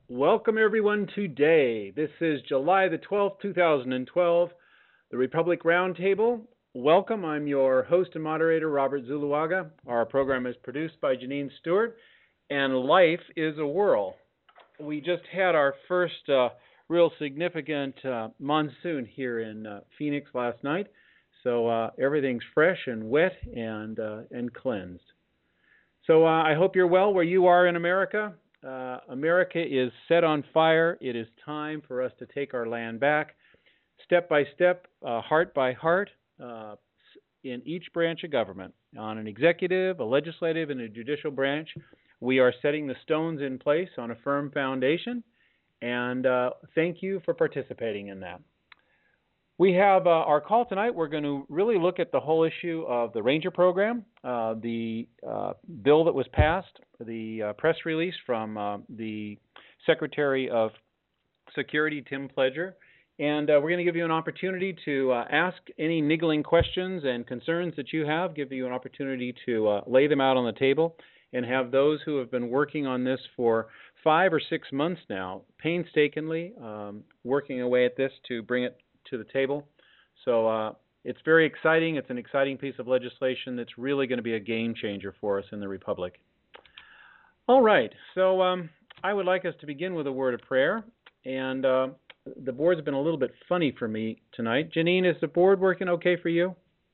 Welcome everyone today. This is July the 12th, 2012, the Republic Roundtable. Welcome. I'm your host and moderator, Robert Zuluaga. Our program is produced by Janine Stewart, and life is a whirl. We just had our first real significant monsoon here in Phoenix last night, so everything's fresh and wet and cleansed. So I hope you're well where you are in America. America is set on fire. It is time for us to take our land back, step by step, heart by heart, in each branch of government. On an executive, a legislative, and a judicial branch, we are setting the stones in place on a firm foundation, and thank you for participating in that. We have our call tonight. We're going to really look at the whole issue of the Ranger program, the bill that was passed, the press release from the Secretary of Security, Tim Pledger, and we're going to give you an opportunity to ask any niggling questions and concerns that you have, give you an opportunity to lay them out on the table, and have those who have been working on this for 5 or 6 months now, painstakingly working away at this to bring it to the table. So it's very exciting. It's an exciting piece of legislation that's really going to be a game changer for us in the Republic. All right, so I would like us to begin with a word of prayer, and the board's been a little bit funny for me tonight. Janine, is the board working okay for you?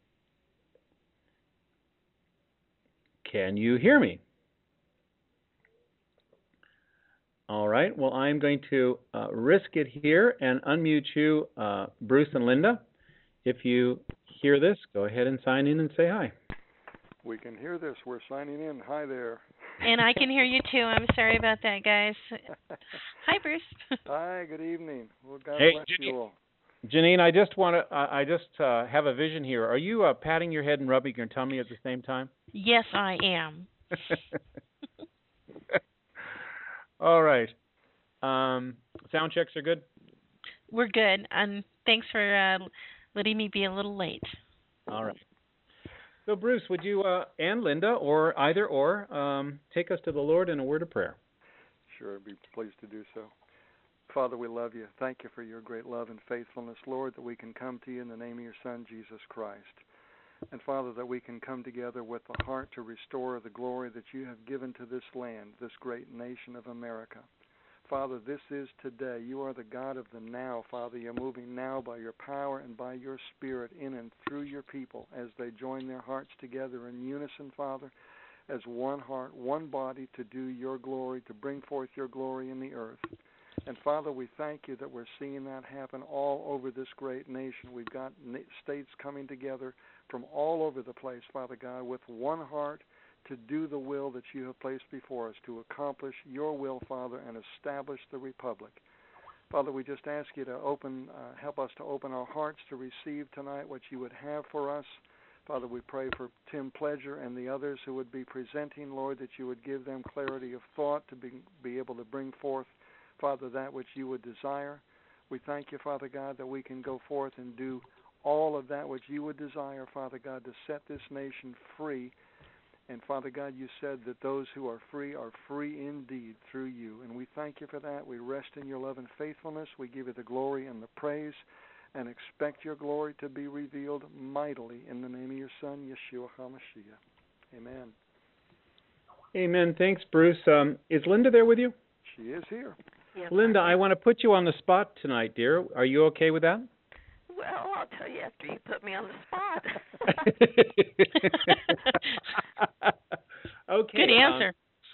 Can you hear me? All right, well, I'm going to risk it here and unmute you, Bruce and Linda. If you hear this, go ahead and sign in and say hi. We can hear this. We're signing in. Hi there. And I can hear you too. I'm sorry about that, guys. Hi, Bruce. Hi, good evening. Well, God hey, bless you all. Janine, I just want to have a vision here. Are you patting your head and rubbing your tummy at the same time? Yes, I am. All right. Sound checks are good? We're good, and thanks for letting me be a little late. All right. So, Bruce, would you and Linda, or either or, take us to the Lord in a word of prayer? Sure, I'd be pleased to do so. Father, we love you. Thank you for your great love and faithfulness, Lord, that we can come to you in the name of your Son, Jesus Christ. And, Father, that we can come together with the heart to restore the glory that you have given to this land, this great nation of America. Father, this is today. You are the God of the now, Father. You're moving now by your power and by your Spirit in and through your people as they join their hearts together in unison, Father, as one heart, one body to do your glory, to bring forth your glory in the earth. And, Father, we thank you that we're seeing that happen all over this great nation. We've got states coming together from all over the place, Father God, with one heart to do the will that you have placed before us, to accomplish your will, Father, and establish the Republic. Father, we just ask you to help us to open our hearts to receive tonight what you would have for us. Father, we pray for Tim Pledger and the others who would be presenting, Lord, that you would give them clarity of thought to be able to bring forth, Father, that which you would desire. We thank you, Father God, that we can go forth and do all of that which you would desire, Father God, to set this nation free. And, Father God, you said that those who are free indeed through you. And we thank you for that. We rest in your love and faithfulness. We give you the glory and the praise and expect your glory to be revealed mightily in the name of your Son, Yeshua HaMashiach. Amen. Amen. Thanks, Bruce. Is Linda there with you? She is here. Yes, Linda, I want to put you on the spot tonight, dear. Are you okay with that? Well, I'll tell you after you put me on the spot. Okay. Good answer.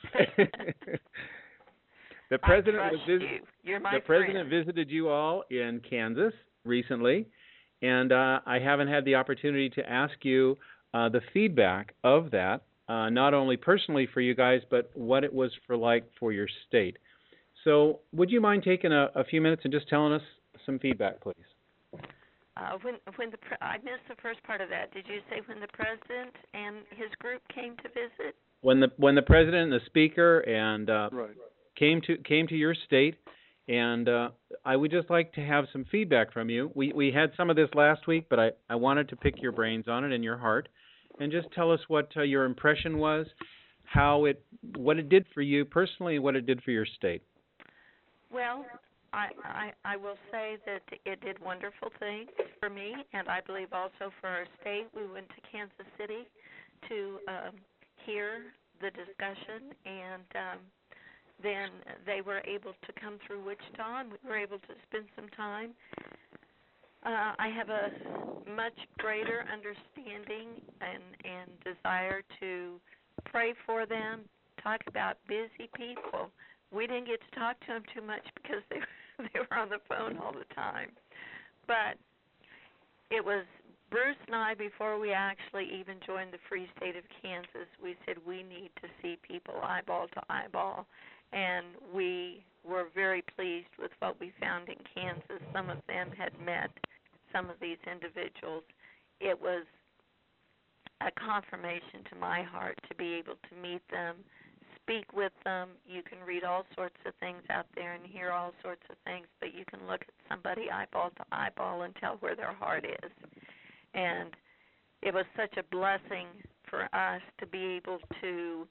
The president visited you all in Kansas recently, and I haven't had the opportunity to ask you the feedback of that, not only personally for you guys, but what it was for your state. So would you mind taking a few minutes and just telling us some feedback, please? I missed the first part of that. Did you say when the president and his group came to visit? When the president and the speaker and Right. came to your state, and I would just like to have some feedback from you. We had some of this last week, but I wanted to pick your brains on it and your heart, and just tell us what your impression was, what it did for you personally, and what it did for your state. Well, I will say that it did wonderful things for me, and I believe also for our state. We went to Kansas City to hear the discussion, and then they were able to come through Wichita, and we were able to spend some time. I have a much greater understanding and desire to pray for them, talk about busy people. We didn't get to talk to them too much because they were on the phone all the time. But it was Bruce and I, before we actually even joined the Free State of Kansas, we said we need to see people eyeball to eyeball. And we were very pleased with what we found in Kansas. Some of them had met some of these individuals. It was a confirmation to my heart to be able to meet them, speak with them. You can read all sorts of things out there and hear all sorts of things, but you can look at somebody eyeball to eyeball and tell where their heart is. And it was such a blessing for us to be able to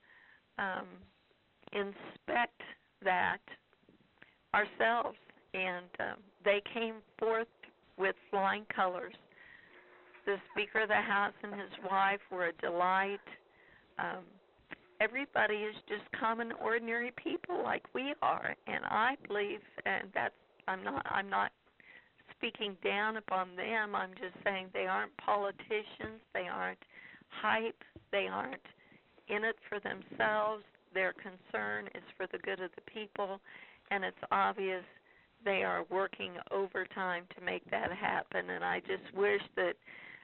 inspect that ourselves. And they came forth with flying colors. The Speaker of the House and his wife were a delight. Everybody is just common, ordinary people like we are, and I believe, and that's I'm not speaking down upon them. I'm just saying they aren't politicians. They aren't hype. They aren't in it for themselves. Their concern is for the good of the people, and it's obvious they are working overtime to make that happen. And I just wish that,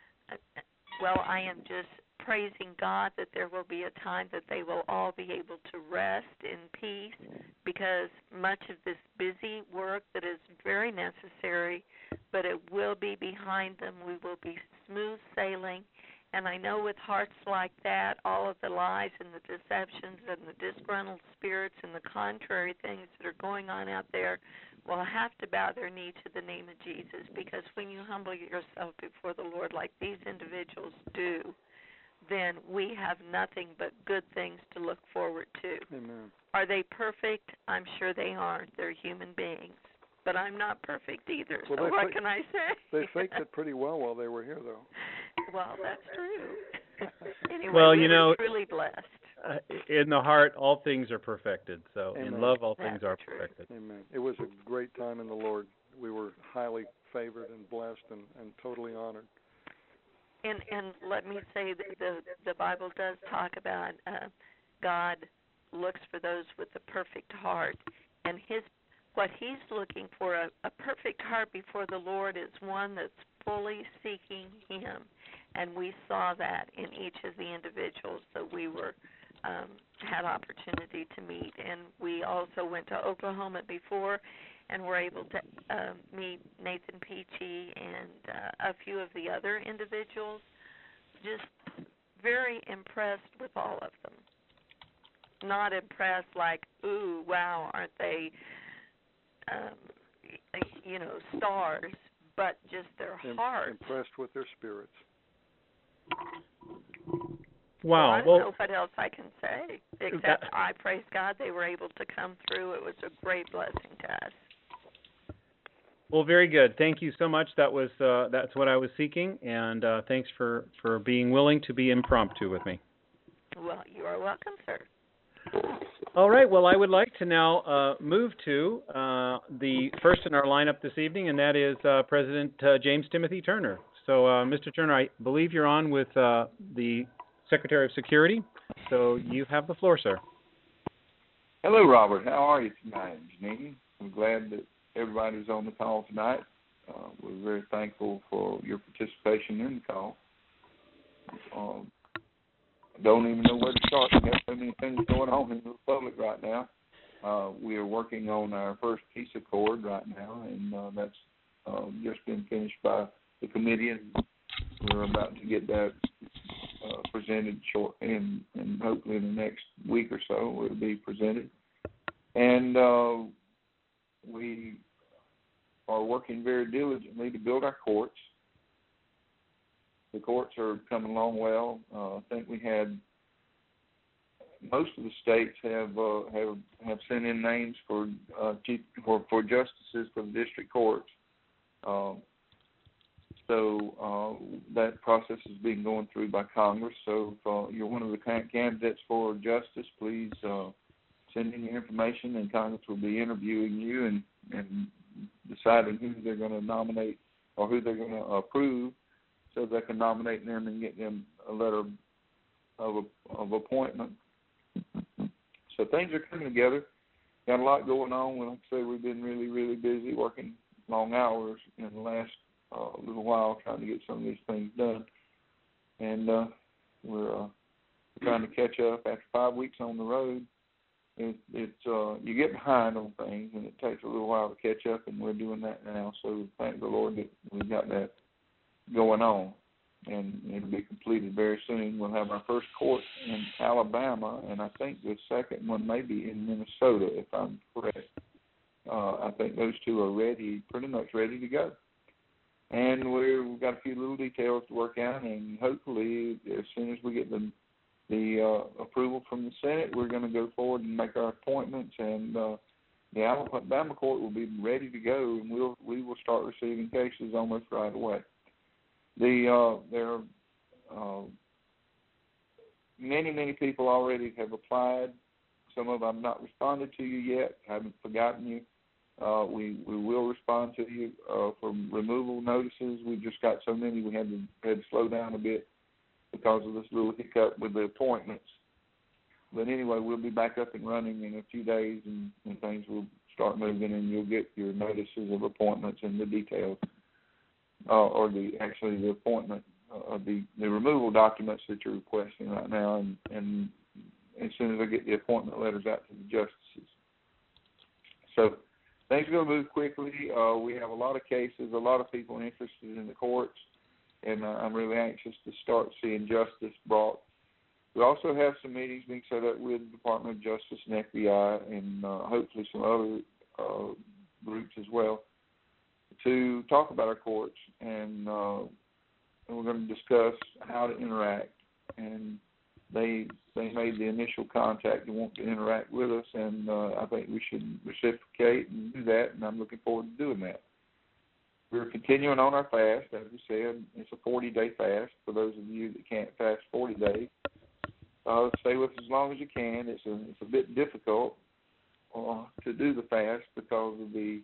well, I am just praising God that there will be a time that they will all be able to rest in peace, because much of this busy work that is very necessary, but it will be behind them. We will be smooth sailing. And I know with hearts like that, all of the lies and the deceptions and the disgruntled spirits and the contrary things that are going on out there will have to bow their knee to the name of Jesus, because when you humble yourself before the Lord like these individuals do, then we have nothing but good things to look forward to. Amen. Are they perfect? I'm sure they aren't. They're human beings. But I'm not perfect either, Well, so what can I say? They faked it pretty well while they were here, though. Well, that's true. Anyway, Well, we you were know, truly blessed. In the heart, all things are perfected. So Amen. in love, all That's things are true. perfected. Amen. It was a great time in the Lord. We were highly favored and blessed and totally honored. And let me say that the Bible does talk about God looks for those with a perfect heart, and what He's looking for, a perfect heart before the Lord, is one that's fully seeking Him, and we saw that in each of the individuals that we were had opportunity to meet. And we also went to Oklahoma before, and were able to meet Nathan Peachy and a few of the other individuals. Just very impressed with all of them. Not impressed like, ooh, wow, aren't they, stars, but just their hearts. Impressed with their spirits. Wow. I don't know what else I can say, except I praise God they were able to come through. It was a great blessing to us. Well, very good. Thank you so much. That's what I was seeking, and thanks for being willing to be impromptu with me. Well, you are welcome, sir. All right. Well, I would like to now move to the first in our lineup this evening, and that is President James Timothy Turner. So, Mr. Turner, I believe you're on with the Secretary of Security. So you have the floor, sir. Hello, Robert. How are you tonight, Janine? I'm glad that everybody's on the call tonight. We're very thankful for your participation in the call. I don't even know where to start. We have so many things going on in the Republic right now. We are working on our first peace accord right now, and that's just been finished by the committee, and we're about to get that presented short, and hopefully in the next week or so it'll be presented. And we are working very diligently to build our courts. The courts are coming along well. I think we had most of the states have sent in names for justices for the district courts. So that process is being going through by Congress. So if you're one of the candidates for justice, please send in your information, and Congress will be interviewing you and deciding who they're going to nominate or who they're going to approve, so they can nominate them and get them a letter of appointment. So things are coming together. Got a lot going on. Like I say, we've been really, really busy working long hours in the last little while trying to get some of these things done. And we're trying to catch up. After 5 weeks on the road, it's you get behind on things, and it takes a little while to catch up, and we're doing that now. So thank the Lord that we've got that going on, and it'll be completed very soon. We'll have our first court in Alabama, and I think the second one may be in Minnesota, if I'm correct. I think those two are pretty much ready to go. And we've got a few little details to work out, and hopefully as soon as we get the approval from the Senate, we're going to go forward and make our appointments, and the Alabama court will be ready to go, and we will start receiving cases almost right away. There are many people already have applied. Some of them have not responded to you yet. Haven't forgotten you. We will respond to you for removal notices. We just got so many we had to slow down a bit because of this little hiccup with the appointments. But anyway, we'll be back up and running in a few days, and things will start moving, and you'll get your notices of appointments and the details, or the appointment, the removal documents that you're requesting right now, and as soon as I get the appointment letters out to the justices. So things are going to move quickly. We have a lot of cases, a lot of people interested in the courts, and I'm really anxious to start seeing justice brought. We also have some meetings being set up with the Department of Justice and FBI, and hopefully some other groups as well, to talk about our courts, and we're going to discuss how to interact. And they made the initial contact and want to interact with us, and I think we should reciprocate and do that, and I'm looking forward to doing that. We're continuing on our fast. As we said, it's a 40-day fast. For those of you that can't fast 40 days, stay with us as long as you can. It's a bit difficult to do the fast because of the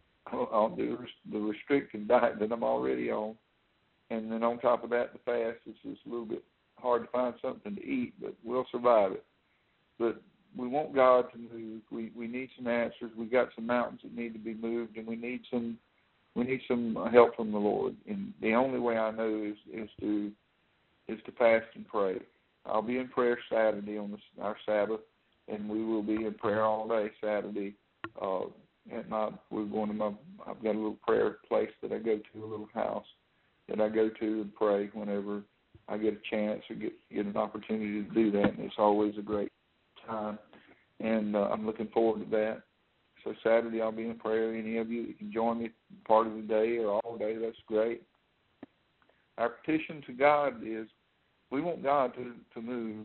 restricted diet that I'm already on. And then on top of that, the fast, it's just a little bit hard to find something to eat, but we'll survive it. But we want God to move. We need some answers. We've got some mountains that need to be moved, and we need some help from the Lord. And the only way I know is to fast and pray. I'll be in prayer Saturday on our Sabbath, and we will be in prayer all day Saturday. I've got a little prayer place that I go to, a little house that I go to and pray whenever I get a chance or get an opportunity to do that, and it's always a great time, and I'm looking forward to that. So Saturday I'll be in prayer. Any of you that can join me part of the day or all day, that's great. Our petition to God is we want God to move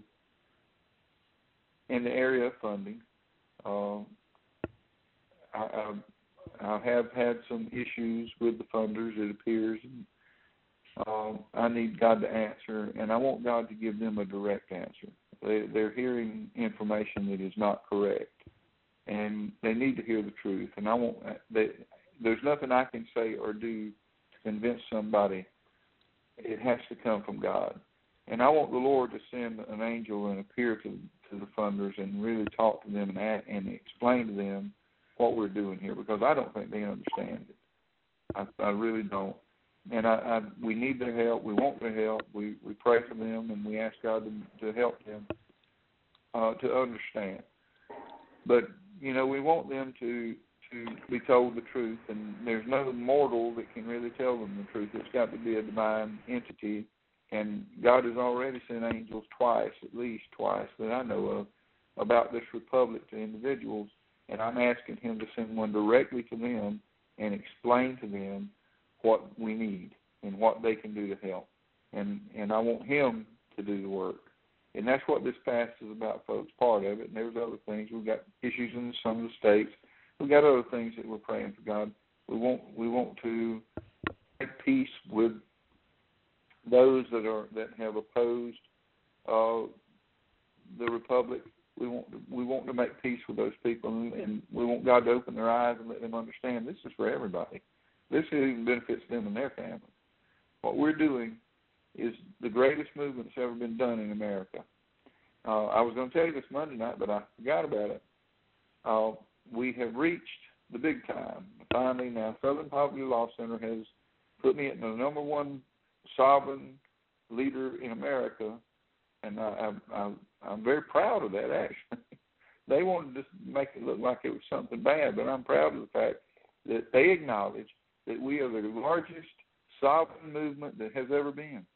in the area of funding. I have had some issues with the funders, it appears. I need God to answer, and I want God to give them a direct answer. They're hearing information that is not correct, and they need to hear the truth. And there's nothing I can say or do to convince somebody. It has to come from God. And I want the Lord to send an angel and appear to the funders and really talk to them and explain to them what we're doing here, because I don't think they understand it. I really don't. And we need their help. We want their help. We pray for them, and we ask God to help them to understand. But, we want them to be told the truth, and there's no mortal that can really tell them the truth. It's got to be a divine entity, and God has already sent angels at least twice that I know of, about this republic to individuals, and I'm asking him to send one directly to them and explain to them what we need and what they can do to help. And I want him to do the work. And that's what this fast is about, folks, part of it. And there's other things. We've got issues in some of the states. We've got other things that we're praying for God. We want to make peace with those that have opposed the republic. We want to make peace with those people, and we want God to open their eyes and let them understand this is for everybody. This even benefits them and their family. What we're doing is the greatest movement that's ever been done in America. I was going to tell you this Monday night, but I forgot about it. We have reached the big time. Finally, now, Southern Poverty Law Center has put me at the number one sovereign leader in America, and I'm very proud of that, actually. They wanted to make it look like it was something bad, but I'm proud of the fact that they acknowledge that we are the largest sovereign movement that has ever been.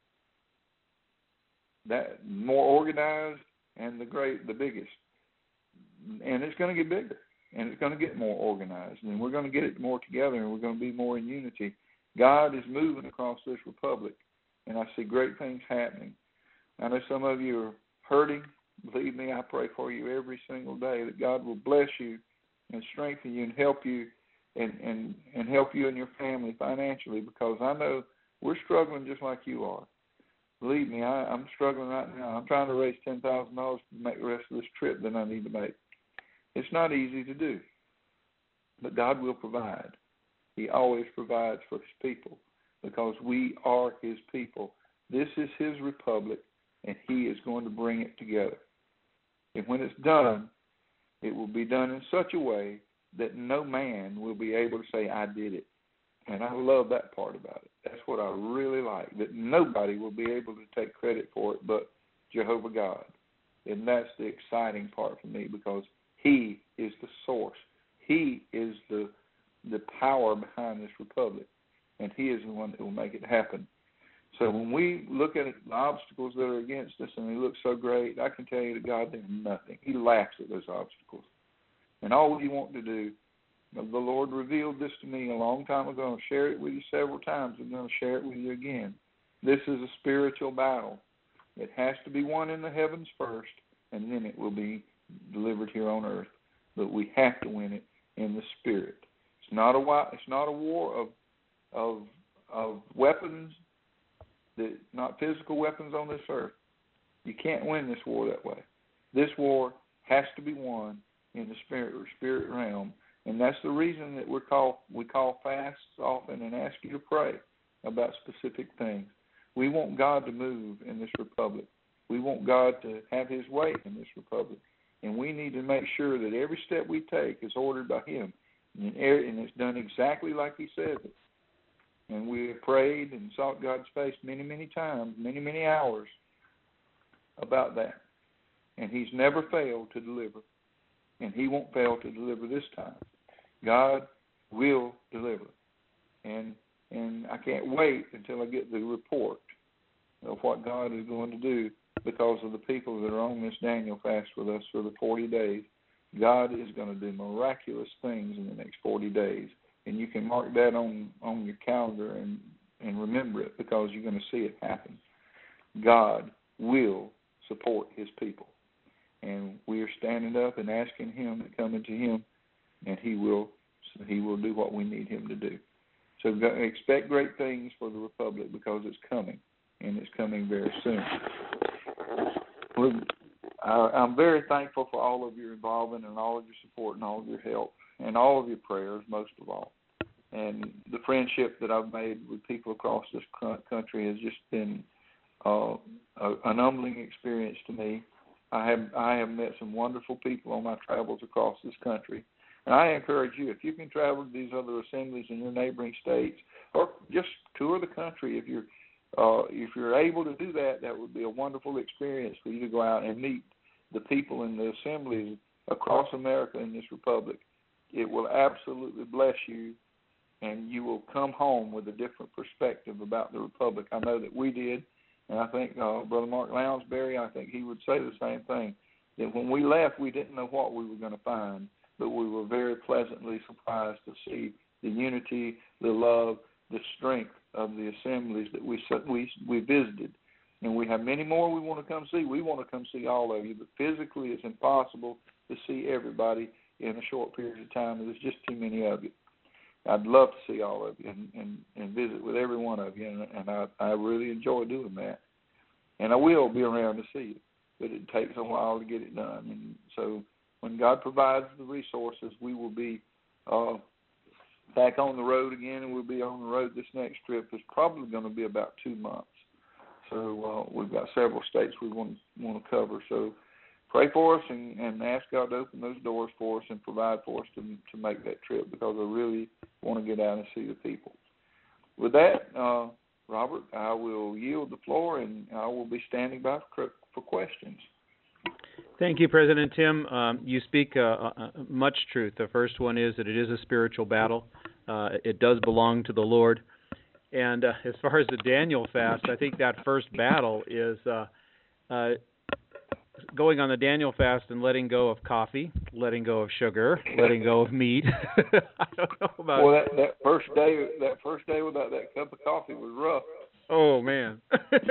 That more organized and the biggest. And it's going to get bigger, and it's going to get more organized, and we're going to get it more together, and we're going to be more in unity. God is moving across this republic, and I see great things happening. I know some of you are hurting. Believe me, I pray for you every single day that God will bless you and strengthen you and help you and help you and your family financially, because I know we're struggling just like you are. Believe me, I'm struggling right now. I'm trying to raise $10,000 to make the rest of this trip that I need to make. It's not easy to do, but God will provide. He always provides for his people because we are his people. This is his republic, and he is going to bring it together. And when it's done, it will be done in such a way that no man will be able to say, I did it. And I love that part about it. That's what I really like, that nobody will be able to take credit for it but Jehovah God. And that's the exciting part for me, because he is the source. He is the power behind this republic, and he is the one that will make it happen. So when we look at the obstacles that are against us and they look so great, I can tell you that God did nothing. He laughs at those obstacles. And all we want to do, the Lord revealed this to me a long time ago. I'll share it with you several times. I'm going to share it with you again. This is a spiritual battle. It has to be won in the heavens first, and then it will be delivered here on earth. But we have to win it in the spirit. It's not a war of weapons, not physical weapons on this earth. You can't win this war that way. This war has to be won in the spirit realm. And that's the reason that we call fasts often and ask you to pray about specific things. We want God to move in this republic. We want God to have his way in this republic. And we need to make sure that every step we take is ordered by him. And it's done exactly like he says it. And we have prayed and sought God's face many, many times, many, many hours about that. And he's never failed to deliver. And he won't fail to deliver this time. God will deliver. And I can't wait until I get the report of what God is going to do because of the people that are on this Daniel fast with us for the 40 days. God is going to do miraculous things in the next 40 days. And you can mark that on your calendar and remember it, because you're going to see it happen. God will support his people. And we are standing up and asking him to come into him, and he will do what we need him to do. So expect great things for the republic, because it's coming, and it's coming very soon. I'm very thankful for all of your involvement and all of your support and all of your help and all of your prayers, most of all. And the friendship that I've made with people across this country has just been an humbling experience to me. I have met some wonderful people on my travels across this country. And I encourage you, if you can travel to these other assemblies in your neighboring states, or just tour the country, if you're able to do that, that would be a wonderful experience for you to go out and meet the people in the assemblies across America in this republic. It will absolutely bless you, and you will come home with a different perspective about the republic. I know that we did, and I think Brother Mark Lounsbury, I think he would say the same thing, that when we left, we didn't know what we were going to find, but we were very pleasantly surprised to see the unity, the love, the strength of the assemblies that we visited. And we have many more we want to come see. We want to come see all of you, but physically it's impossible to see everybody in a short period of time. There's just too many of you. I'd love to see all of you and visit with every one of you, and I really enjoy doing that. And I will be around to see you, but it takes a while to get it done. And so when God provides the resources, we will be back on the road again, and we'll be on the road. This next trip is probably going to be about 2 months. So we've got several states we want to cover. So pray for us and ask God to open those doors for us and provide for us to make that trip, because I really want to get out and see the people. With that, Robert, I will yield the floor, and I will be standing by for questions. Thank you, President Tim. You speak much truth. The first one is that it is a spiritual battle. It does belong to the Lord. And as far as the Daniel fast, I think that first battle is going on the Daniel fast and letting go of coffee, letting go of sugar, letting go of meat. I don't know about. Well, that first day without that cup of coffee was rough. Oh man.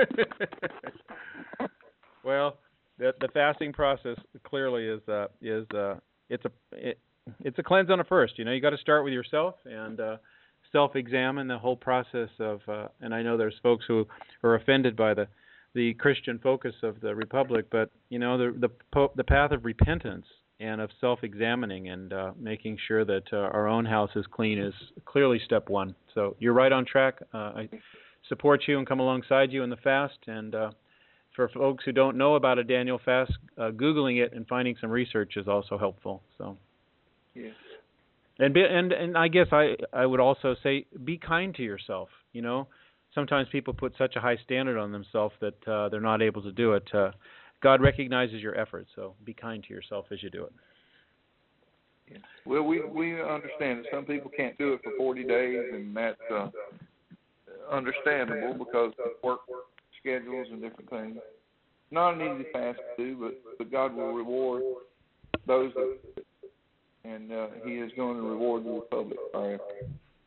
Well, the fasting process clearly is it's a cleanse on a first. You know, you got to start with yourself and self-examine the whole process of. And I know there's folks who are offended by the Christian focus of the Republic, but you know the path of repentance and of self-examining and making sure that our own house is clean is clearly step one. So you're right on track. I support you and come alongside you in the fast. And for folks who don't know about a Daniel fast, Googling it and finding some research is also helpful. So. Yes. And I guess I would also say be kind to yourself. You know. Sometimes people put such a high standard on themselves that they're not able to do it. God recognizes your efforts, so be kind to yourself as you do it. Yeah. Well, we understand that some people can't do it for 40 days, and that's understandable because of work schedules and different things. Not an easy fast to do, but God will reward those that, and He is going to reward the Republic for our efforts.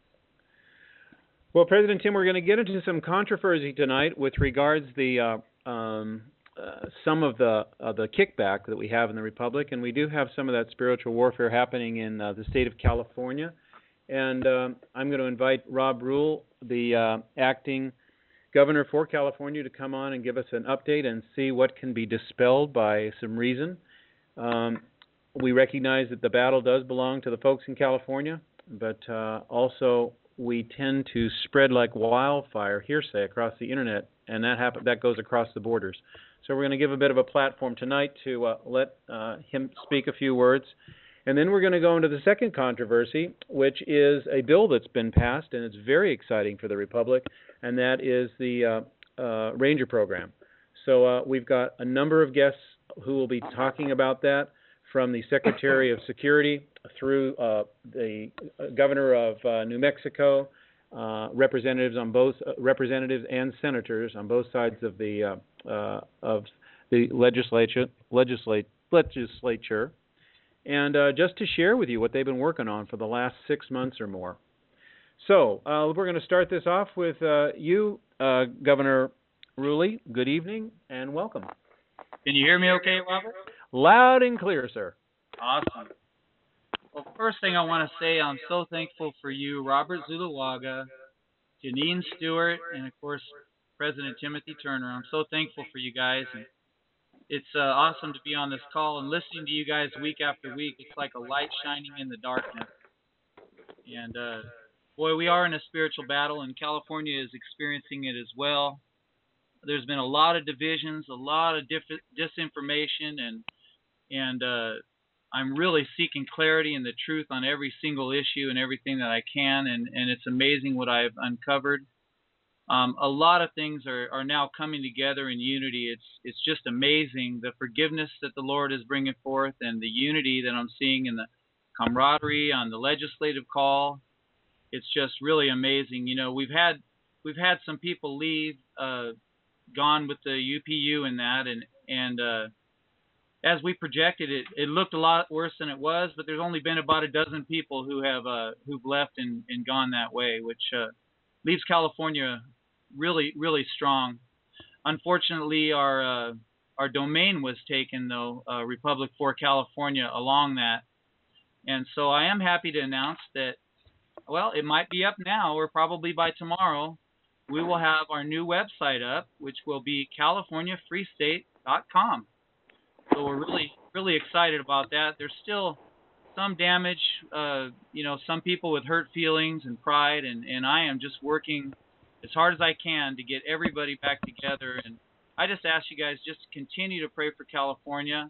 Well, President Tim, we're going to get into some controversy tonight with regards the some of the kickback that we have in the Republic, and we do have some of that spiritual warfare happening in the state of California. And I'm going to invite Rob Rule, the acting governor for California, to come on and give us an update and see what can be dispelled by some reason. We recognize that the battle does belong to the folks in California, but also we tend to spread like wildfire hearsay across the internet, and that goes across the borders. So we're going to give a bit of a platform tonight to let him speak a few words. And then we're going to go into the second controversy, which is a bill that's been passed, and it's very exciting for the Republic, and that is the Ranger program. So we've got a number of guests who will be talking about that, from the Secretary of Security through the Governor of New Mexico, representatives and senators on both sides of the legislature, and just to share with you what they've been working on for the last 6 months or more. So we're going to start this off with you, Governor Rule. Good evening and welcome. Can you hear me okay, Robert? Loud and clear, sir. Awesome. Well, first thing I want to say, I'm so thankful for you, Robert Zuluaga, Janine Stewart, and of course, President Timothy Turner. I'm so thankful for you guys. And it's awesome to be on this call and listening to you guys week after week. It's like a light shining in the darkness. And boy, we are in a spiritual battle, and California is experiencing it as well. There's been a lot of divisions, a lot of disinformation, and I'm really seeking clarity and the truth on every single issue and everything that I can, and it's amazing what I've uncovered. A lot of things are now coming together in unity. It's just amazing, the forgiveness that the Lord is bringing forth and the unity that I'm seeing in the camaraderie on the legislative call. It's just really amazing. You know, we've had some people leave, gone with the UPU and that, and as we projected it looked a lot worse than it was, but there's only been about a dozen people who've left and gone that way, which leaves California really, really strong. Unfortunately, our domain was taken, though, Republic for California along that. And so I am happy to announce that, well, it might be up now or probably by tomorrow. We will have our new website up, which will be CaliforniaFreeState.com. So we're really, really excited about that. There's still some damage, some people with hurt feelings and pride, and I am just working as hard as I can to get everybody back together. And I just ask you guys just to continue to pray for California.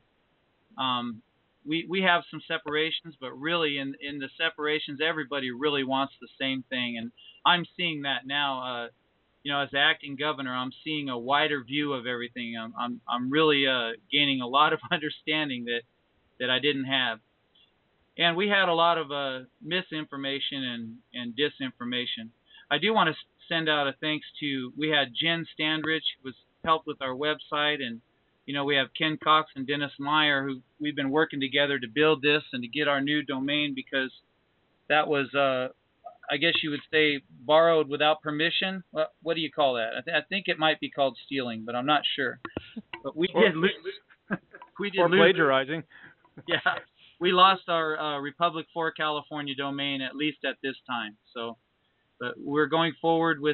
We have some separations, but really in the separations, everybody really wants the same thing. And I'm seeing that now. As the acting governor, I'm seeing a wider view of everything. I'm really gaining a lot of understanding that I didn't have. And we had a lot of misinformation and disinformation. I do want to send out a thanks to, we had Jen Standridge, who was helped with our website, and we have Ken Cox and Dennis Meyer, who we've been working together to build this and to get our new domain, because that was, I guess you would say, borrowed without permission. What do you call that? I think it might be called stealing, but I'm not sure. But we did lose. Or plagiarizing. Yeah, we lost our Republic for California domain, at least at this time. So, but we're going forward with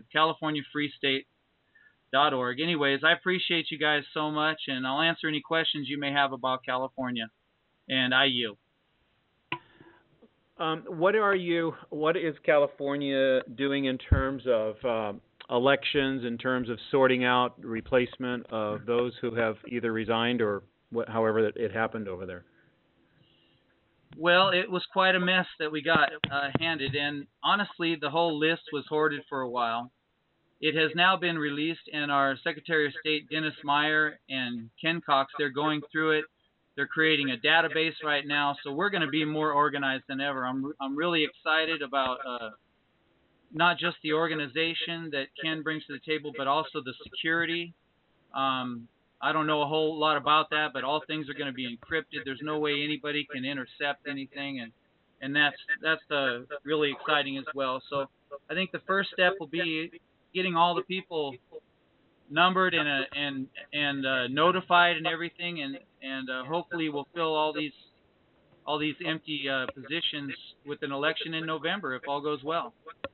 CaliforniaFreeState.org. Anyways, I appreciate you guys so much, and I'll answer any questions you may have about California. And I yield. What is California doing in terms of elections, in terms of sorting out replacement of those who have either resigned or however it happened over there? Well, it was quite a mess that we got handed, and honestly, the whole list was hoarded for a while. It has now been released, and our Secretary of State, Dennis Meyer, and Ken Cox, they're going through it. They're creating a database right now, so we're going to be more organized than ever. I'm really excited about not just the organization that Ken brings to the table, but also the security. I don't know a whole lot about that, but all things are going to be encrypted. There's no way anybody can intercept anything, and that's really exciting as well. So I think the first step will be getting all the people numbered and notified and everything, and hopefully we'll fill all these empty positions with an election in November if all goes well.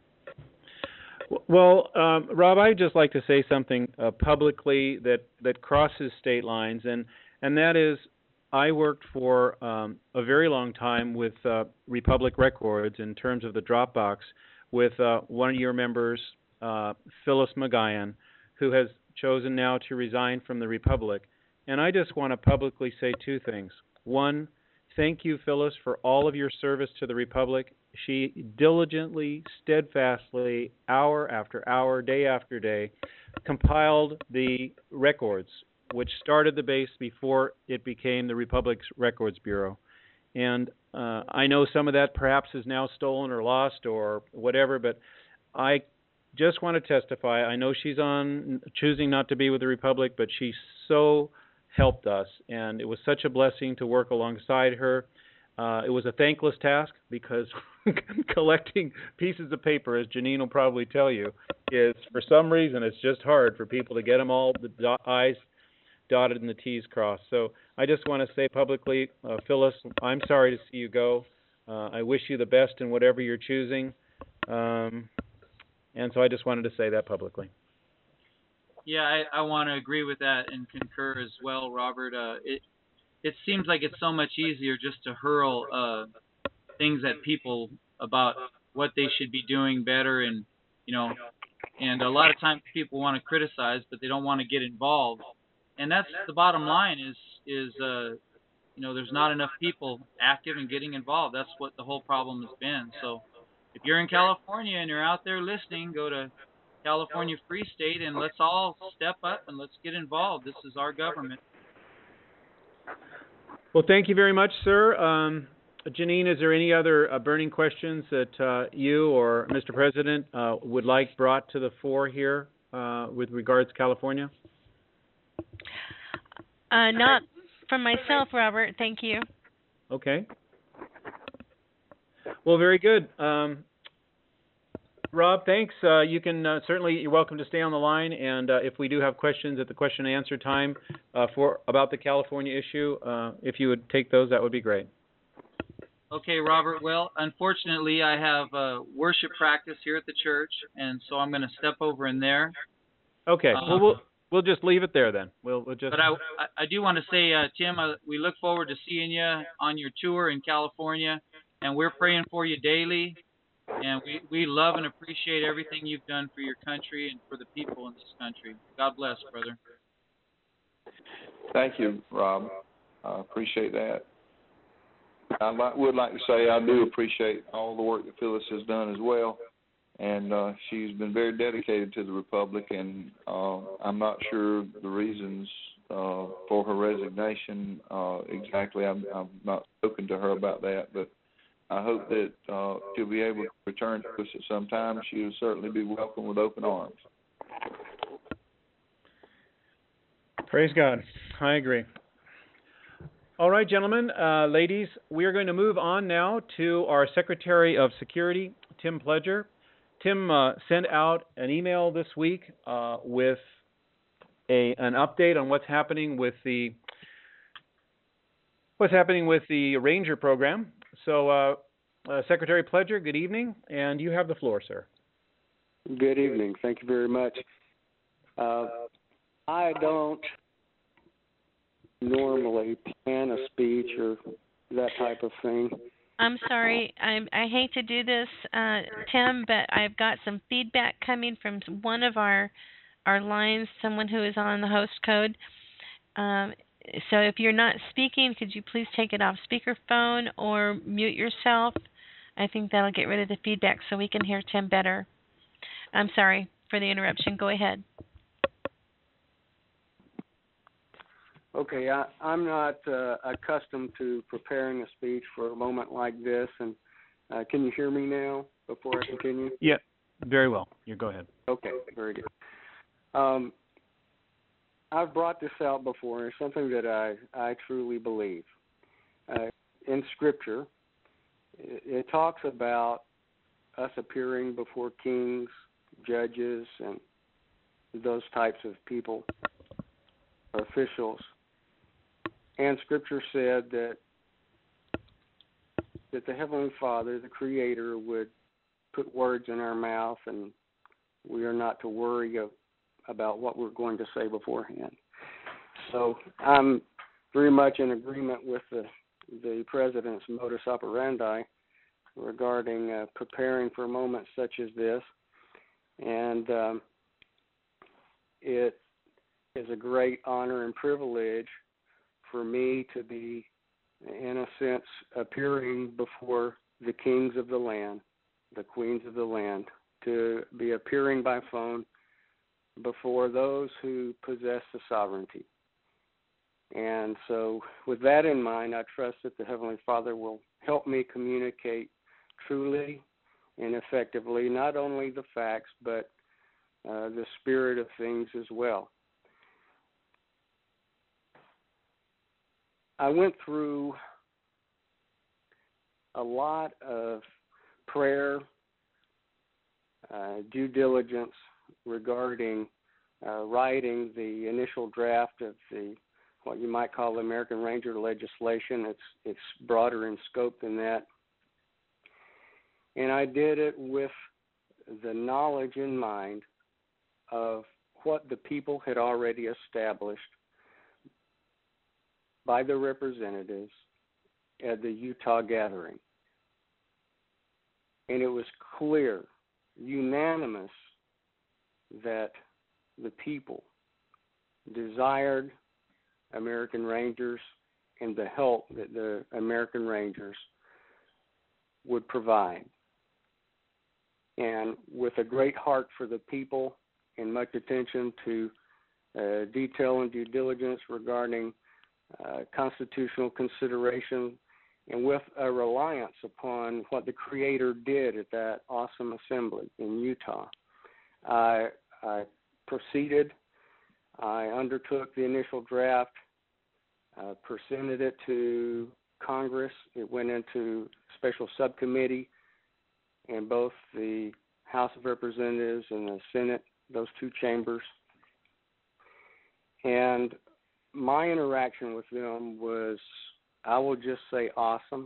Well, Rob, I'd just like to say something publicly that crosses state lines, and that is, I worked for a very long time with Republic Records in terms of the Dropbox with one of your members, Phyllis McGuyan, who has chosen now to resign from the Republic. And I just want to publicly say two things. One, thank you, Phyllis, for all of your service to the Republic. She diligently, steadfastly, hour after hour, day after day, compiled the records, which started the base before it became the Republic's Records Bureau. And I know some of that perhaps is now stolen or lost or whatever, but I just want to testify. I know she's choosing not to be with the Republic, but she so helped us, and it was such a blessing to work alongside her. It was a thankless task because collecting pieces of paper, as Janine will probably tell you, is, for some reason, it's just hard for people to get them all, the I's dotted and the T's crossed. So I just want to say publicly, Phyllis, I'm sorry to see you go. I wish you the best in whatever you're choosing. And so I just wanted to say that publicly. Yeah, I want to agree with that and concur as well, Robert. It seems like it's so much easier just to hurl things at people about what they should be doing better, and a lot of times people want to criticize, but they don't want to get involved. And that's the bottom line is there's not enough people active and getting involved. That's what the whole problem has been. So if you're in California and you're out there listening, go to California Free State and let's all step up and let's get involved. This is our government. Well, thank you very much, sir. Janine, is there any other burning questions that you or Mr. President would like brought to the fore here with regards to California? Not from myself, Robert. Thank you. Okay. Well, very good. Rob, thanks. You can you're welcome to stay on the line, and if we do have questions at the question and answer time about the California issue, if you would take those, that would be great. Okay, Robert. Well, unfortunately, I have worship practice here at the church, and so I'm going to step over in there. Okay. Well, we'll just leave it there then. We'll just. But I do want to say, Tim, we look forward to seeing you on your tour in California, and we're praying for you daily. And we love and appreciate everything you've done for your country and for the people in this country. God bless, brother. Thank you, Rob. I appreciate that. I would like to say I do appreciate all the work that Phyllis has done as well. And she's been very dedicated to the Republic, and I'm not sure the reasons for her resignation exactly. I'm not spoken to her about that, but I hope that she'll be able to return to us at some time. She will certainly be welcome with open arms. Praise God. I agree. All right, gentlemen, ladies, we are going to move on now to our Secretary of Security, Tim Pledger. Tim sent out an email this week with an update on what's happening with the Ranger program. So, Secretary Pledger, good evening, and you have the floor, sir. Good evening. Thank you very much. I don't normally plan a speech or that type of thing. I'm sorry. I hate to do this, Tim, but I've got some feedback coming from one of our lines, someone who is on the host code. So if you're not speaking, could you please take it off speakerphone or mute yourself? I think that'll get rid of the feedback so we can hear Tim better. I'm sorry for the interruption. Go ahead. Okay, I'm not accustomed to preparing a speech for a moment like this, and can you hear me now before I continue? Yeah, very well. You go ahead. Okay, very good. I've brought this out before. It's something that I truly believe. In Scripture, it talks about us appearing before kings, judges, and those types of people, officials. And Scripture said that the Heavenly Father, the Creator, would put words in our mouth, and we are not to worry about what we're going to say beforehand. So I'm very much in agreement with the President's modus operandi regarding preparing for moments such as this. And it is a great honor and privilege for me to be, in a sense, appearing before the kings of the land, the queens of the land, to be appearing by phone before those who possess the sovereignty. And so with that in mind, I trust that the Heavenly Father will help me communicate truly and effectively, not only the facts, but the spirit of things as well. I went through a lot of prayer, due diligence regarding writing the initial draft of what you might call the American Ranger legislation. It's broader in scope than that. And I did it with the knowledge in mind of what the people had already established by the representatives at the Utah gathering. And it was clear, unanimous, that the people desired American Rangers and the help that the American Rangers would provide. And with a great heart for the people and much attention to detail and due diligence regarding constitutional consideration, and with a reliance upon what the Creator did at that awesome assembly in Utah, I proceeded. I undertook the initial draft, presented it to Congress. It went into special subcommittee, and both the House of Representatives and the Senate, those two chambers. And my interaction with them was, I will just say, awesome.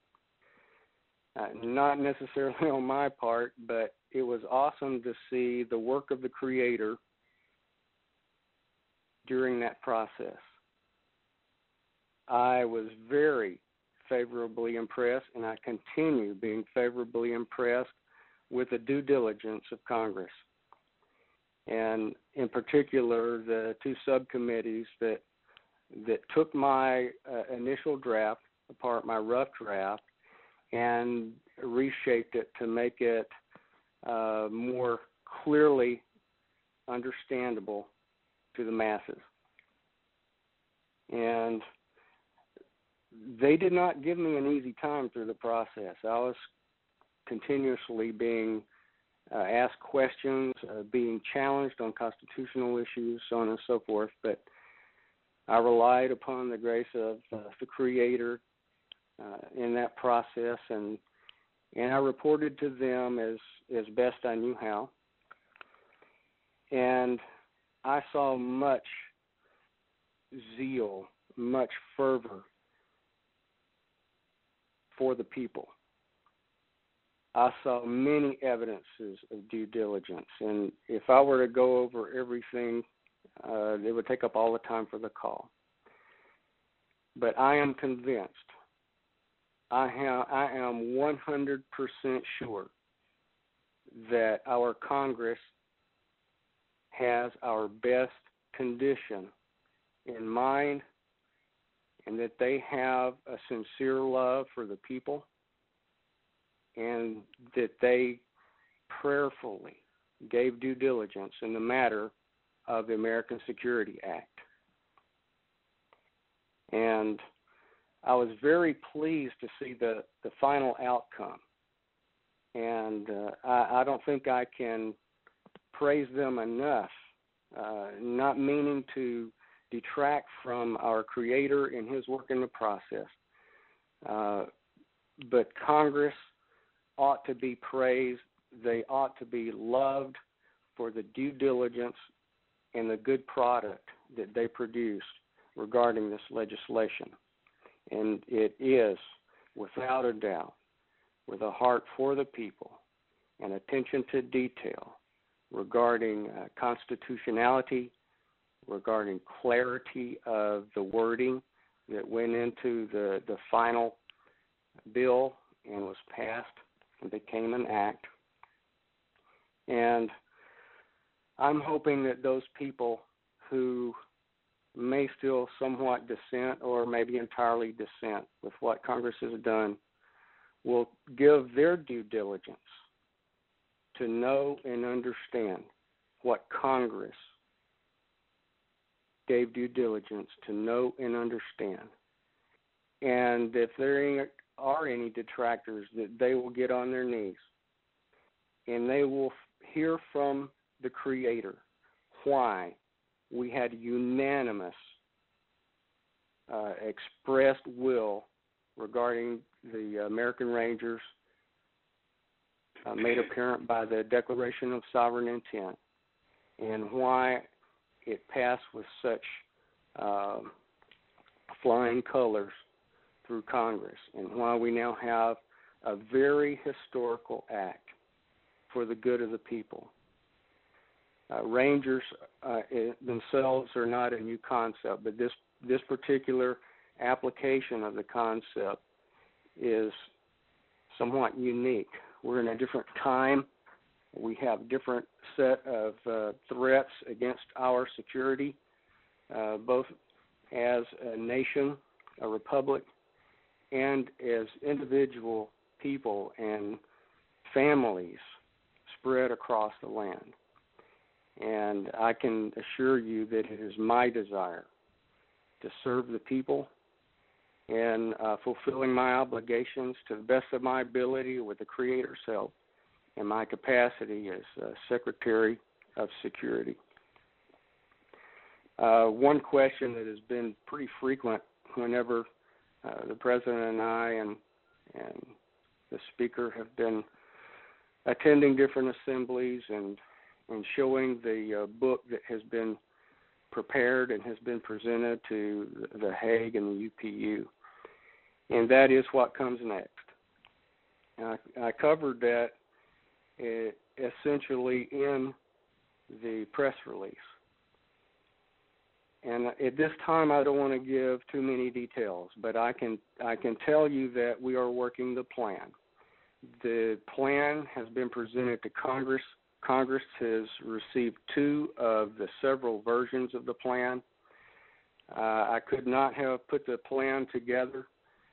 Not necessarily on my part, but it was awesome to see the work of the Creator during that process. I was very favorably impressed, and I continue being favorably impressed with the due diligence of Congress. And in particular, the two subcommittees that took my initial draft apart, my rough draft, and reshaped it to make it more clearly understandable to the masses. And they did not give me an easy time through the process. I was continuously being asked questions, being challenged on constitutional issues, so on and so forth, but I relied upon the grace of the Creator in that process, and I reported to them as best I knew how. And I saw much zeal, much fervor for the people. I saw many evidences of due diligence, and if I were to go over everything, it would take up all the time for the call. But I am convinced, I am 100% sure that our Congress has our best condition in mind, and that they have a sincere love for the people, and that they prayerfully gave due diligence in the matter of the American Security Act. And I was very pleased to see the final outcome. And I don't think I can praise them enough, not meaning to detract from our Creator and His work in the process. But Congress ought to be praised. They ought to be loved for the due diligence and the good product that they produced regarding this legislation. And it is, without a doubt, with a heart for the people and attention to detail regarding constitutionality, regarding clarity of the wording that went into the final bill and was passed and became an act. And I'm hoping that those people who may still somewhat dissent or maybe entirely dissent with what Congress has done will give their due diligence to know and understand what Congress gave due diligence to know and understand. And if there are any detractors, that they will get on their knees and they will hear from the Creator why we had unanimous expressed will regarding the American Rangers made apparent by the Declaration of Sovereign Intent, and why it passed with such flying colors through Congress, and why we now have a very historical act for the good of the people. Rangers themselves are not a new concept, but this particular application of the concept is somewhat unique. We're in a different time. We have different set of threats against our security, both as a nation, a republic, and as individual people and families spread across the land. And I can assure you that it is my desire to serve the people and fulfilling my obligations to the best of my ability with the Creator's help in my capacity as Secretary of Security. One question that has been pretty frequent whenever the President and I and the Speaker have been attending different assemblies and showing the book that has been prepared and has been presented to the Hague and the UPU. And that is what comes next. I covered that essentially in the press release. And at this time, I don't want to give too many details, but I can tell you that we are working the plan. The plan has been presented to Congress. Congress has received 2 of the several versions of the plan. I could not have put the plan together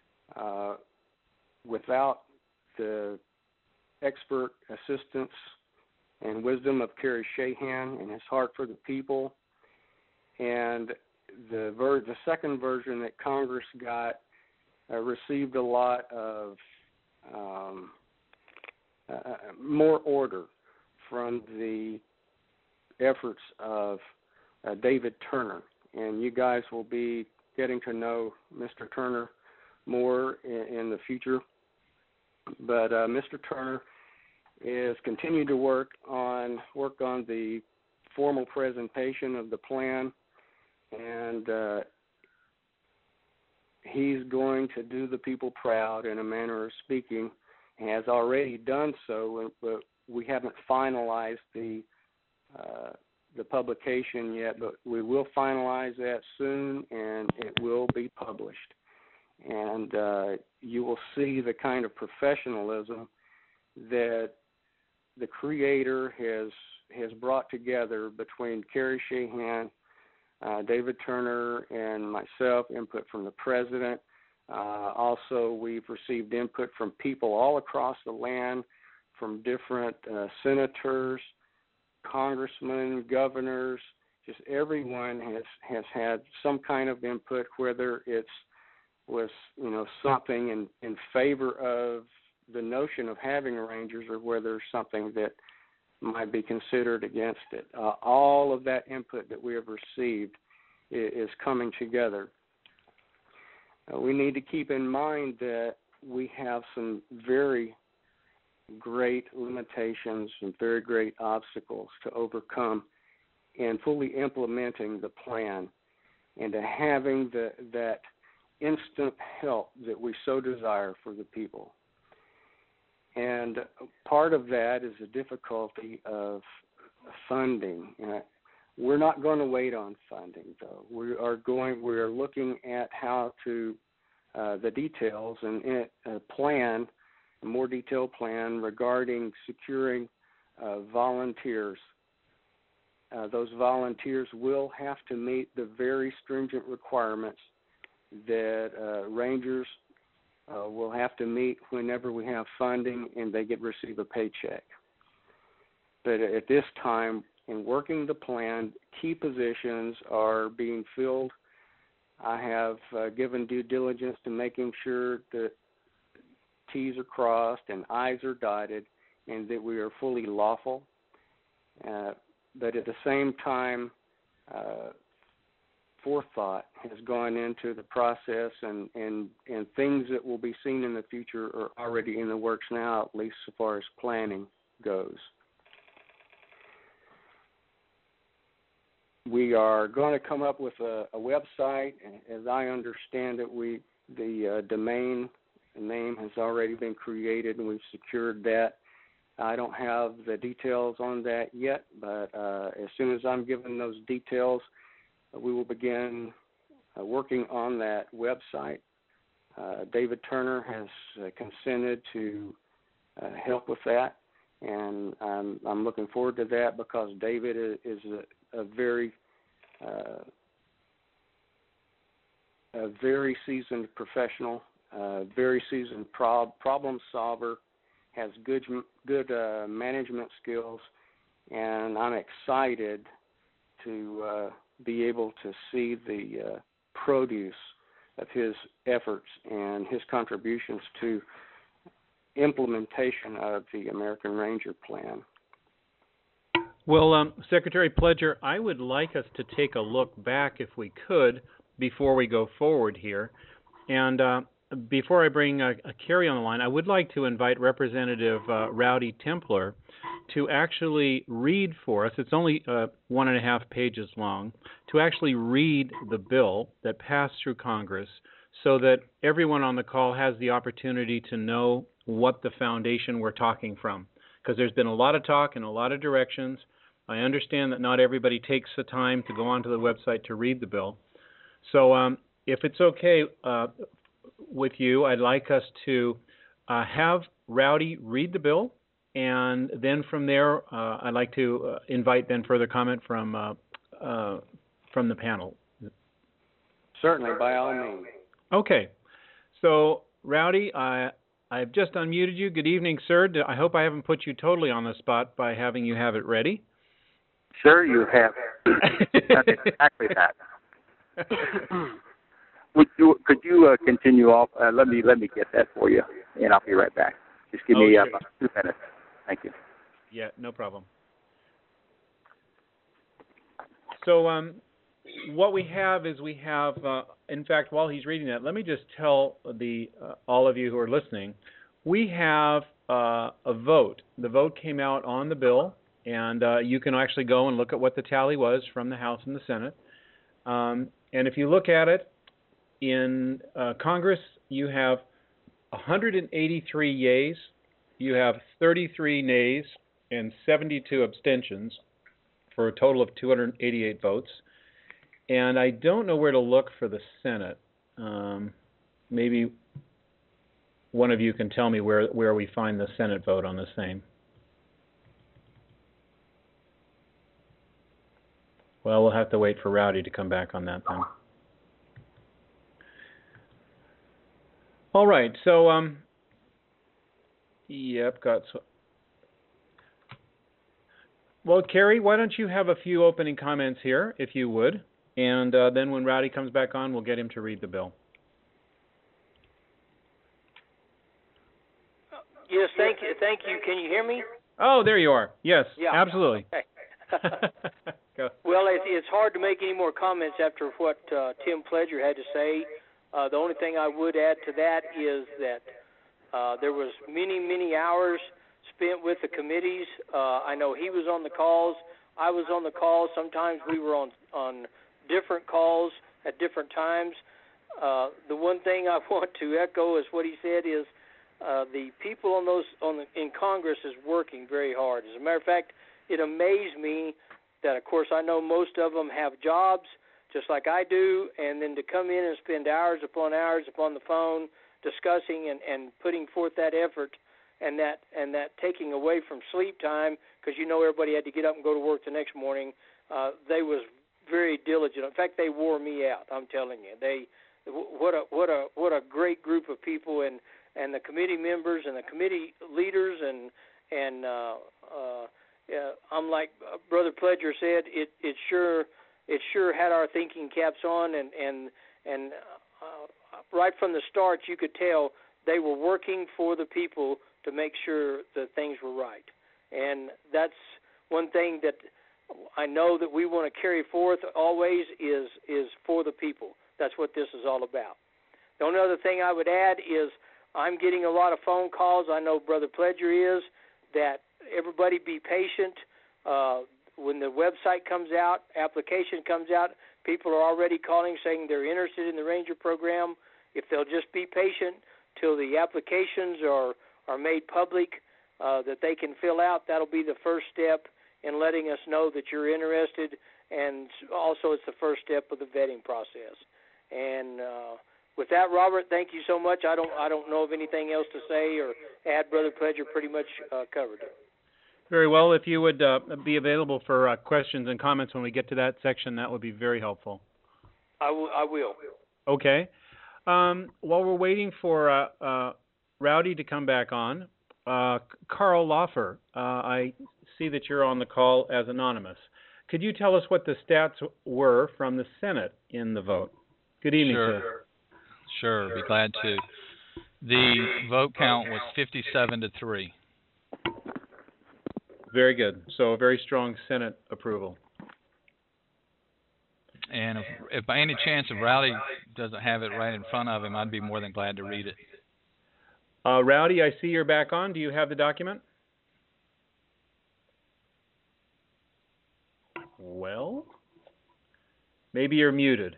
without the expert assistance and wisdom of Kerry Shahan and his heart for the people. And the second version that Congress got received a lot of more order from the efforts of David Turner. And you guys will be getting to know Mr. Turner more in the future. But Mr. Turner is continuing to work on the formal presentation of the plan, and he's going to do the people proud in a manner of speaking. He has already done so, but we haven't finalized the publication yet, but we will finalize that soon, and it will be published. And you will see the kind of professionalism that the Creator has brought together between Kerry Shahan, David Turner, and myself, input from the President. Also, we've received input from people all across the land, from different senators, congressmen, governors. Just everyone has had some kind of input, whether it was something in favor of the notion of having rangers or whether something that might be considered against it. All of that input that we have received is coming together. We need to keep in mind that we have some very great limitations and very great obstacles to overcome in fully implementing the plan and to having that instant help that we so desire for the people. And part of that is the difficulty of funding. We're not going to wait on funding, though. We are looking at how to the details and a more detailed plan regarding securing volunteers. Those volunteers will have to meet the very stringent requirements that rangers will have to meet whenever we have funding and they receive a paycheck. But at this time, in working the plan, key positions are being filled. I have given due diligence to making sure that T's are crossed and I's are dotted and that we are fully lawful. But at the same time, forethought has gone into the process, and things that will be seen in the future are already in the works now, at least so far as planning goes. We are going to come up with a website. As I understand it, the domain name has already been created, and we've secured that. I don't have the details on that yet, but as soon as I'm given those details, we will begin working on that website. David Turner has consented to help with that, and I'm looking forward to that because David is a very seasoned professional, very seasoned problem solver, has good management skills, and I'm excited to be able to see the produce of his efforts and his contributions to implementation of the American Ranger Plan. Well, Secretary Pledger, I would like us to take a look back, if we could, before we go forward here. And before I bring Carrie on the line, I would like to invite Representative Rowdy Templer to actually read for us. It's only 1.5 pages long. To actually read the bill that passed through Congress, so that everyone on the call has the opportunity to know what the foundation we're talking from. Because there's been a lot of talk in a lot of directions. I understand that not everybody takes the time to go onto the website to read the bill. So if it's okay with you, I'd like us to have Rowdy read the bill, and then from there, I'd like to invite then further comment from the panel. Certainly, by all means. Okay. So, Rowdy, I've just unmuted you. Good evening, sir. I hope I haven't put you totally on the spot by having you have it ready. Sure, you have done exactly that. Could you continue off? Let me get that for you, and I'll be right back. Just give me about 2 minutes. Thank you. Yeah, no problem. So what we have is in fact, while he's reading that, let me just tell all of you who are listening, we have a vote. The vote came out on the bill, and you can actually go and look at what the tally was from the House and the Senate. And if you look at it, in Congress, you have 183 yeas, you have 33 nays, and 72 abstentions, for a total of 288 votes. And I don't know where to look for the Senate. Maybe one of you can tell me where we find the Senate vote on the same. Well, we'll have to wait for Rowdy to come back on that then. All right, so, yep, well, Carrie, why don't you have a few opening comments here, if you would, and then when Rowdy comes back on, we'll get him to read the bill. Yes, thank you. Can you hear me? Oh, there you are. Yes, yeah. Absolutely. Okay. Well, it's hard to make any more comments after what Tim Pledger had to say. The only thing I would add to that is that there was many hours spent with the committees. I know he was on the calls. I was on the calls. Sometimes we were on different calls at different times. The one thing I want to echo is what he said is the people in Congress is working very hard. As a matter of fact, it amazed me that, of course, I know most of them have jobs just like I do, and then to come in and spend hours upon the phone discussing and putting forth that effort and that taking away from sleep time, because everybody had to get up and go to work the next morning. They was very diligent. In fact, they wore me out. I'm telling you, what a great group of people, and the committee members and the committee leaders and I'm like Brother Pledger said, it sure had our thinking caps on, and right from the start you could tell they were working for the people to make sure that things were right. And that's one thing that I know that we want to carry forth always is for the people. That's what this is all about. The only other thing I would add is I'm getting a lot of phone calls. I know Brother Pledger is, that everybody be patient. When the website comes out, application comes out, people are already calling saying they're interested in the Ranger program. If they'll just be patient till the applications are made public that they can fill out, that'll be the first step in letting us know that you're interested, and also it's the first step of the vetting process. And with that, Robert, thank you so much. I don't know of anything else to say or add. Brother Pledger pretty much covered it. Very well. If you would be available for questions and comments when we get to that section, that would be very helpful. I will. Okay. While we're waiting for Rowdy to come back on, Carl Loffer, I see that you're on the call as anonymous. Could you tell us what the stats were from the Senate in the vote? Good evening, sir. Sure, be glad to. The vote count was 57-3. Very good. So a very strong Senate approval. And if by any chance if Rowdy doesn't have it right in front of him, I'd be more than glad to read it. Rowdy, I see you're back on. Do you have the document? Well, maybe you're muted.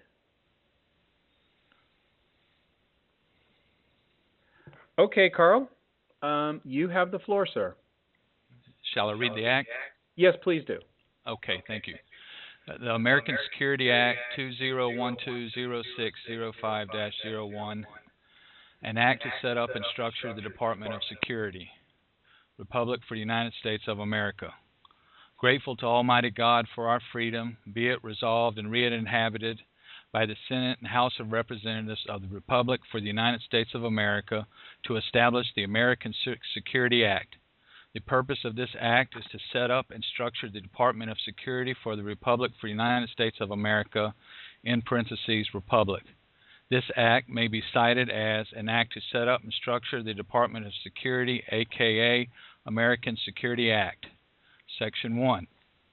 Okay, Carl, you have the floor, sir. Shall I read the act? Yes, please do. Okay, thank you. The American Security Act 20120605-01, an act to set up and structure the Department of Security, Republic for the United States of America. Grateful to Almighty God for our freedom, be it resolved and re-inhabited by the Senate and House of Representatives of the Republic for the United States of America to establish the American Security Act. The purpose of this act is to set up and structure the Department of Security for the Republic for the United States of America, in parentheses, Republic. This act may be cited as an act to set up and structure the Department of Security, aka American Security Act. Section 1.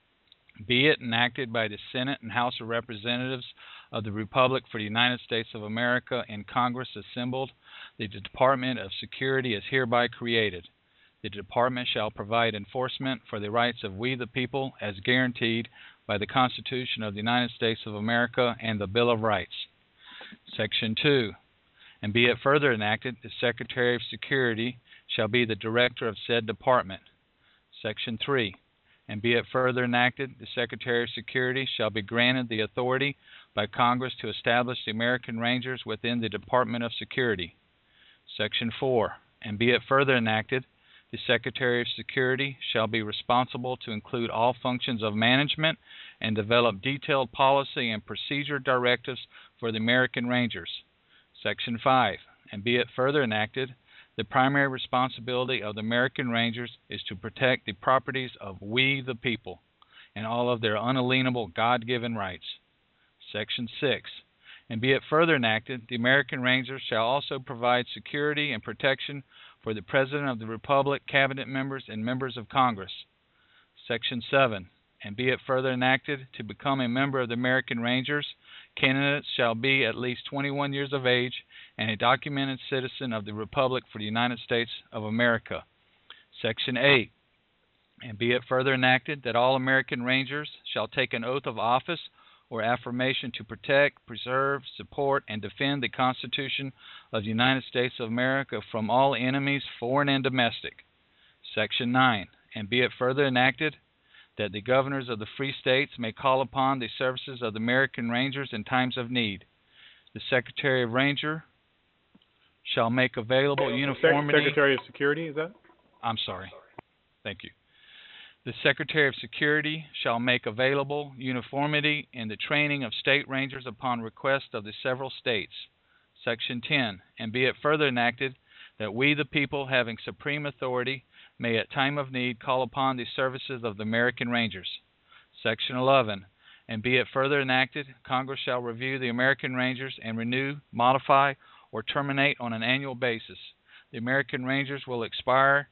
Be it enacted by the Senate and House of Representatives of the Republic for the United States of America and Congress assembled, the Department of Security is hereby created. The Department shall provide enforcement for the rights of we the people as guaranteed by the Constitution of the United States of America and the Bill of Rights. Section 2. And be it further enacted, the Secretary of Security shall be the Director of said Department. Section 3. And be it further enacted, the Secretary of Security shall be granted the authority by Congress to establish the American Rangers within the Department of Security. Section 4. And be it further enacted, the Secretary of Security shall be responsible to include all functions of management and develop detailed policy and procedure directives for the American Rangers. Section 5. And be it further enacted, the primary responsibility of the American Rangers is to protect the properties of we the people and all of their unalienable God-given rights. Section 6. And be it further enacted, the American Rangers shall also provide security and protection for the President of the Republic, cabinet members, and members of Congress. Section 7. And be it further enacted, to become a member of the American Rangers, candidates shall be at least 21 years of age and a documented citizen of the Republic for the United States of America. Section 8. And be it further enacted that all American Rangers shall take an oath of office or affirmation to protect, preserve, support, and defend the Constitution of the United States of America from all enemies, foreign and domestic. Section 9. And be it further enacted that the governors of the free states may call upon the services of the American Rangers in times of need. The Secretary of Ranger shall make available uniformity... Secretary of Security, is that? I'm sorry. Thank you. The Secretary of Security shall make available uniformity in the training of state rangers upon request of the several states. Section 10. And be it further enacted that we the people, having supreme authority, may at time of need call upon the services of the American Rangers. Section 11. And be it further enacted, Congress shall review the American Rangers and renew, modify, or terminate on an annual basis. The American Rangers will expire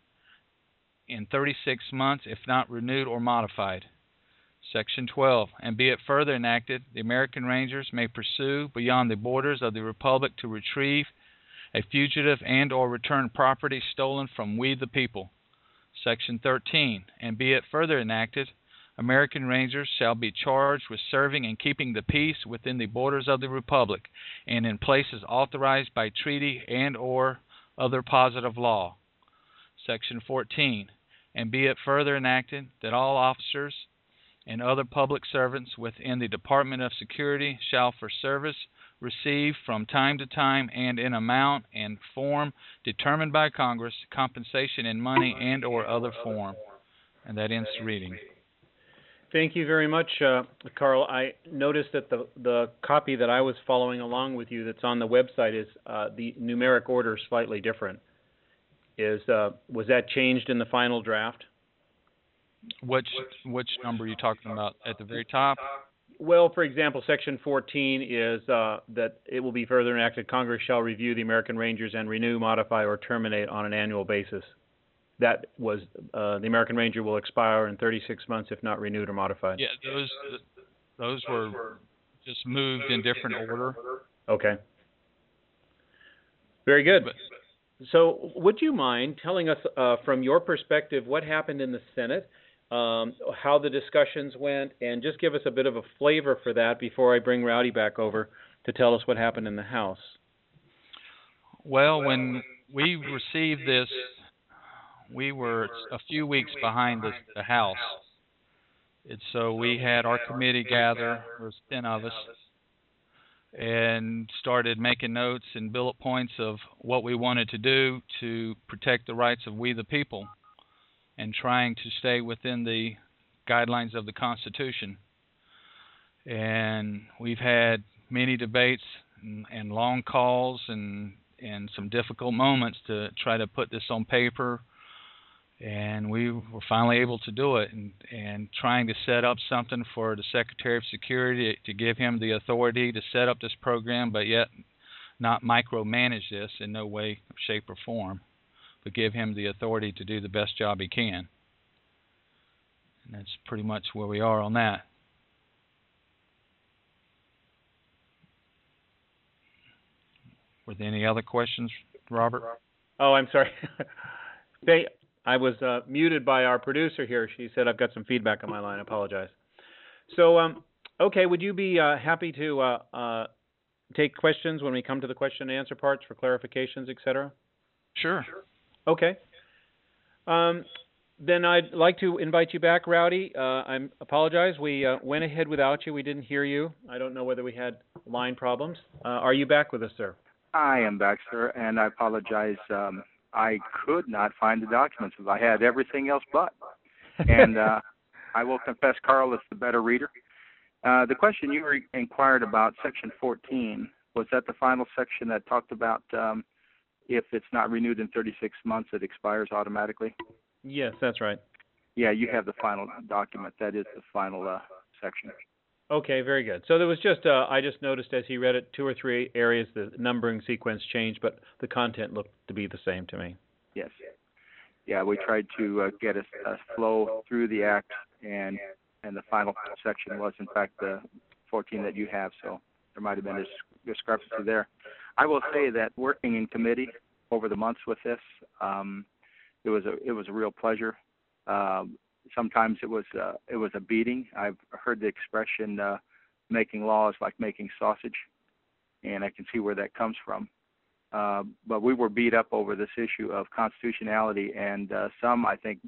in 36 months if not renewed or modified. Section 12. And be it further enacted, the American Rangers may pursue beyond the borders of the Republic to retrieve a fugitive and or return property stolen from we the people. Section 13. And be it further enacted, American Rangers shall be charged with serving and keeping the peace within the borders of the Republic and in places authorized by treaty and or other positive law. Section 14. And be it further enacted that all officers and other public servants within the Department of Security shall for service receive from time to time and in amount and form determined by Congress compensation in money and or other form. And that ends the reading. Thank you very much, Carl. I noticed that the copy that I was following along with you that's on the website is the numeric order slightly different. Was that changed in the final draft? Which number are you talking about? At the very top? Well, for example, Section 14 is that it will be further enacted, Congress shall review the American Rangers and renew, modify, or terminate on an annual basis. That was the American Ranger will expire in 36 months if not renewed or modified. Yeah, those were just moved in different order. Okay. Very good. So would you mind telling us from your perspective what happened in the Senate, how the discussions went, and just give us a bit of a flavor for that before I bring Rowdy back over to tell us what happened in the House? Well, when we received this, we were a few weeks behind the House. And so we had our committee gather, there was 10 of us, and started making notes and bullet points of what we wanted to do to protect the rights of we the people and trying to stay within the guidelines of the Constitution. And we've had many debates and long calls and some difficult moments to try to put this on paper. And we were finally able to do it, and trying to set up something for the Secretary of Security to give him the authority to set up this program, but yet not micromanage this in no way, shape, or form, but give him the authority to do the best job he can. And that's pretty much where we are on that. Were there any other questions, Robert? Oh, I'm sorry. I was muted by our producer here. She said I've got some feedback on my line. I apologize. So, okay, would you be happy to take questions when we come to the question and answer parts for clarifications, etc.? Sure. Okay. Then I'd like to invite you back, Rowdy. I apologize. We went ahead without you. We didn't hear you. I don't know whether we had line problems. Are you back with us, sir? I am back, sir, and I apologize. I could not find the documents. I had everything else but. And I will confess Carl is the better reader. The question you inquired about, Section 14, was that the final section that talked about if it's not renewed in 36 months, it expires automatically? Yes, that's right. Yeah, you have the final document. That is the final section. Okay, very good. So there was just, I just noticed as he read it, 2 or 3 areas the numbering sequence changed, but the content looked to be the same to me. Yes. Yeah, we tried to get a flow through the act, and the final section was, in fact, the 14 that you have, so there might have been a discrepancy there. I will say that working in committee over the months with this, it was a real pleasure. Sometimes it was a beating. I've heard the expression making law is like making sausage, and I can see where that comes from. But we were beat up over this issue of constitutionality, and some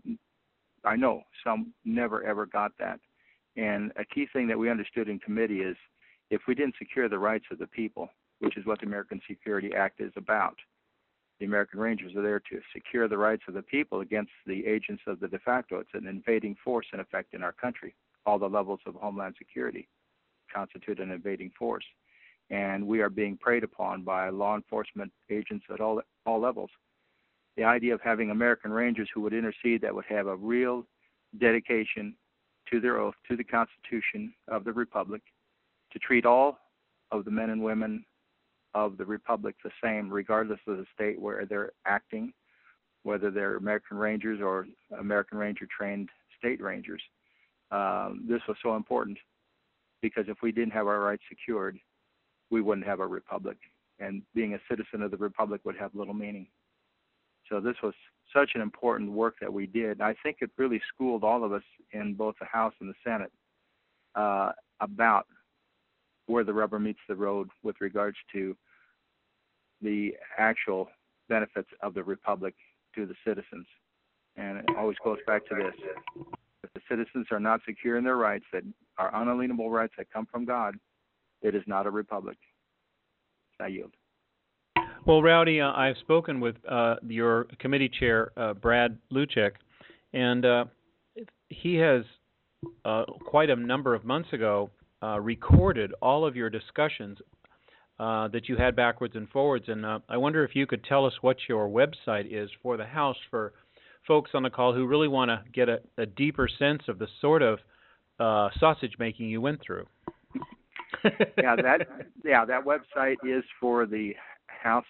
never ever got that. And a key thing that we understood in committee is if we didn't secure the rights of the people, which is what the American Security Act is about, the American Rangers are there to secure the rights of the people against the agents of the de facto. It's an invading force, in effect, in our country. All the levels of Homeland Security constitute an invading force. And we are being preyed upon by law enforcement agents at all levels. The idea of having American Rangers who would intercede, that would have a real dedication to their oath, to the Constitution of the Republic, to treat all of the men and women of the Republic the same, regardless of the state where they're acting, whether they're American Rangers or American Ranger-trained state Rangers. This was so important because if we didn't have our rights secured, we wouldn't have a republic, and being a citizen of the Republic would have little meaning. So this was such an important work that we did. I think it really schooled all of us in both the House and the Senate about where the rubber meets the road with regards to the actual benefits of the Republic to the citizens. And it always goes back to this. If the citizens are not secure in their rights, that are unalienable rights that come from God, it is not a republic. I yield. Well, Rowdy, I've spoken with your committee chair, Brad Luchek, and he has quite a number of months ago recorded all of your discussions that you had backwards and forwards, and I wonder if you could tell us what your website is for the House for folks on the call who really want to get a deeper sense of the sort of sausage making you went through. that website is for the House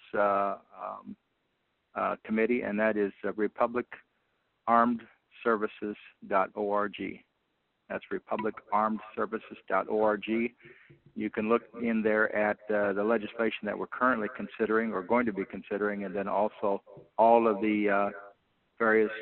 committee, and that is republicarmedservices.org. That's republicarmedservices.org. You can look in there at the legislation that we're currently considering or going to be considering, and then also all of the various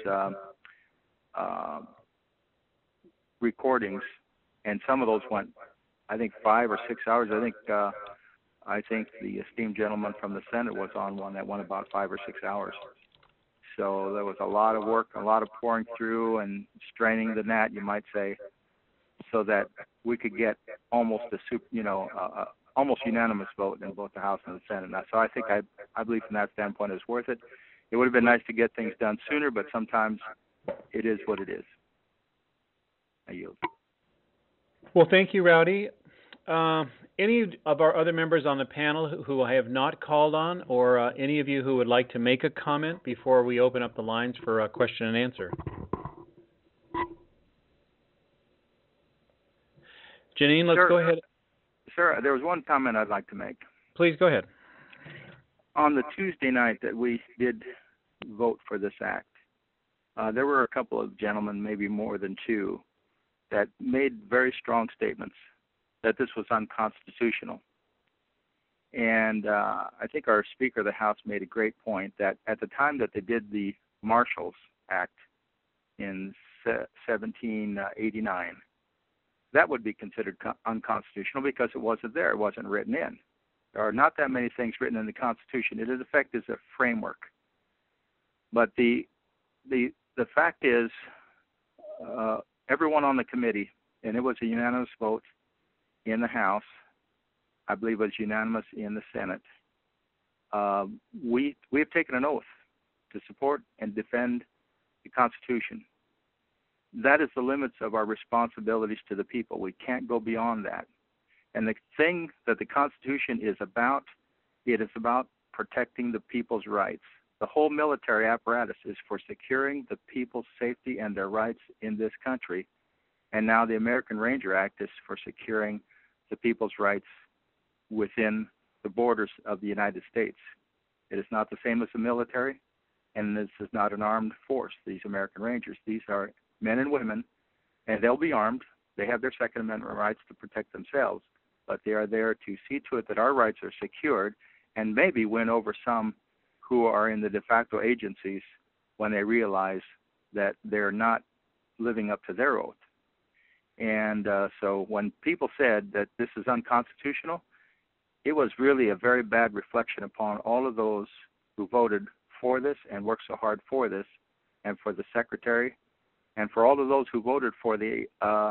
recordings. And some of those went, I think, 5 or 6 hours. I think the esteemed gentleman from the Senate was on one that went about 5 or 6 hours. So there was a lot of work, a lot of pouring through and straining the gnat, you might say, so that we could get almost almost unanimous vote in both the House and the Senate. So I think I believe from that standpoint it's worth it. It would have been nice to get things done sooner, but sometimes it is what it is. I yield. Well, thank you, Rowdy. Any of our other members on the panel who I have not called on, or any of you who would like to make a comment before we open up the lines for a question and answer? Janine, let's go ahead. Sir, there was one comment I'd like to make. Please go ahead. On the Tuesday night that we did vote for this act, there were a couple of gentlemen, maybe more than two, that made very strong statements that this was unconstitutional. And I think our Speaker of the House made a great point that at the time that they did the Marshals Act in 1789, that would be considered unconstitutional because it wasn't there. It wasn't written in. There are not that many things written in the Constitution. It, in effect, is a framework. But the fact is, everyone on the committee, and it was a unanimous vote in the House, I believe it was unanimous in the Senate, we have taken an oath to support and defend the Constitution. That is the limits of our responsibilities to the people. We can't go beyond that. And the thing that the Constitution is about, it is about protecting the people's rights. The whole military apparatus is for securing the people's safety and their rights in this country. And now the American Ranger Act is for securing the people's rights within the borders of the United States. It is not the same as the military, and this is not an armed force, these American Rangers. These are men and women, and they'll be armed. They have their Second Amendment rights to protect themselves, but they are there to see to it that our rights are secured and maybe win over some who are in the de facto agencies when they realize that they're not living up to their oath. And so when people said that this is unconstitutional, it was really a very bad reflection upon all of those who voted for this and worked so hard for this, and for the Secretary, and for all of those who voted for the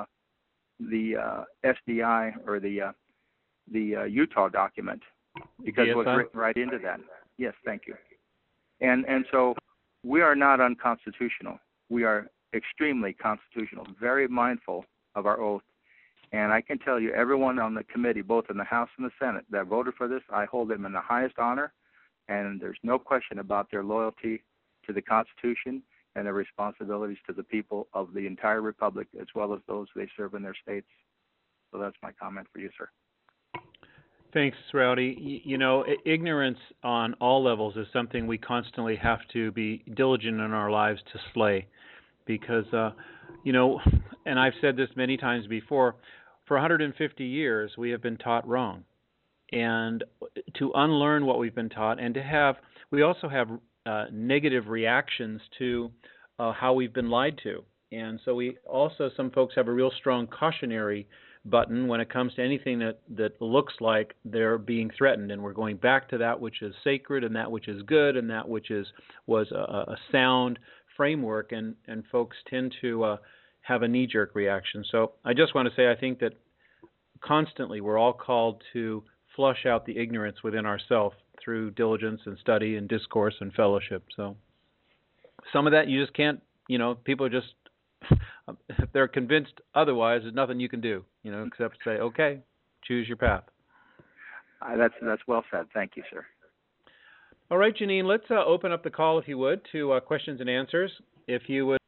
SDI or the Utah document, because it was written right into that. Yes, thank you. And so we are not unconstitutional. We are extremely constitutional, very mindful of our oath. And I can tell you, everyone on the committee, both in the House and the Senate, that voted for this, I hold them in the highest honor, and there's no question about their loyalty to the Constitution and their responsibilities to the people of the entire republic, as well as those they serve in their states. So that's my comment for you, sir. Thanks, Rowdy. You know, ignorance on all levels is something we constantly have to be diligent in our lives to slay, because, you know, and I've said this many times before, for 150 years we have been taught wrong. And to unlearn what we've been taught, and to have, we also have negative reactions to how we've been lied to. And so we also, some folks have a real strong cautionary button when it comes to anything that looks like they're being threatened, and we're going back to that which is sacred and that which is good and that which was a sound framework, and folks tend to have a knee-jerk reaction. So I just want to say, I think that constantly we're all called to flush out the ignorance within ourselves through diligence and study and discourse and fellowship. So some of that you just can't, you know, people are just, if they're convinced otherwise, there's nothing you can do, you know, except say, okay, choose your path. That's well said. Thank you, sir. All right, Janine, let's open up the call, if you would, to questions and answers. If you'd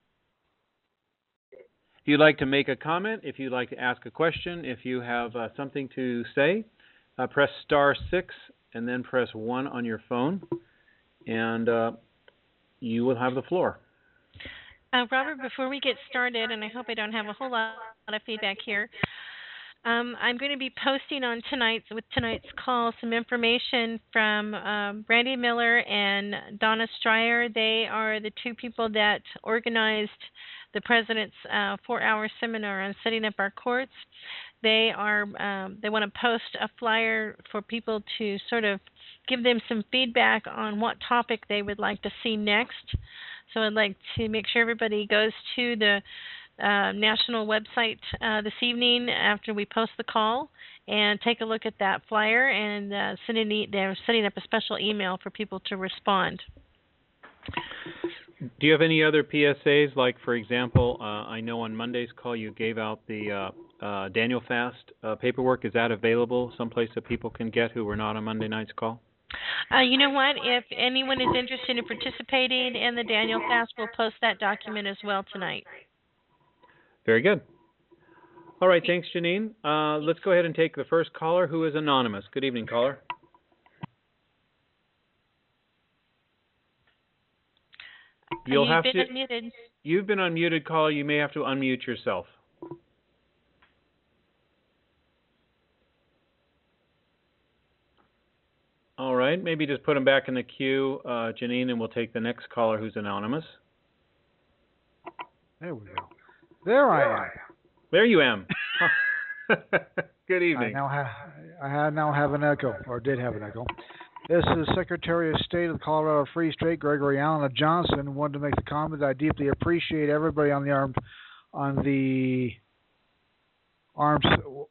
like to make a comment, if you'd like to ask a question, if you have something to say, press *6 and then press 1 on your phone, and you will have the floor. Robert, before we get started, and I hope I don't have a whole lot of feedback here, I'm going to be posting on tonight's call some information from Brandy Miller and Donna Stryer. They are the two people that organized the President's 4-hour seminar on setting up our courts. They want to post a flyer for people to sort of give them some feedback on what topic they would like to see next. So I'd like to make sure everybody goes to the national website this evening after we post the call and take a look at that flyer, and they're setting up a special email for people to respond. Do you have any other PSAs? Like, for example, I know on Monday's call you gave out the Daniel Fast paperwork. Is that available someplace that people can get who were not on Monday night's call? You know what? If anyone is interested in participating in the Daniel Fast, we'll post that document as well tonight. Very good. All right, thanks, Janine. Let's go ahead and take the first caller, who is anonymous. Good evening, caller. You've been unmuted. You've been unmuted, caller. You may have to unmute yourself. All right, maybe just put them back in the queue, Janine, and we'll take the next caller who's anonymous. There we go. There I am. There you am. Good evening. I now have an echo, or did have an echo. This is Secretary of State of the Colorado Free State, Gregory Allen Johnson. Wanted to make the comment that I deeply appreciate everybody on the Armed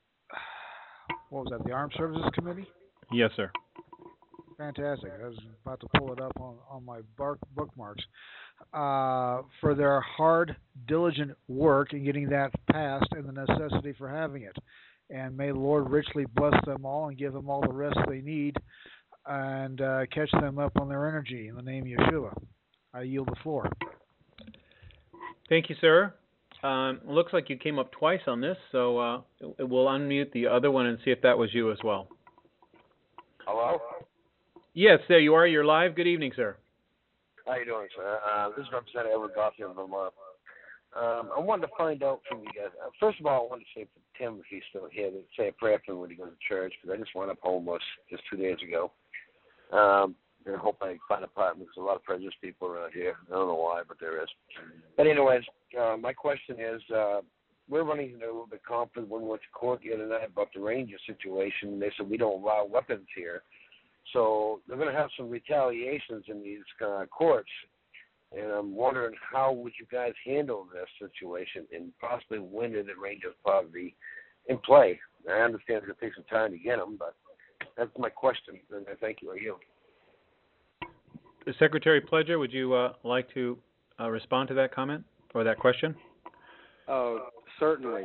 Services Committee. Yes, sir. Fantastic. I was about to pull it up on my bookmarks. For their hard, diligent work in getting that passed and the necessity for having it. And may the Lord richly bless them all and give them all the rest they need and catch them up on their energy. In the name of Yeshua, I yield the floor. Thank you, sir. Looks like you came up twice on this, so we'll unmute the other one and see if that was you as well. Hello? Yes, there you are. You're live. Good evening, sir. How you doing, sir? This is Representative Edward Goffey of Vermont. I wanted to find out from you guys. First of all, I wanted to say for Tim, if he's still here, to say a prayer for him when he goes to church, because I just wound up homeless just 2 days ago. And I hope I find an apartment. There's a lot of prejudiced people around here. I don't know why, but there is. But anyways, my question is, we're running into a little bit conflict when we went to court the other night about the Ranger situation. They said we don't allow weapons here. So they're going to have some retaliations in these courts. And I'm wondering, how would you guys handle this situation, and possibly when did the Rangers probably in play? I understand it's going to take some time to get them, but that's my question. And I thank you. Are you? Secretary Pledger, would you like to respond to that comment or that question? Oh, certainly.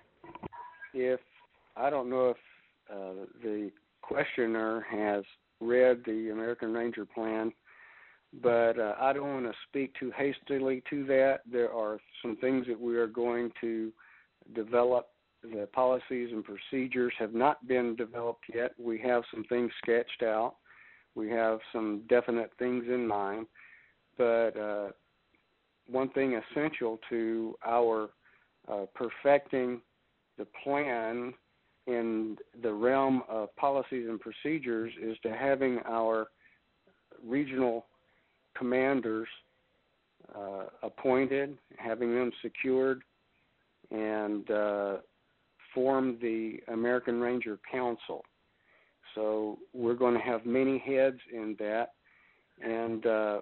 I don't know if the questioner has read the American Ranger Plan, but I don't want to speak too hastily to that. There are some things that we are going to develop. The policies and procedures have not been developed yet. We have some things sketched out. We have some definite things in mind. But one thing essential to our perfecting the plan in the realm of policies and procedures is to having our regional commanders appointed, having them secured, and form the American Ranger Council. So we're going to have many heads in that, and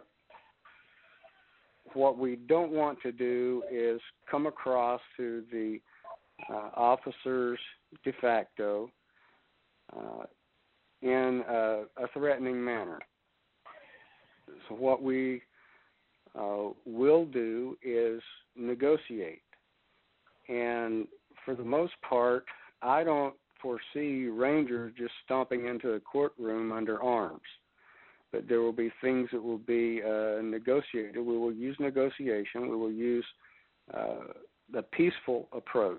what we don't want to do is come across to the officers de facto in a threatening manner. So what we will do is negotiate. And for the most part, I don't foresee Rangers just stomping into a courtroom under arms. But there will be things that will be negotiated. We will use negotiation. We will use the peaceful approach.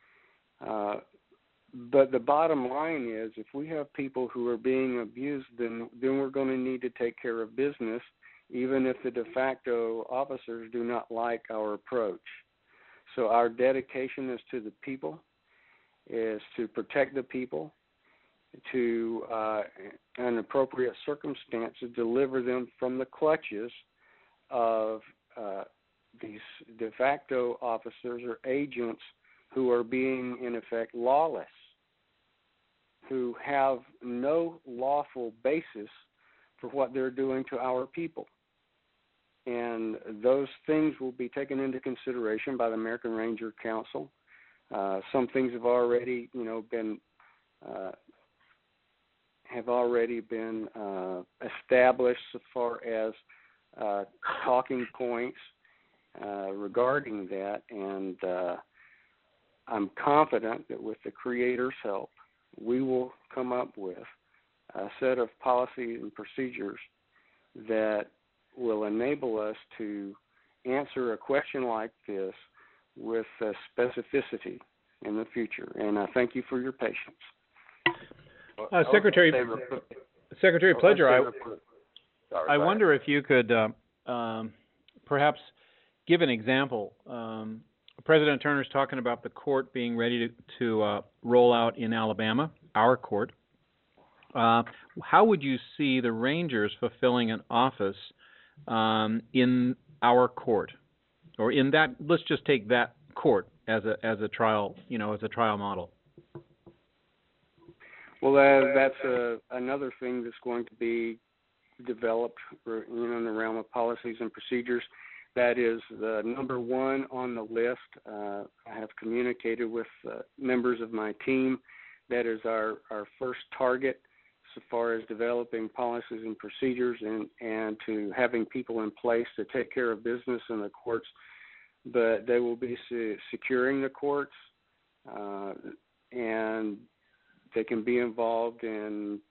But the bottom line is, if we have people who are being abused, then we're going to need to take care of business even if the de facto officers do not like our approach. So our dedication is to the people, is to protect the people, to, in appropriate circumstances, deliver them from the clutches of these de facto officers or agents who are being, in effect, lawless, who have no lawful basis for what they're doing to our people. And those things will be taken into consideration by the American Ranger Council. Some things have already, been established as far as talking points regarding that, and I'm confident that with the Creator's help, we will come up with a set of policies and procedures that will enable us to answer a question like this with specificity in the future. And I thank you for your patience. Secretary Pledger, I wonder if you could perhaps give an example. President Turner's talking about the court being ready to roll out in Alabama, our court. How would you see the Rangers fulfilling an office in our court, or in that? Let's just take that court as a trial, as a trial model. Well, that's another thing that's going to be developed, in the realm of policies and procedures. That is the number one on the list. I have communicated with members of my team. That is our first target so far as developing policies and procedures and to having people in place to take care of business in the courts. But they will be securing the courts, and they can be involved in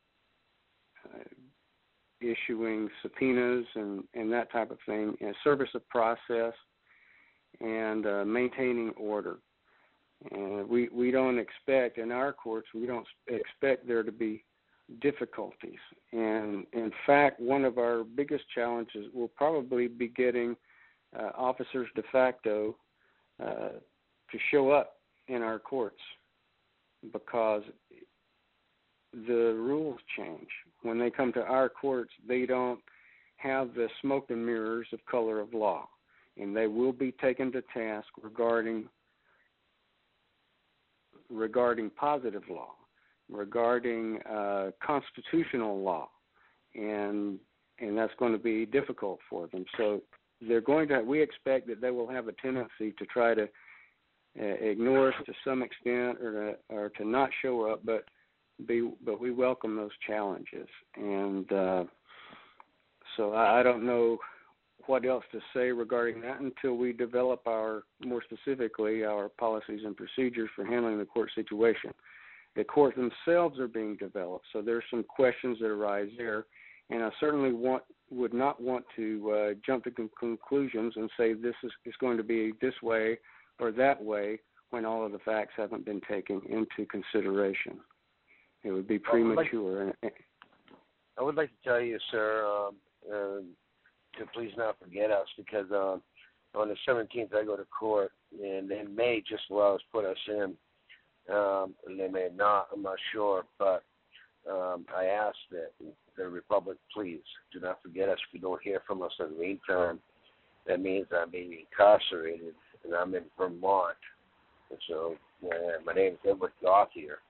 issuing subpoenas and that type of thing, and service of process, and maintaining order. And we don't expect, in our courts, we don't expect there to be difficulties. And in fact, one of our biggest challenges will probably be getting officers de facto to show up in our courts, because the rules change. When they come to our courts, they don't have the smoke and mirrors of color of law, and they will be taken to task regarding positive law, regarding constitutional law, and that's going to be difficult for them. So we expect that they will have a tendency to try to ignore us to some extent, or to not show up, but we welcome those challenges. And so I don't know what else to say regarding that until we develop more specifically our policies and procedures for handling the court situation. The courts themselves are being developed, so there's some questions that arise there, and I certainly would not want to jump to conclusions and say this is going to be this way or that way when all of the facts haven't been taken into consideration. It would be premature. I would like to tell you, sir, to please not forget us, because on the 17th I go to court, and they may just allow us put us in, and they may not. I'm not sure, but I ask that the Republic, please do not forget us. If you don't hear from us in the meantime, that means I'm being incarcerated, and I'm in Vermont. And so my name is Edward Gauthier.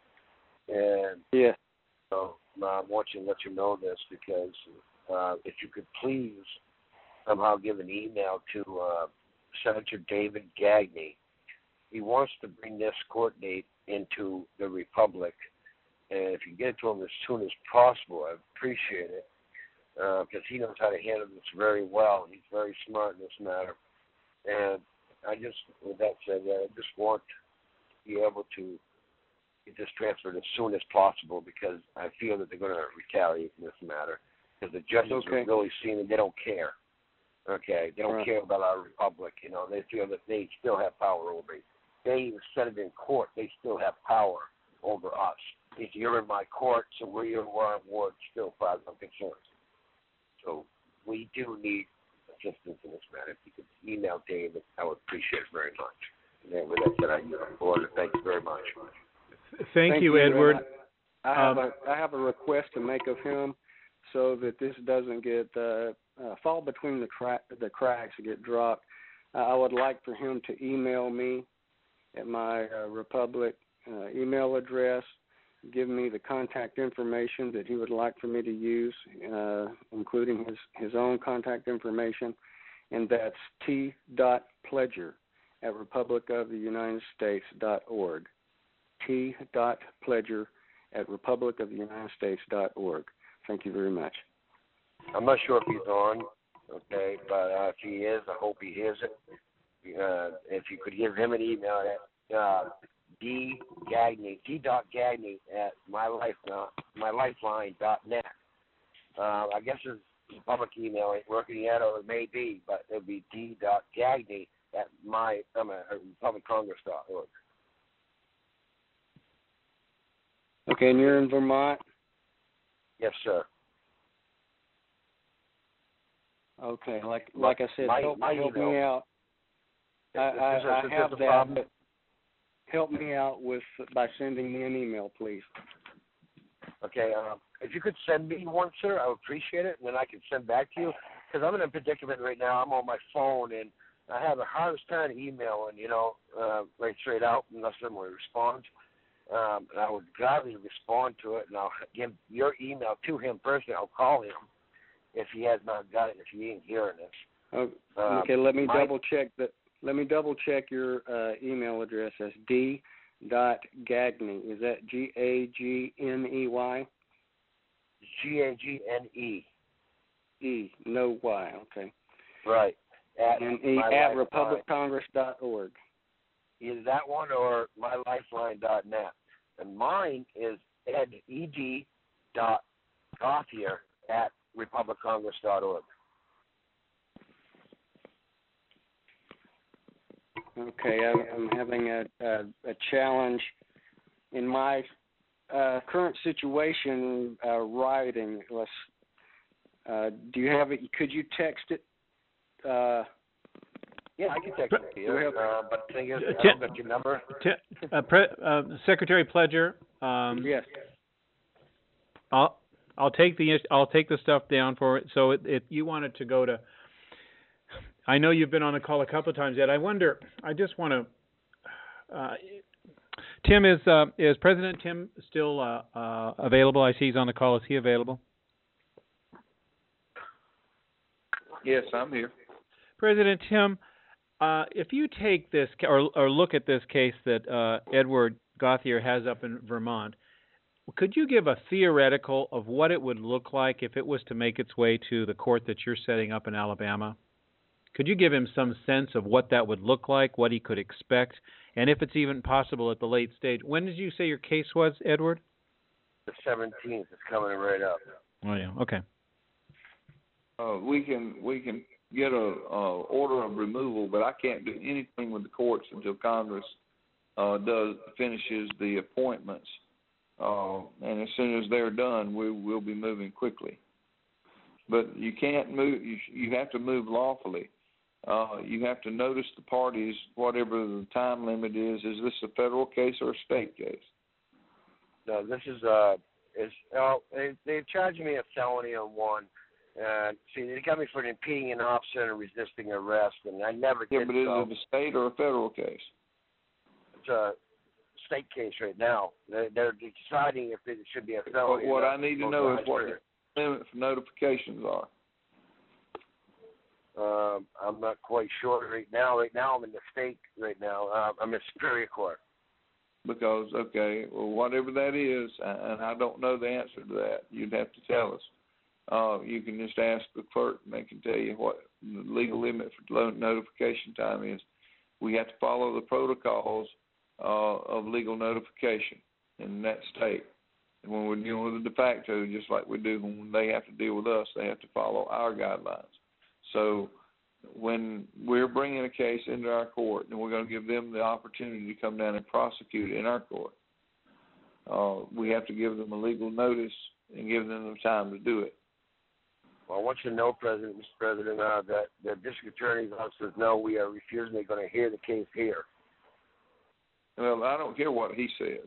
And yeah, so I want you to let you know this, because if you could please somehow give an email to Senator David Gagne. He wants to bring this court date into the Republic, and if you get it to him as soon as possible, I'd appreciate it, because he knows how to handle this very well. He's very smart in this matter. And with that said, I just want to be able to get this transferred as soon as possible, because I feel that they're going to retaliate in this matter, because the judges are really seeing it. They don't care. Okay, they don't care about our Republic. They feel that they still have power over it. They even said it in court. They still have power over us. If you're in my court, so where you are in ward, still far as I'm concerned. So we do need assistance in this matter. If you could email David, I would appreciate it very much. And then with that said, I yield the floor. Thank you very much. Thank you, Edward. I have a request to make of him, so that this doesn't get fall between the cracks and get dropped. I would like for him to email me at my Republic email address, give me the contact information that he would like for me to use, including his own contact information, and that's t.pledger@republicoftheunitedstates.org. t.pledger@republicoftheunitedstates.org. Thank you very much. I'm not sure if he's on, okay, but if he is, I hope he hears it. If you could give him an email at d.gagney@mylifeline.net. I guess his public email ain't working yet, or it may be, but it'll be d.gagney@republiccongress.org. Okay, and you're in Vermont? Yes, sir. Okay, like I said, help me out. I have that, but help me out by sending me an email, please. Okay, if you could send me one, sir, I would appreciate it, and then I can send back to you, because I'm in a predicament right now. I'm on my phone, and I have the hardest time emailing, right straight out, unless someone responds. And I would gladly respond to it, and I'll give your email to him personally. I'll call him if he has not got it, if he ain't hearing this. Okay, let me double check that. Let me double check your email address as d.gagney. Is that Gagney? Gagne. E, no Y. Okay. Right. At republiccongress.org. Either that one or mylifeline.net. And mine is ed.gauthier@republiccongress.org. Okay, I'm having a challenge in my current situation writing. Do you have it? Could you text it? Yeah, I can text it to you. But the thing is, I don't got your number. Secretary Pledger. Yes. I'll take the stuff down for it. So if you wanted to go to, I know you've been on the call a couple of times, Ed. I just want to. Tim, is President Tim still available? I see he's on the call. Is he available? Yes, I'm here. President Tim, if you take this or look at this case that Edward Gauthier has up in Vermont, could you give a theoretical of what it would look like if it was to make its way to the court that you're setting up in Alabama? Could you give him some sense of what that would look like, what he could expect, and if it's even possible at the late stage? When did you say your case was, Edward? The 17th. It's coming right up. Oh, yeah. Okay. We can get a order of removal, but I can't do anything with the courts until Congress finishes the appointments. And as soon as they're done, we'll be moving quickly. But you can't move. You have to move lawfully. You have to notice the parties, whatever the time limit is. Is this a federal case or a state case? No, this is they're charging me a felony on one. See, they got me for impeding an officer and resisting arrest, and I never did. Yeah, but is it a state or a federal case? It's a state case right now. They're deciding if it should be a felony. What I need to know is what the limit for notifications are. I'm not quite sure right now. Right now, I'm in the state. Right now, I'm in Superior Court. Because whatever that is, and I don't know the answer to that. You'd have to tell us. You can just ask the clerk, and they can tell you what the legal limit for notification time is. We have to follow the protocols of legal notification in that state. And when we're dealing with a de facto, just like we do when they have to deal with us, they have to follow our guidelines. So when we're bringing a case into our court, and we're going to give them the opportunity to come down and prosecute in our court, we have to give them a legal notice and give them the time to do it. Well, I want you to know, Mr. President, that the district attorney's office says no, we are refusing. They're going to hear the case here. Well, I don't care what he says.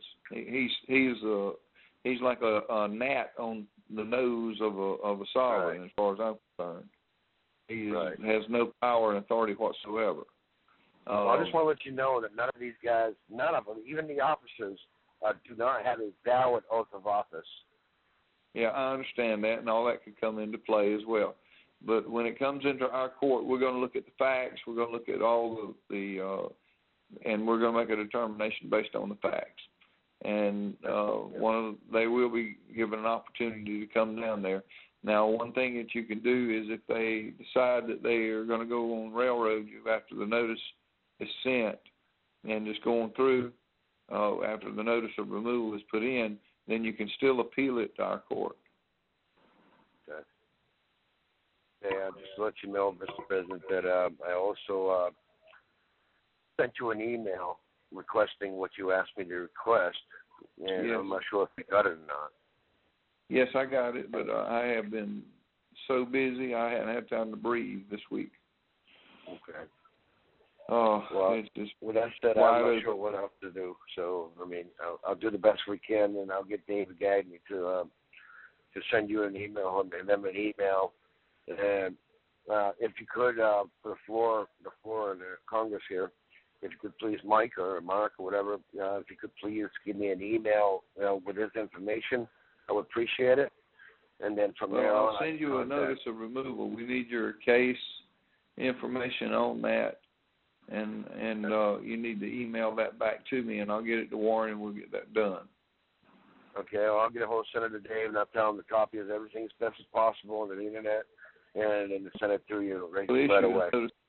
He's like a gnat on the nose of a sovereign, right, as far as I'm concerned. He has no power and authority whatsoever. Well, I just want to let you know that none of these guys, none of them, even the officers, do not have a valid oath of office. Yeah, I understand that, and all that could come into play as well. But when it comes into our court, we're going to look at the facts. We're going to look at all and we're going to make a determination based on the facts. And they will be given an opportunity to come down there. Now, one thing that you can do is if they decide that they are going to go on railroad after the notice is sent and just going through after the notice of removal is put in, then you can still appeal it to our court. Okay. Yeah, just to let you know, Mr. President, that I also sent you an email requesting what you asked me to request, and yes. I'm not sure if you got it or not. Yes, I got it, but I have been so busy I haven't had time to breathe this week. Okay. Well, it's just with that said, I'm not sure what I have to do. So, I mean, I'll do the best we can, and I'll get David Gagne to send you an email and them an email. And if you could, for the floor in the Congress here, if you could please, Mike or Mark or whatever, if you could please give me an email with this information, I would appreciate it. And then from there on, I'll send you a notice of removal. We need your case information on that. And you need to email that back to me, and I'll get it to Warren, and we'll get that done. Okay, well, I'll get a hold of Senator Dave, and I'll tell him the copy of everything as best as possible on the internet, and then send it to you right away.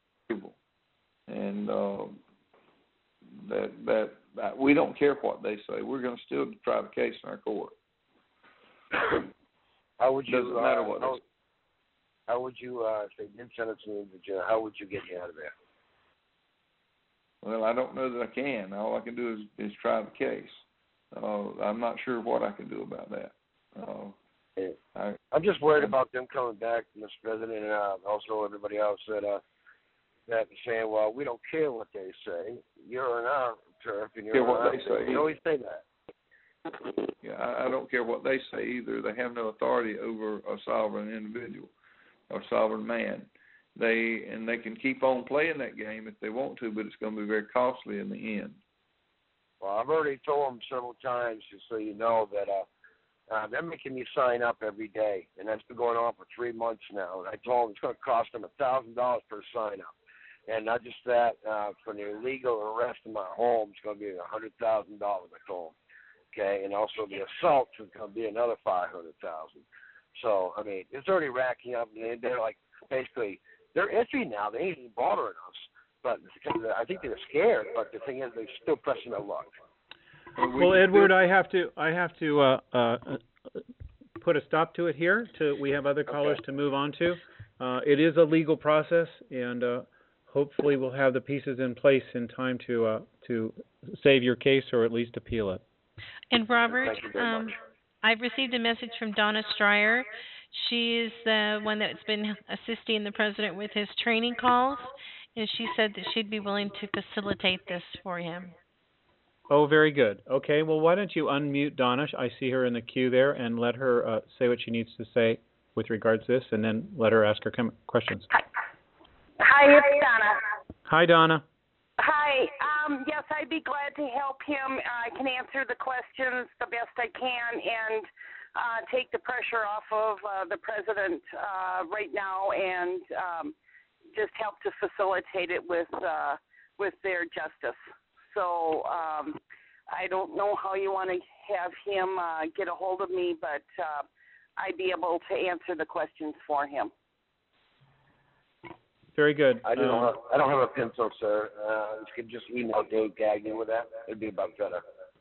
And that we don't care what they say. We're going to still try the case in our court. How would you? Doesn't matter what. How would you? If they did send it to me in Virginia, how would you get me out of there? Well, I don't know that I can. All I can do is try the case. I'm not sure what I can do about that. I'm just worried about them coming back, Mr. President, and also everybody else that saying, well, we don't care what they say. You're on our turf, and you're on our turf. You always say that. Yeah, I don't care what they say either. They have no authority over a sovereign individual or sovereign man. They can keep on playing that game if they want to, but it's going to be very costly in the end. Well, I've already told them several times, just so you know, that they're making me sign up every day, and that's been going on for 3 months now. And I told them it's going to cost them $1,000 per sign up, and not just that, for the illegal arrest in my home, it's going to be $100,000. I told them, okay, and also the assault is going to be another $500,000. So I mean, it's already racking up, and they're like basically. They're iffy now. They ain't even bothering us. But I think they're scared. But the thing is, they're still pressing their luck. Well, Edward, I have to put a stop to it here. We have other callers to move on to. It is a legal process, and hopefully we'll have the pieces in place in time to save your case or at least appeal it. And Robert, Thank you very much. I've received a message from Donna Stryer. She's the one that's been assisting the president with his training calls, and she said that she'd be willing to facilitate this for him. Oh, very good. Okay, well, why don't you unmute Donna? I see her in the queue there, and let her say what she needs to say with regards to this, and then let her ask her questions. Hi, it's Donna. Hi, Donna. Hi. Yes, I'd be glad to help him. I can answer the questions the best I can, and take the pressure off of the president right now, and just help to facilitate it with their justice. So I don't know how you want to have him get a hold of me, but I'd be able to answer the questions for him. Very good. I don't have a pencil, sir. You could just email Dave Gagne with that. It'd be about better.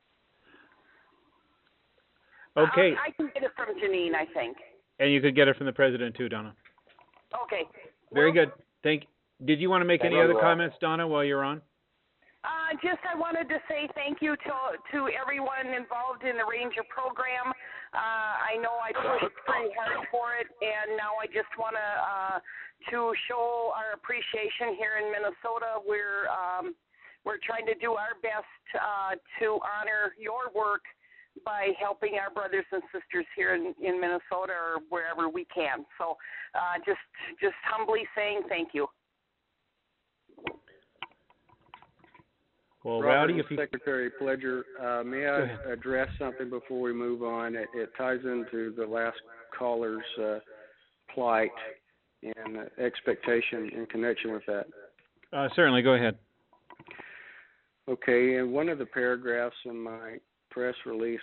Okay. I can get it from Janine, I think. And you could get it from the president too, Donna. Okay. Very good. Did you want to make any other comments, Donna, while you're on? Just I wanted to say thank you to everyone involved in the Ranger program. I know I pushed pretty hard for it, and now I just want to show our appreciation here in Minnesota. We're trying to do our best to honor your work by helping our brothers and sisters here in Minnesota or wherever we can. So just humbly saying thank you. Well, Robert, Rowdy, if you... Secretary Pledger, may I address something before we move on? It ties into the last caller's plight and expectation in connection with that. Certainly, go ahead. Okay, in one of the paragraphs in my press release,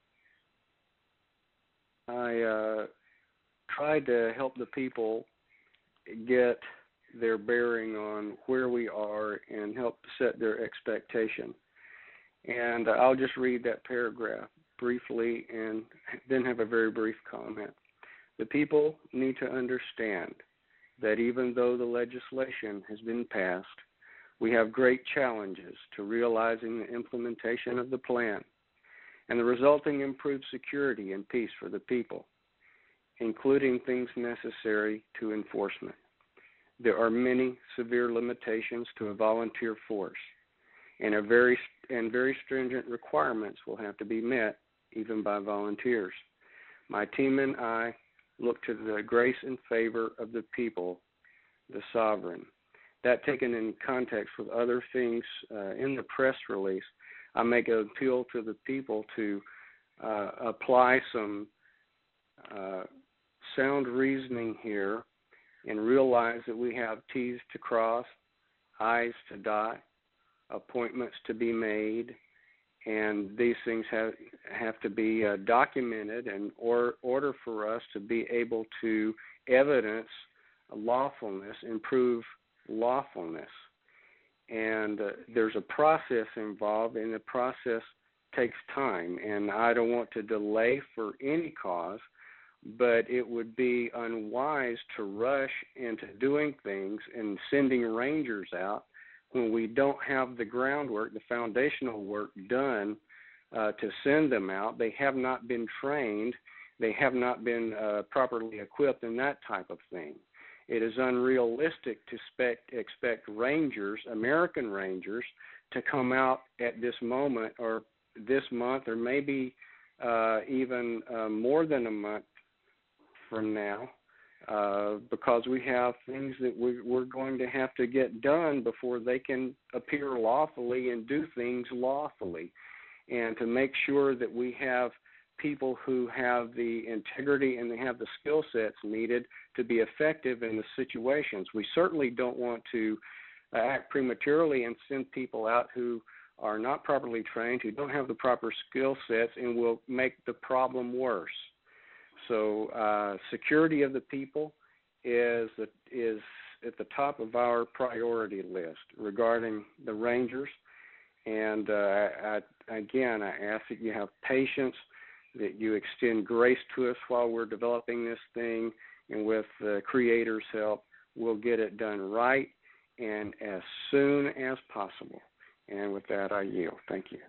I tried to help the people get their bearing on where we are and help set their expectation. And I'll just read that paragraph briefly and then have a very brief comment. The people need to understand that even though the legislation has been passed, we have great challenges to realizing the implementation of the plan and the resulting improved security and peace for the people, including things necessary to enforcement. There are many severe limitations to a volunteer force, and very stringent requirements will have to be met even by volunteers. My team and I look to the grace and favor of the people, the sovereign. That taken in context with other things in the press release, I make an appeal to the people to apply some sound reasoning here and realize that we have T's to cross, I's to dot, appointments to be made, and these things have to be documented in order for us to be able to evidence lawfulness, improve lawfulness. And there's a process involved, and the process takes time, and I don't want to delay for any cause, but it would be unwise to rush into doing things and sending rangers out when we don't have the groundwork, the foundational work done to send them out. They have not been trained. They have not been properly equipped and that type of thing. It is unrealistic to expect rangers, American rangers, to come out at this moment or this month or maybe even more than a month from now, because we have things that we're going to have to get done before they can appear lawfully and do things lawfully. And to make sure that we have people who have the integrity and they have the skill sets needed to be effective in the situations. We certainly don't want to act prematurely and send people out who are not properly trained, who don't have the proper skill sets, and will make the problem worse. So security of the people is at the top of our priority list regarding the Rangers. And again, I ask that you have patience, that you extend grace to us while we're developing this thing, and with the Creator's help, we'll get it done right and as soon as possible. And with that, I yield. Thank you.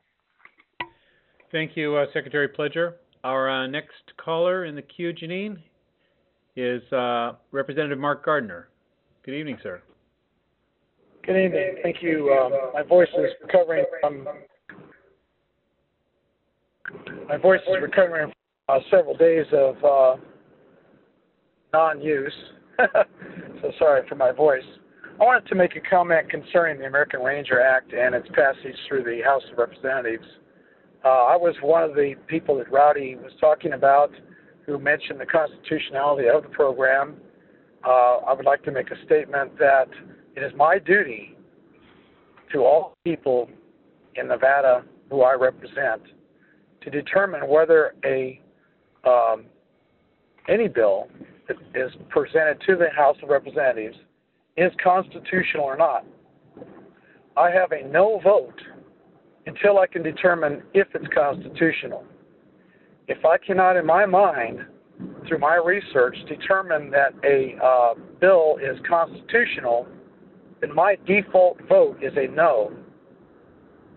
Thank you, Secretary Pledger. Our next caller in the queue, Janine, is Representative Mark Gardner. Good evening, sir. Good evening. Thank you. My voice is recovering from several days of non-use. So sorry for my voice. I wanted to make a comment concerning the American Ranger Act and its passage through the House of Representatives. I was one of the people that Rowdy was talking about who mentioned the constitutionality of the program. I would like to make a statement that it is my duty to all people in Nevada who I represent to determine whether any bill that is presented to the House of Representatives is constitutional or not. I have a no vote until I can determine if it's constitutional. If I cannot, in my mind, through my research, determine that a bill is constitutional, then my default vote is a no.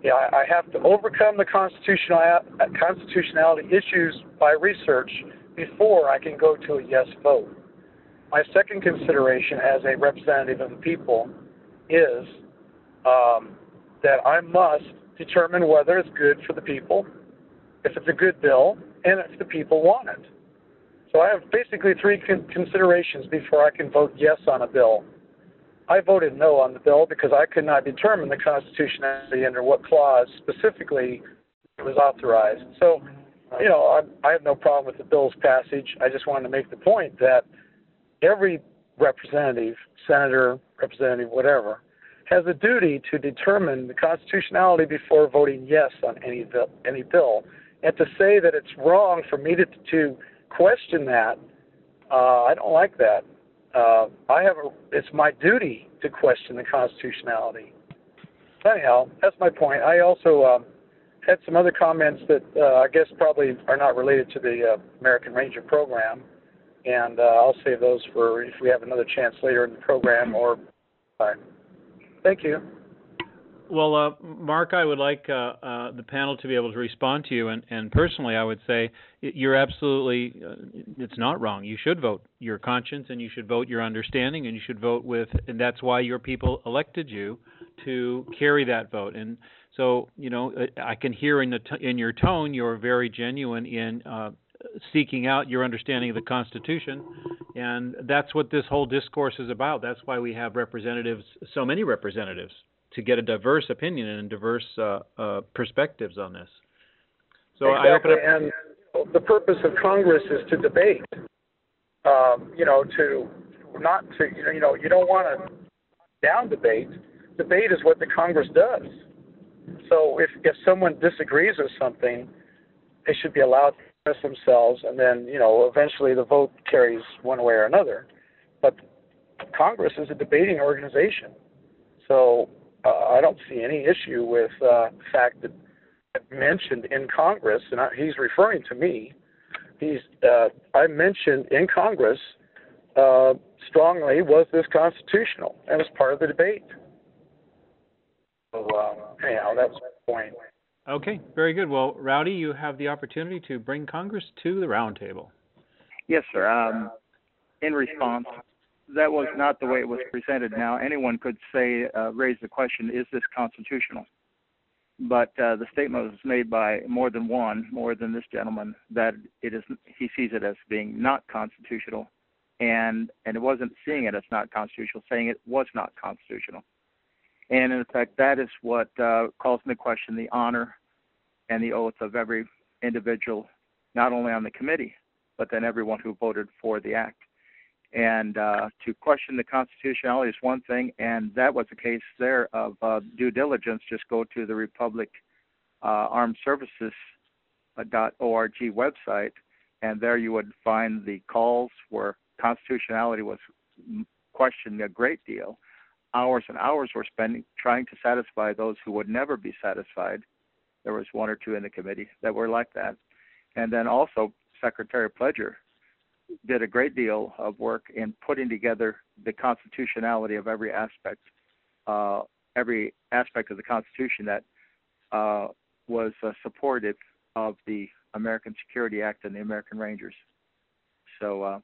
I have to overcome the constitutionality issues by research before I can go to a yes vote. My second consideration as a representative of the people is that I must determine whether it's good for the people, if it's a good bill, and if the people want it. So I have basically three considerations before I can vote yes on a bill. I voted no on the bill because I could not determine the constitutionality under what clause specifically it was authorized. So, I have no problem with the bill's passage. I just wanted to make the point that every representative, senator, representative, whatever, has a duty to determine the constitutionality before voting yes on any bill. And to say that it's wrong for me to question that, I don't like that. It's my duty to question the constitutionality. Anyhow, that's my point. I also had some other comments that I guess probably are not related to the American Ranger program, and I'll save those for if we have another chance later in the program or time. Thank you. Well, Mark, I would like the panel to be able to respond to you, and personally, I would say you're absolutely, it's not wrong. You should vote your conscience, and you should vote your understanding, and you should vote with, and that's why your people elected you to carry that vote. And so, I can hear in your tone, you're very genuine in seeking out your understanding of the Constitution, and that's what this whole discourse is about. That's why we have representatives, so many representatives, to get a diverse opinion and diverse perspectives on this. So exactly. I open up. And the purpose of Congress is to debate. You don't want to down debate. Debate is what the Congress does. So if someone disagrees with something, they should be allowed to express themselves, and then eventually the vote carries one way or another. But Congress is a debating organization, so I don't see any issue with the fact that I've mentioned in Congress, and he's referring to me. I mentioned in Congress strongly, was this constitutional? That was part of the debate. So anyhow, that's my point. Okay, very good. Well, Rowdy, you have the opportunity to bring Congress to the roundtable. Yes, sir. In response, that was not the way it was presented. Now, anyone could say, raise the question, is this constitutional? But the statement was made by more than this gentleman, that it is. He sees it as being not constitutional, and it wasn't seeing it as not constitutional, saying it was not constitutional. And in fact, that is what calls into question the honor and the oath of every individual, not only on the committee, but then everyone who voted for the act. And to question the constitutionality is one thing, and that was the case there of due diligence. Just go to the Republic Armed Services.org website, and there you would find the calls where constitutionality was questioned a great deal. Hours and hours were spent trying to satisfy those who would never be satisfied. There was one or two in the committee that were like that. And then also Secretary Pledger did a great deal of work in putting together the constitutionality of every aspect of the Constitution that was supportive of the American Security Act and the American Rangers. So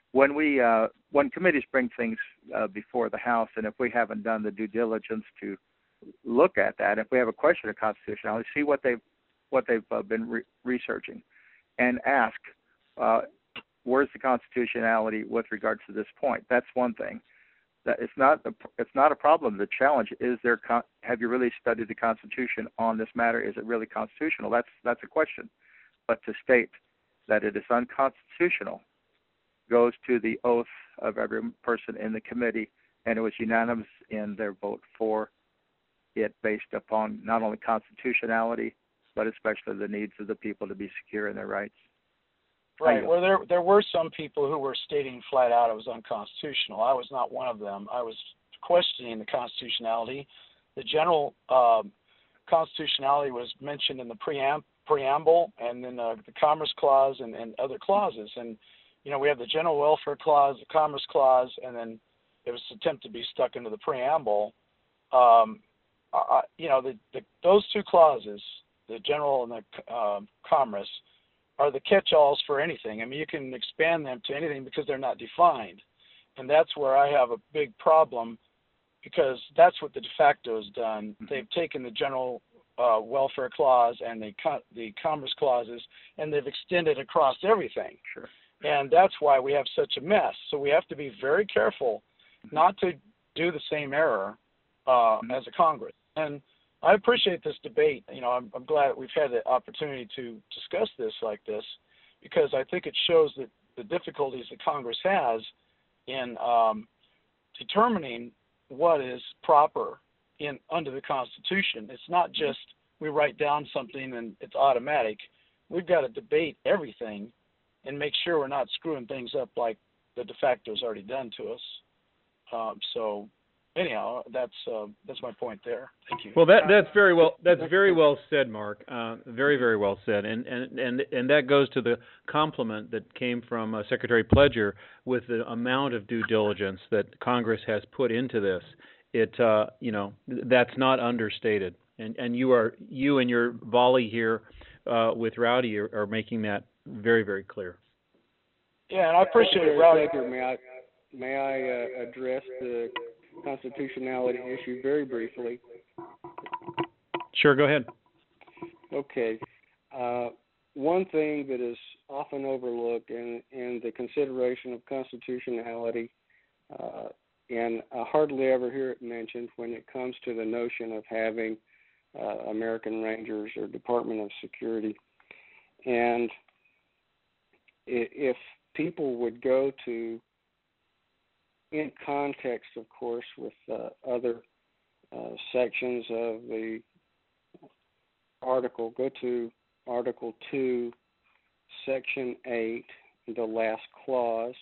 when committees bring things before the House, and if we haven't done the due diligence to look at that, if we have a question of constitutionality, see what they've been researching, and ask, where's the constitutionality with regards to this point? That's one thing. That it's not a problem. The challenge is have you really studied the Constitution on this matter? Is it really constitutional? That's a question. But to state that it is unconstitutional goes to the oath of every person in the committee, and it was unanimous in their vote for it based upon not only constitutionality, but especially the needs of the people to be secure in their rights. Right. Well, there were some people who were stating flat out it was unconstitutional. I was not one of them. I was questioning the constitutionality. The general constitutionality was mentioned in the preamble and then the Commerce Clause and other clauses. And we have the General Welfare Clause, the Commerce Clause, and then there was an attempt to be stuck into the preamble. those two clauses, the general and the commerce, are the catch-alls for anything. I mean, you can expand them to anything because they're not defined. And that's where I have a big problem, because that's what the de facto has done. They've taken the general welfare clause and the commerce clauses, and they've extended across everything. Sure. And that's why we have such a mess. So we have to be very careful not to do the same error as a Congress. And I appreciate this debate. I'm glad that we've had the opportunity to discuss this like this, because I think it shows that the difficulties that Congress has in determining what is proper under the Constitution. It's not just we write down something and it's automatic. We've got to debate everything and make sure we're not screwing things up like the de facto has already done to us. So anyhow, that's my point there. Thank you. Well, that's very well said, Mark. Very, very well said. And that goes to the compliment that came from Secretary Pledger with the amount of due diligence that Congress has put into this. That's not understated. And you and your volley here with Rowdy are making that very, very clear. Yeah, and I appreciate it, Rowdy. May I address the constitutionality issue very briefly? Sure, go ahead. Okay. One thing that is often overlooked in the consideration of constitutionality, and I hardly ever hear it mentioned when it comes to the notion of having American Rangers or Department of Security. And if people would go to, in context, of course, with other sections of the article, go to Article 2, Section 8, the last clause.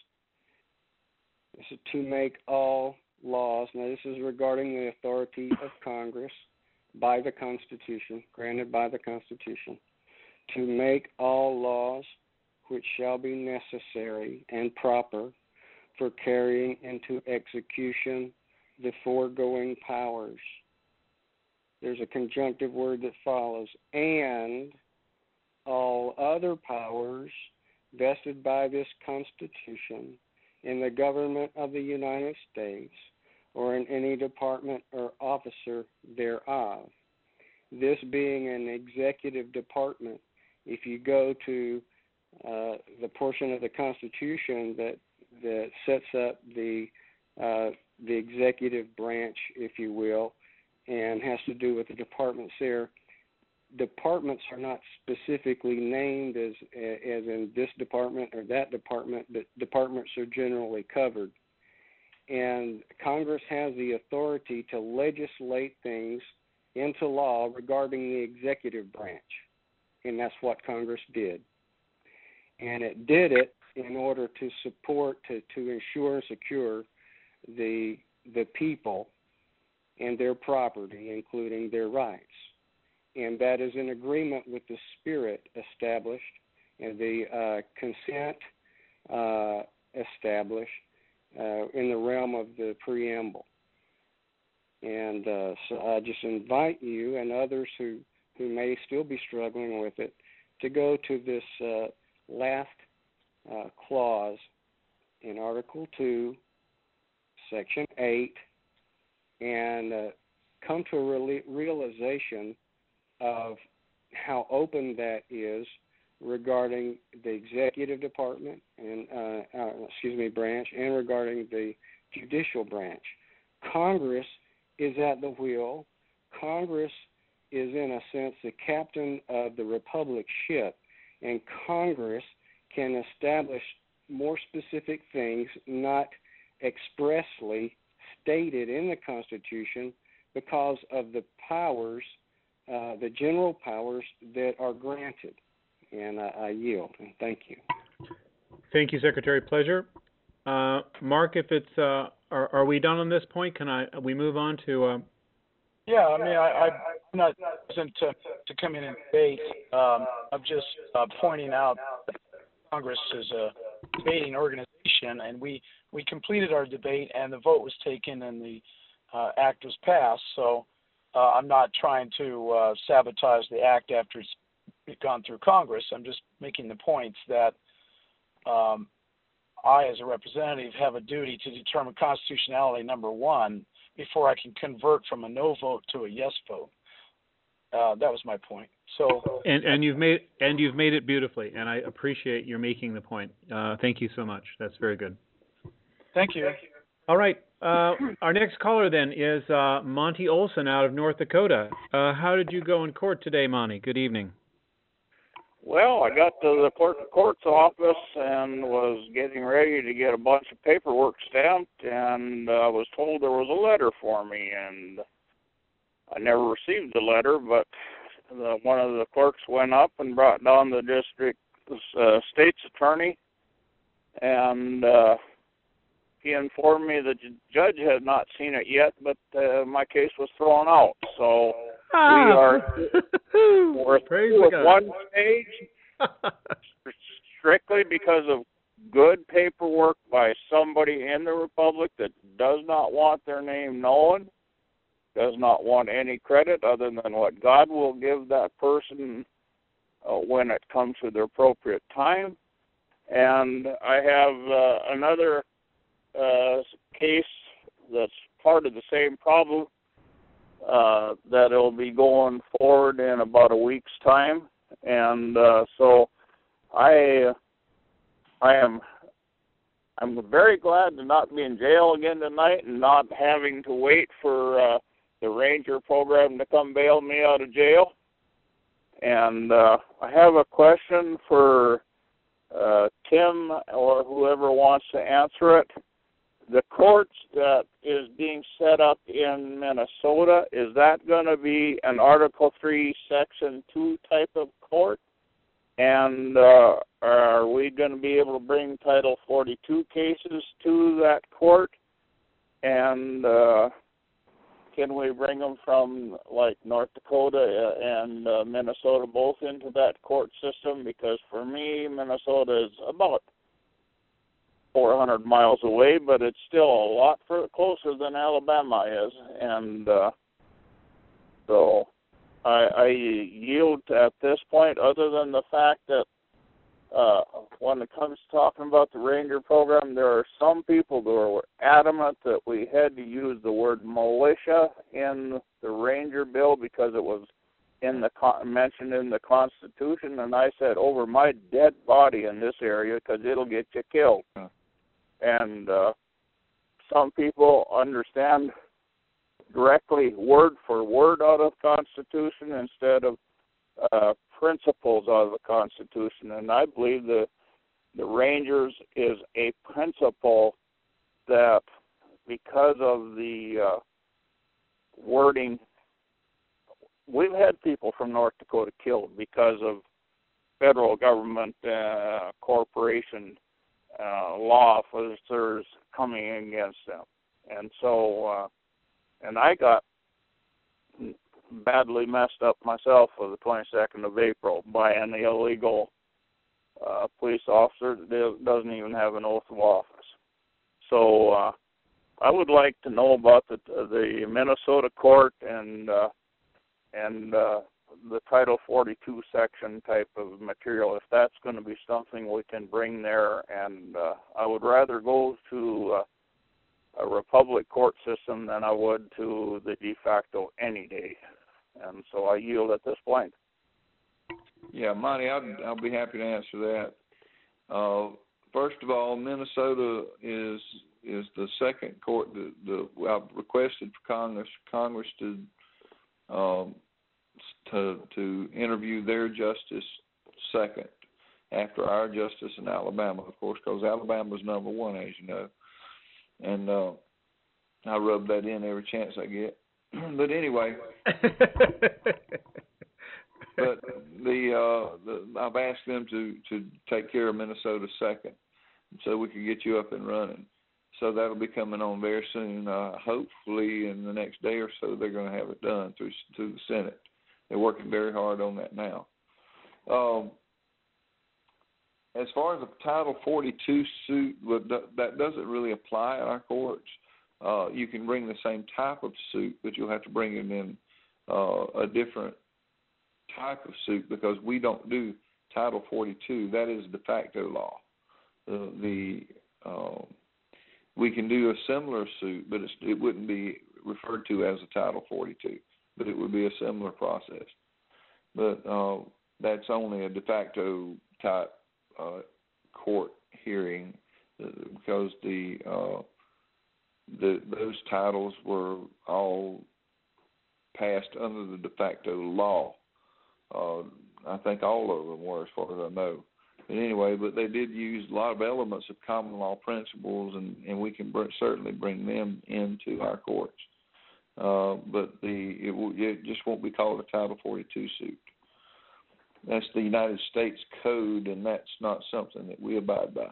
This is to make all laws. Now, this is regarding the authority of Congress by the Constitution, granted by the Constitution, to make all laws which shall be necessary and proper for carrying into execution the foregoing powers. There's a conjunctive word that follows, and all other powers vested by this Constitution in the government of the United States or in any department or officer thereof. This being an executive department, if you go to the portion of the Constitution that sets up the executive branch, if you will, and has to do with the departments there, departments are not specifically named as in this department or that department, but departments are generally covered. And Congress has the authority to legislate things into law regarding the executive branch, and that's what Congress did. And it did it in order to support, to ensure and secure the people and their property, including their rights. And that is in agreement with the spirit established and the consent established in the realm of the preamble. And so I just invite you and others who may still be struggling with it to go to this last clause in Article 2, Section 8, and come to a realization of how open that is regarding the executive department and branch, and regarding the judicial branch. Congress is at the wheel. Congress is, in a sense, the captain of the Republic ship, and Congress can establish more specific things not expressly stated in the Constitution because of the powers, the general powers that are granted. And I yield, and thank you. Thank you, Secretary Pledger. Mark, if it's are we done on this point? Can we move on to? Yeah, I mean, I'm not present to come in and debate. I'm just pointing out that Congress is a debating organization, and we completed our debate, and the vote was taken, and the act was passed. So I'm not trying to sabotage the act after it's gone through Congress. I'm just making the points that I, as a representative, have a duty to determine constitutionality, number one, before I can convert from a no vote to a yes vote. That was my point. So and you've made it beautifully, and I appreciate your making the point. Thank you so much. That's very good. Thank you. All right. Our next caller then is Monty Olson out of North Dakota. How did you go in court today, Monty? Good evening. Well, I got to the clerk of court's office and was getting ready to get a bunch of paperwork stamped, and I was told there was a letter for me, and I never received the letter, but one of the clerks went up and brought down the district state's attorney, and he informed me the judge had not seen it yet, but my case was thrown out. So we're through with one stage strictly because of good paperwork by somebody in the Republic that does not want their name known, does not want any credit other than what God will give that person when it comes to the appropriate time. And I have another case that's part of the same problem that will be going forward in about a week's time, and so I'm very glad to not be in jail again tonight and not having to wait for the Ranger program to come bail me out of jail. And I have a question for Tim or whoever wants to answer it. The court that is being set up in Minnesota, is that going to be an Article 3, Section 2 type of court? And are we going to be able to bring Title 42 cases to that court? And can we bring them from, like, North Dakota and Minnesota both into that court system? Because for me, Minnesota is about 400 miles away, but it's still a lot closer than Alabama is, and so I yield at this point, other than the fact that when it comes to talking about the Ranger program, there are some people who are adamant that we had to use the word militia in the Ranger bill because it was mentioned in the Constitution, and I said, over my dead body in this area, because it'll get you killed. And some people understand directly word for word out of Constitution instead of principles out of the Constitution. And I believe the Rangers is a principle that, because of the wording, we've had people from North Dakota killed because of federal government corporation law officers coming against them. And so, and I got badly messed up myself for the 22nd of April by an illegal police officer that doesn't even have an oath of office. So I would like to know about the Minnesota court and the Title 42 section type of material, if that's going to be something we can bring there. And I would rather go to a republic court system than I would to the de facto any day. And so I yield at this point. Yeah, Monty, I'll be happy to answer that. First of all, Minnesota is the second court that I've requested for Congress to interview their justice second after our justice in Alabama, of course, because Alabama's number one, as you know. And I rub that in every chance I get. But anyway, but I've asked them to take care of Minnesota second, so we can get you up and running. So that'll be coming on very soon. Hopefully, in the next day or so, they're going to have it done through the Senate. They're working very hard on that now. As far as the Title 42 suit, that doesn't really apply in our courts. You can bring the same type of suit, but you'll have to bring it in a different type of suit because we don't do Title 42. That is de facto law. We can do a similar suit, but it wouldn't be referred to as a Title 42, but it would be a similar process. But that's only a de facto type court hearing because those titles were all passed under the de facto law. I think all of them were, as far as I know. But anyway, but they did use a lot of elements of common law principles, and we can certainly bring them into our courts. But it just won't be called a Title 42 suit. That's the United States Code, and that's not something that we abide by.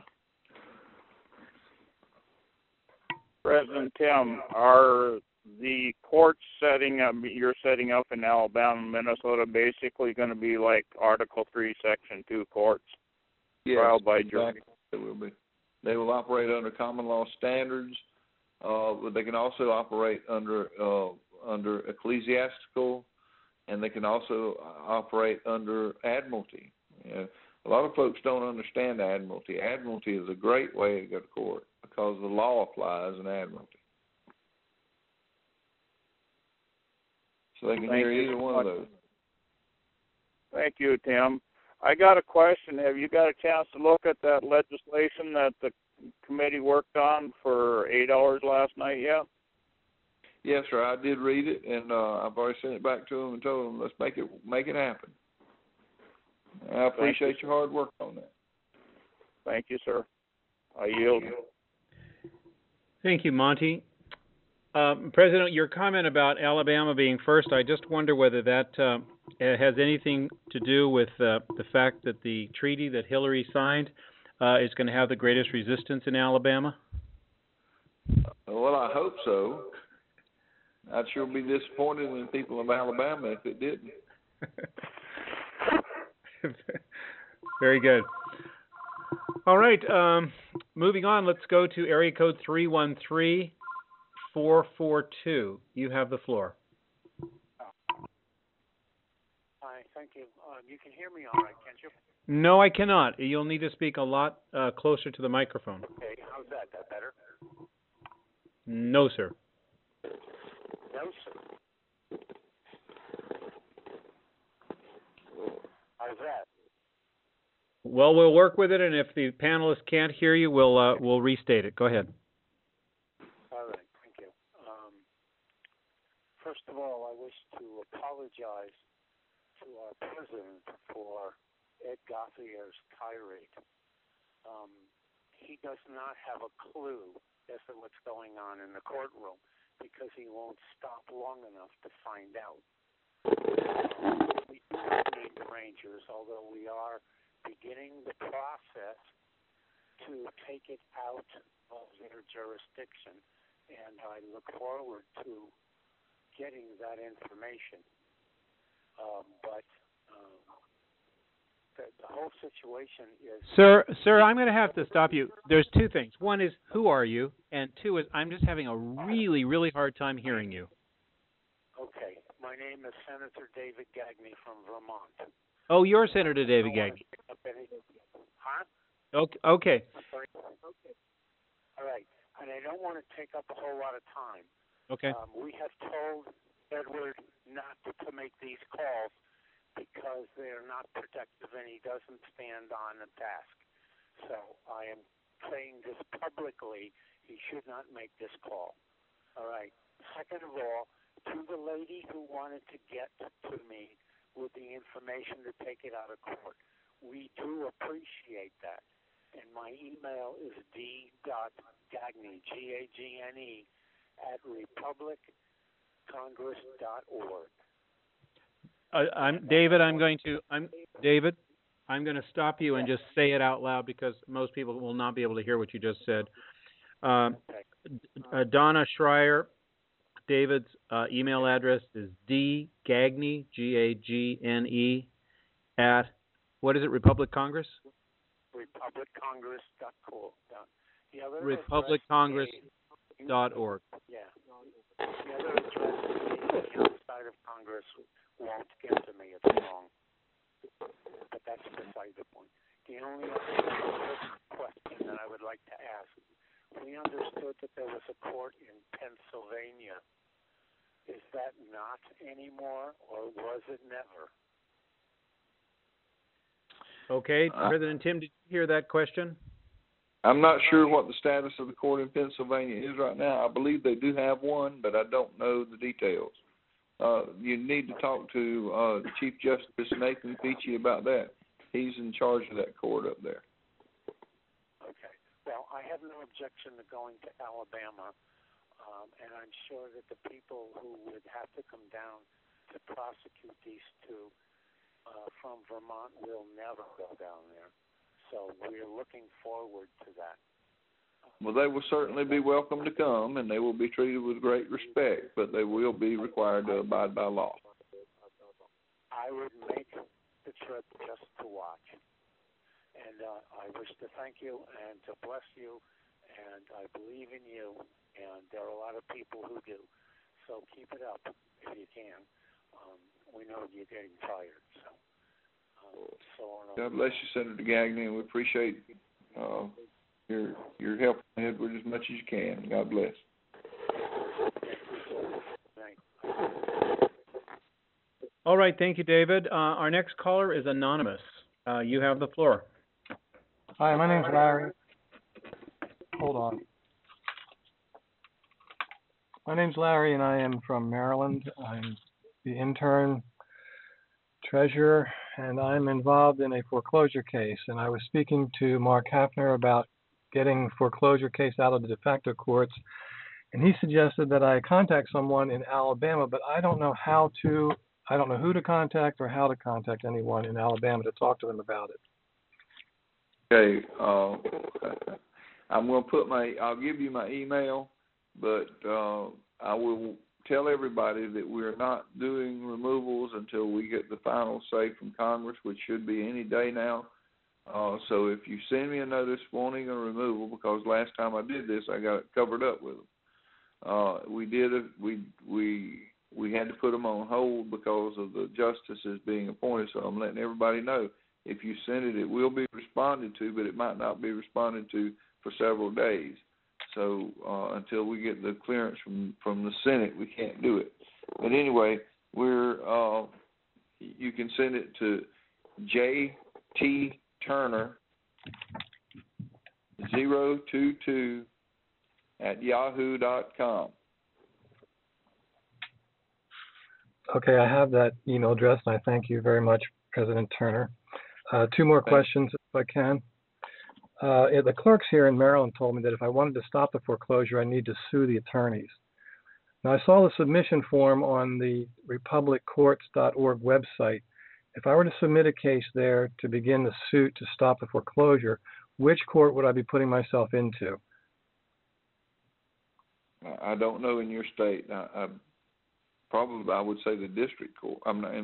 President Tim, are the courts you're setting up in Alabama and Minnesota basically going to be like Article 3, Section 2 courts? Yes, trial by jury? Exactly. They will be. They will operate under common law standards, but they can also operate under ecclesiastical, and they can also operate under admiralty. A lot of folks don't understand admiralty. Admiralty is a great way to go to court because the law applies in admiralty. So they can hear either one of those. Thank you, Tim. I got a question. Have you got a chance to look at that legislation that the committee worked on for 8 hours last night yet? Yes, sir. I did read it, and I've already sent it back to them and told them let's make it happen. I appreciate your hard work on that. Thank you, sir. I yield. Thank you, Monty. President, your comment about Alabama being first, I just wonder whether that has anything to do with the fact that the treaty that Hillary signed is going to have the greatest resistance in Alabama? Well, I hope so. I'd sure be disappointed in the people of Alabama if it didn't. Very good. All right, moving on, let's go to area code 313-442. You have the floor. Hi, thank you. You can hear me all right, can't you? No, I cannot. You'll need to speak a lot closer to the microphone. Okay, how's that? That better? No, sir. No, sir. How's that? Well, we'll work with it, and if the panelists can't hear you, we'll restate it. Go ahead. All right, thank you. First of all, I wish to apologize to our president for Ed Gauthier's tirade. He does not have a clue as to what's going on in the courtroom because he won't stop long enough to find out. We do not need the Rangers, although we are beginning the process to take it out of their jurisdiction, and I look forward to getting that information. The whole situation is... Sir, I'm going to have to stop you. There's two things. One is, who are you? And two is, I'm just having a really, really hard time hearing you. Okay. My name is Senator David Gagne from Vermont. Oh, you're Senator David Gagne. Huh? Okay. I'm sorry. Okay. All right. And I don't want to take up a whole lot of time. Okay. We have told Edward not to make these calls because they are not protective and he doesn't stand on the task. So I am saying this publicly. He should not make this call. All right. Second of all, to the lady who wanted to get to me with the information to take it out of court, we do appreciate that. And my email is d.gagne, Gagne, @republiccongress.org. David, I'm going to stop you and just say it out loud because most people will not be able to hear what you just said. Donna Schreier, David's email address is dgagne, Gagne, at, what is it, Republic Congress? RepublicCongress.cool. Republic Congress. .org. Yeah. The other address is outside of Congress won't get to me. It's wrong. But that's beside the point. The only other question that I would like to ask, we understood that there was a court in Pennsylvania. Is that not anymore, or was it never? Okay, President Tim, did you hear that question? I'm not sure what the status of the court in Pennsylvania is right now. I believe they do have one, but I don't know the details. You need to talk to Chief Justice Nathan Peachy about that. He's in charge of that court up there. Okay. Well, I have no objection to going to Alabama, and I'm sure that the people who would have to come down to prosecute these two from Vermont will never go down there. So we're looking forward to that. Well, they will certainly be welcome to come, and they will be treated with great respect, but they will be required to abide by law. I would make the trip just to watch. And I wish to thank you and to bless you, and I believe in you, and there are a lot of people who do. So keep it up if you can. We know you're getting tired, so. God bless you, Senator Gagnon, and we appreciate your help in Edward as much as you can. God bless. All right, thank you, David. Our next caller is anonymous. You have the floor. Hi, my name's Larry. Hold on. My name's Larry, and I am from Maryland. I'm the intern treasurer, and I'm involved in a foreclosure case. And I was speaking to Mark Hafner about getting foreclosure case out of the de facto courts, and he suggested that I contact someone in Alabama, but I don't know who to contact or how to contact anyone in Alabama to talk to them about it. Okay, I'm going to I'll give you my email, but I will tell everybody that we're not doing removals until we get the final say from Congress, which should be any day now. So if you send me a notice wanting a removal, because last time I did this, I got it covered up with them. We had to put them on hold because of the justices being appointed. So I'm letting everybody know, if you send it, it will be responded to, but it might not be responded to for several days. So until we get the clearance from the Senate, we can't do it. But anyway, you can send it to J.T. Turner 022 at yahoo.com. Okay, I have that email address, and I thank you very much, President Turner. Two more questions, if I can. The clerks here in Maryland told me that if I wanted to stop the foreclosure, I need to sue the attorneys. Now, I saw the submission form on the republiccourts.org website. If I were to submit a case there to begin the suit to stop the foreclosure, which court would I be putting myself into? I don't know in your state. I would say the district court.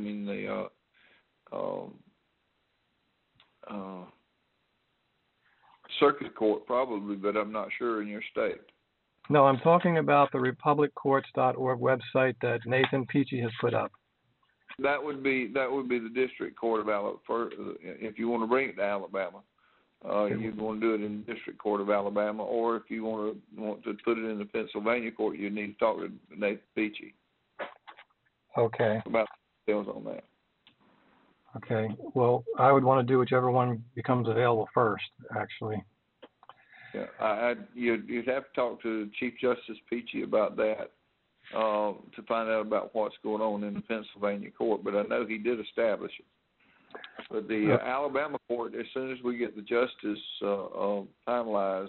Circuit court probably, but I'm not sure in your state. No, I'm talking about the republiccourts.org website that Nathan Peachy has put up. That would be the district court of Alabama. If you want to bring it to Alabama, you're going to do it in the district court of Alabama, or if you want to put it in the Pennsylvania court, you need to talk to Nathan Peachy. Okay. About details on that. Okay. Well, I would want to do whichever one becomes available first, actually. Yeah, you'd have to talk to Chief Justice Peachy about that to find out about what's going on in the Pennsylvania court. But I know he did establish it. But the Alabama court, as soon as we get the justice finalized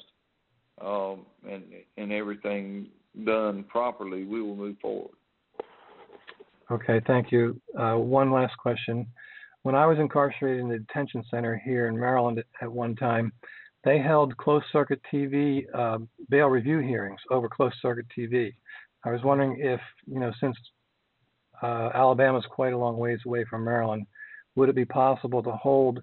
and everything done properly, we will move forward. Okay, thank you. One last question. When I was incarcerated in the detention center here in Maryland at one time, they held closed-circuit TV bail review hearings over closed-circuit TV. I was wondering if, since Alabama's quite a long ways away from Maryland, would it be possible to hold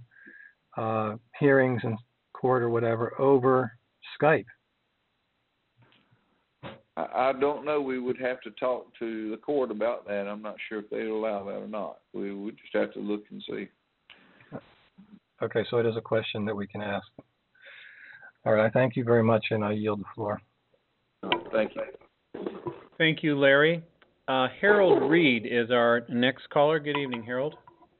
hearings in court or whatever over Skype? I don't know. We would have to talk to the court about that. I'm not sure if they'd allow that or not. We would just have to look and see. Okay, so it is a question that we can ask. All right, I thank you very much, and I yield the floor. Thank you. Thank you, Larry. Harold Reed is our next caller. Good evening, Harold.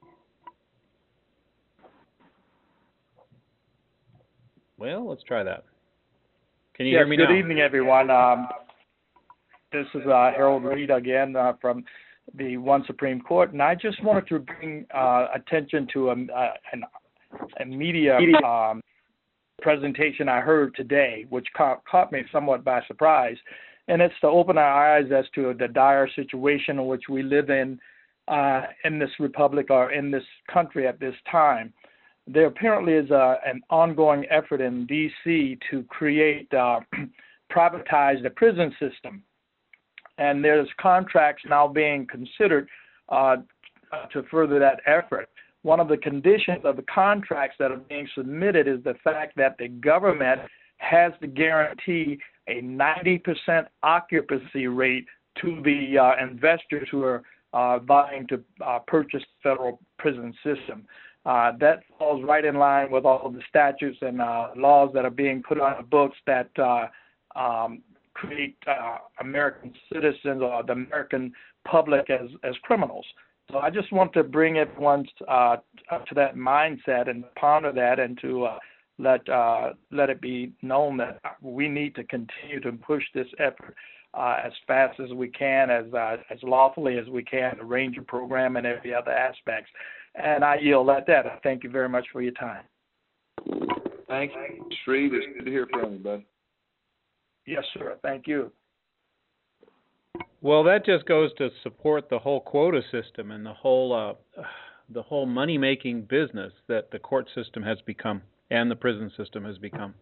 Well, let's try that. Can you hear me now? Good evening, everyone. This is Harold Reed again from the One Supreme Court, and I just wanted to bring attention to a media presentation I heard today, which caught me somewhat by surprise, and it's to open our eyes as to the dire situation in which we live in this republic or in this country at this time. There apparently is an ongoing effort in D.C. to create, privatize the prison system. And there's contracts now being considered to further that effort. One of the conditions of the contracts that are being submitted is the fact that the government has to guarantee a 90% occupancy rate to the investors who are vying to purchase the federal prison system. That falls right in line with all of the statutes and laws that are being put on the books that create American citizens or the American public as criminals. So I just want to bring everyone up to that mindset and ponder that, and to let it be known that we need to continue to push this effort as fast as we can, as lawfully as we can, the Ranger program and every other aspects. And I yield at that. I thank you very much for your time. Thank you, Reed. It's good to hear from you, bud. Yes, sir. Thank you. Well, that just goes to support the whole quota system and the whole money-making business that the court system has become and the prison system has become.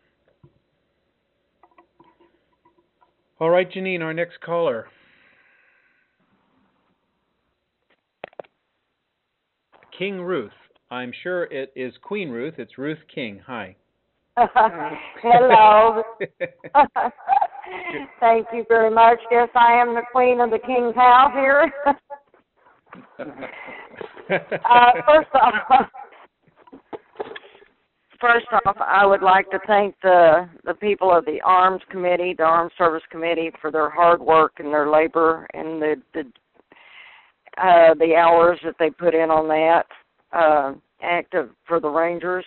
All right, Janine, our next caller. King Ruth. I'm sure it is Queen Ruth. It's Ruth King. Hi. Hello. Thank you very much. Yes, I am the queen of the king's house here. First off, I would like to thank the people of the Arms Committee, the Armed Service Committee, for their hard work and their labor and the hours that they put in on that active for the Rangers.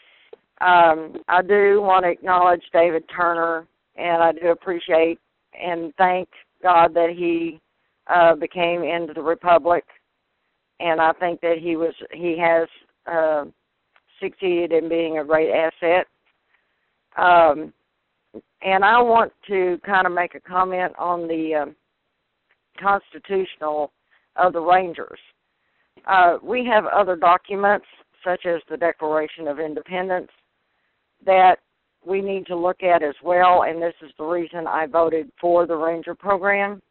I do want to acknowledge David Turner, and I do appreciate and thank God that he became into the Republic, and I think that he has succeeded in being a great asset. And I want to kind of make a comment on the constitutional of the Rangers. We have other documents, such as the Declaration of Independence, that we need to look at as well, and this is the reason I voted for the Ranger program,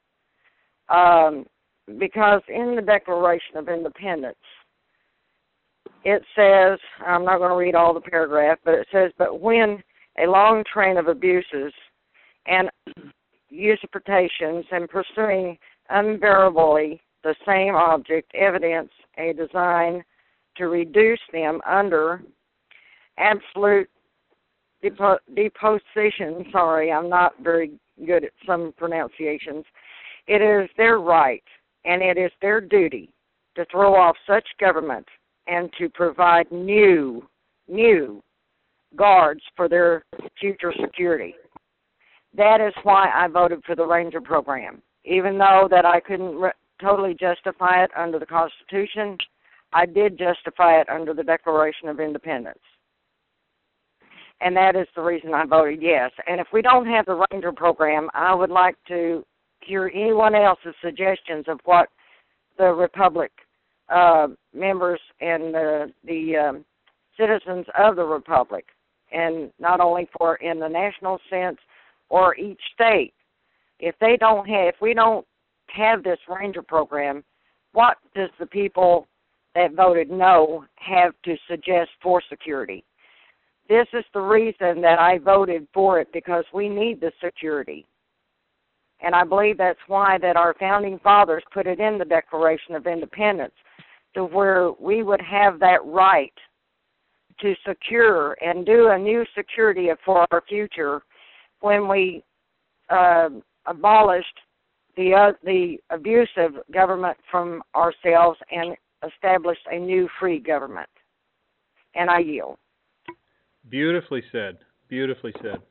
because in the Declaration of Independence, it says, I'm not going to read all the paragraph, but it says, but when a long train of abuses and usurpations and pursuing unbearably the same object evidence a design to reduce them under absolute deposition, sorry, I'm not very good at some pronunciations, it is their right and it is their duty to throw off such government and to provide new guards for their future security. That is why I voted for the Ranger program. Even though that I couldn't totally justify it under the Constitution, I did justify it under the Declaration of Independence. And that is the reason I voted yes. And if we don't have the Ranger program, I would like to hear anyone else's suggestions of what the Republic members and the citizens of the Republic, and not only for in the national sense or each state, if we don't have this Ranger program, what does the people that voted no have to suggest for security? This is the reason that I voted for it, because we need the security. And I believe that's why that our founding fathers put it in the Declaration of Independence, to where we would have that right to secure and do a new security for our future when we abolished the abusive government from ourselves and established a new free government. And I yield. Beautifully said. Beautifully said.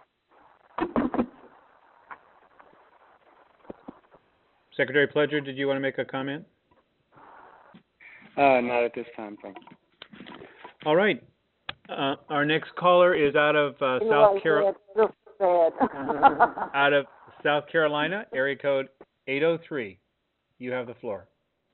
Secretary Pledger, did you want to make a comment? Not at this time, thank you. All right. Our next caller is out of South Carolina. Out of South Carolina, area code 803. You have the floor.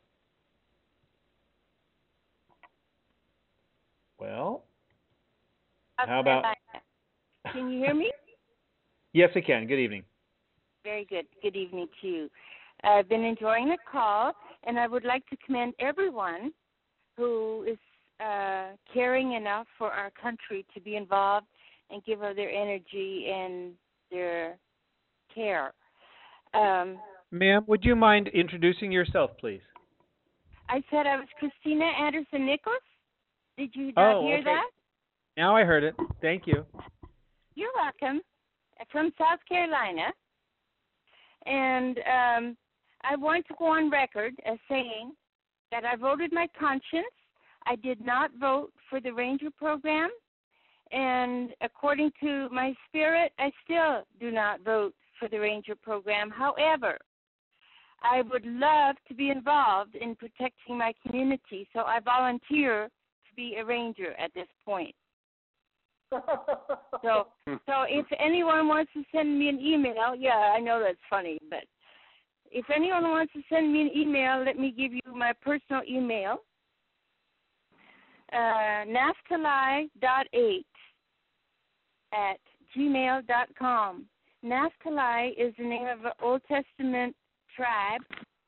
Well, how about... Can you hear me? Yes, I can. Good evening. Very good. Good evening to you. I've been enjoying the call, and I would like to commend everyone who is caring enough for our country to be involved and give of their energy and their care. Ma'am, would you mind introducing yourself, please? I said I was Christina Anderson-Nichols. Did you not hear that? Now I heard it. Thank you. You're welcome. From South Carolina. And I want to go on record as saying that I voted my conscience. I did not vote for the Ranger program. And according to my spirit, I still do not vote for the Ranger program. However, I would love to be involved in protecting my community, so I volunteer to be a Ranger at this point. So if anyone wants to send me an email, yeah, I know that's funny, but if anyone wants to send me an email, let me give you my personal email. naphtali.8@gmail.com. Naphtali is the name of an Old Testament tribe,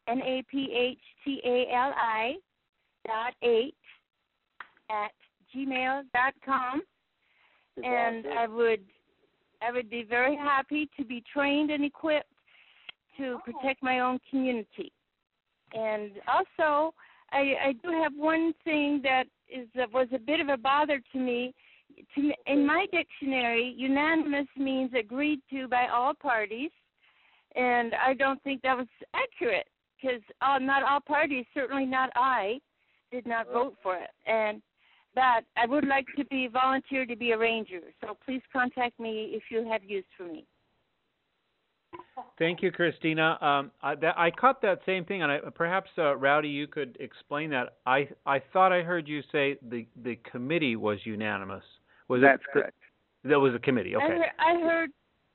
naphtali.8@gmail.com. And I would be very happy to be trained and equipped to protect my own community. And also, I do have one thing that was a bit of a bother to me. In my dictionary, unanimous means agreed to by all parties, and I don't think that was accurate because not all parties, certainly not I, did not vote for it. But I would like to volunteer to be a Ranger, so please contact me if you have use for me. Thank you, Christina. I caught that same thing, and perhaps Rowdy, you could explain that. I thought I heard you say the committee was unanimous. That's correct. That was a committee. Okay. I heard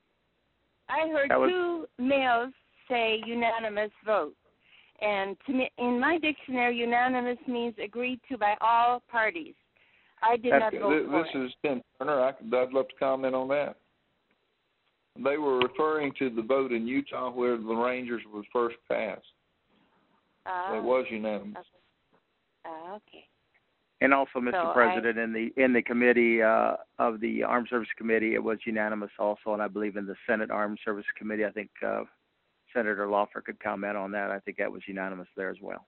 two males say unanimous vote, and to me, in my dictionary, unanimous means agreed to by all parties. I did not vote for it. This is Tim Turner. I'd love to comment on that. They were referring to the vote in Utah where the Rangers was first passed. It was unanimous. Okay. And also, Mr. President, in the committee of the Armed Services Committee, it was unanimous also, and I believe in the Senate Armed Services Committee, I think Senator Laufer could comment on that. I think that was unanimous there as well.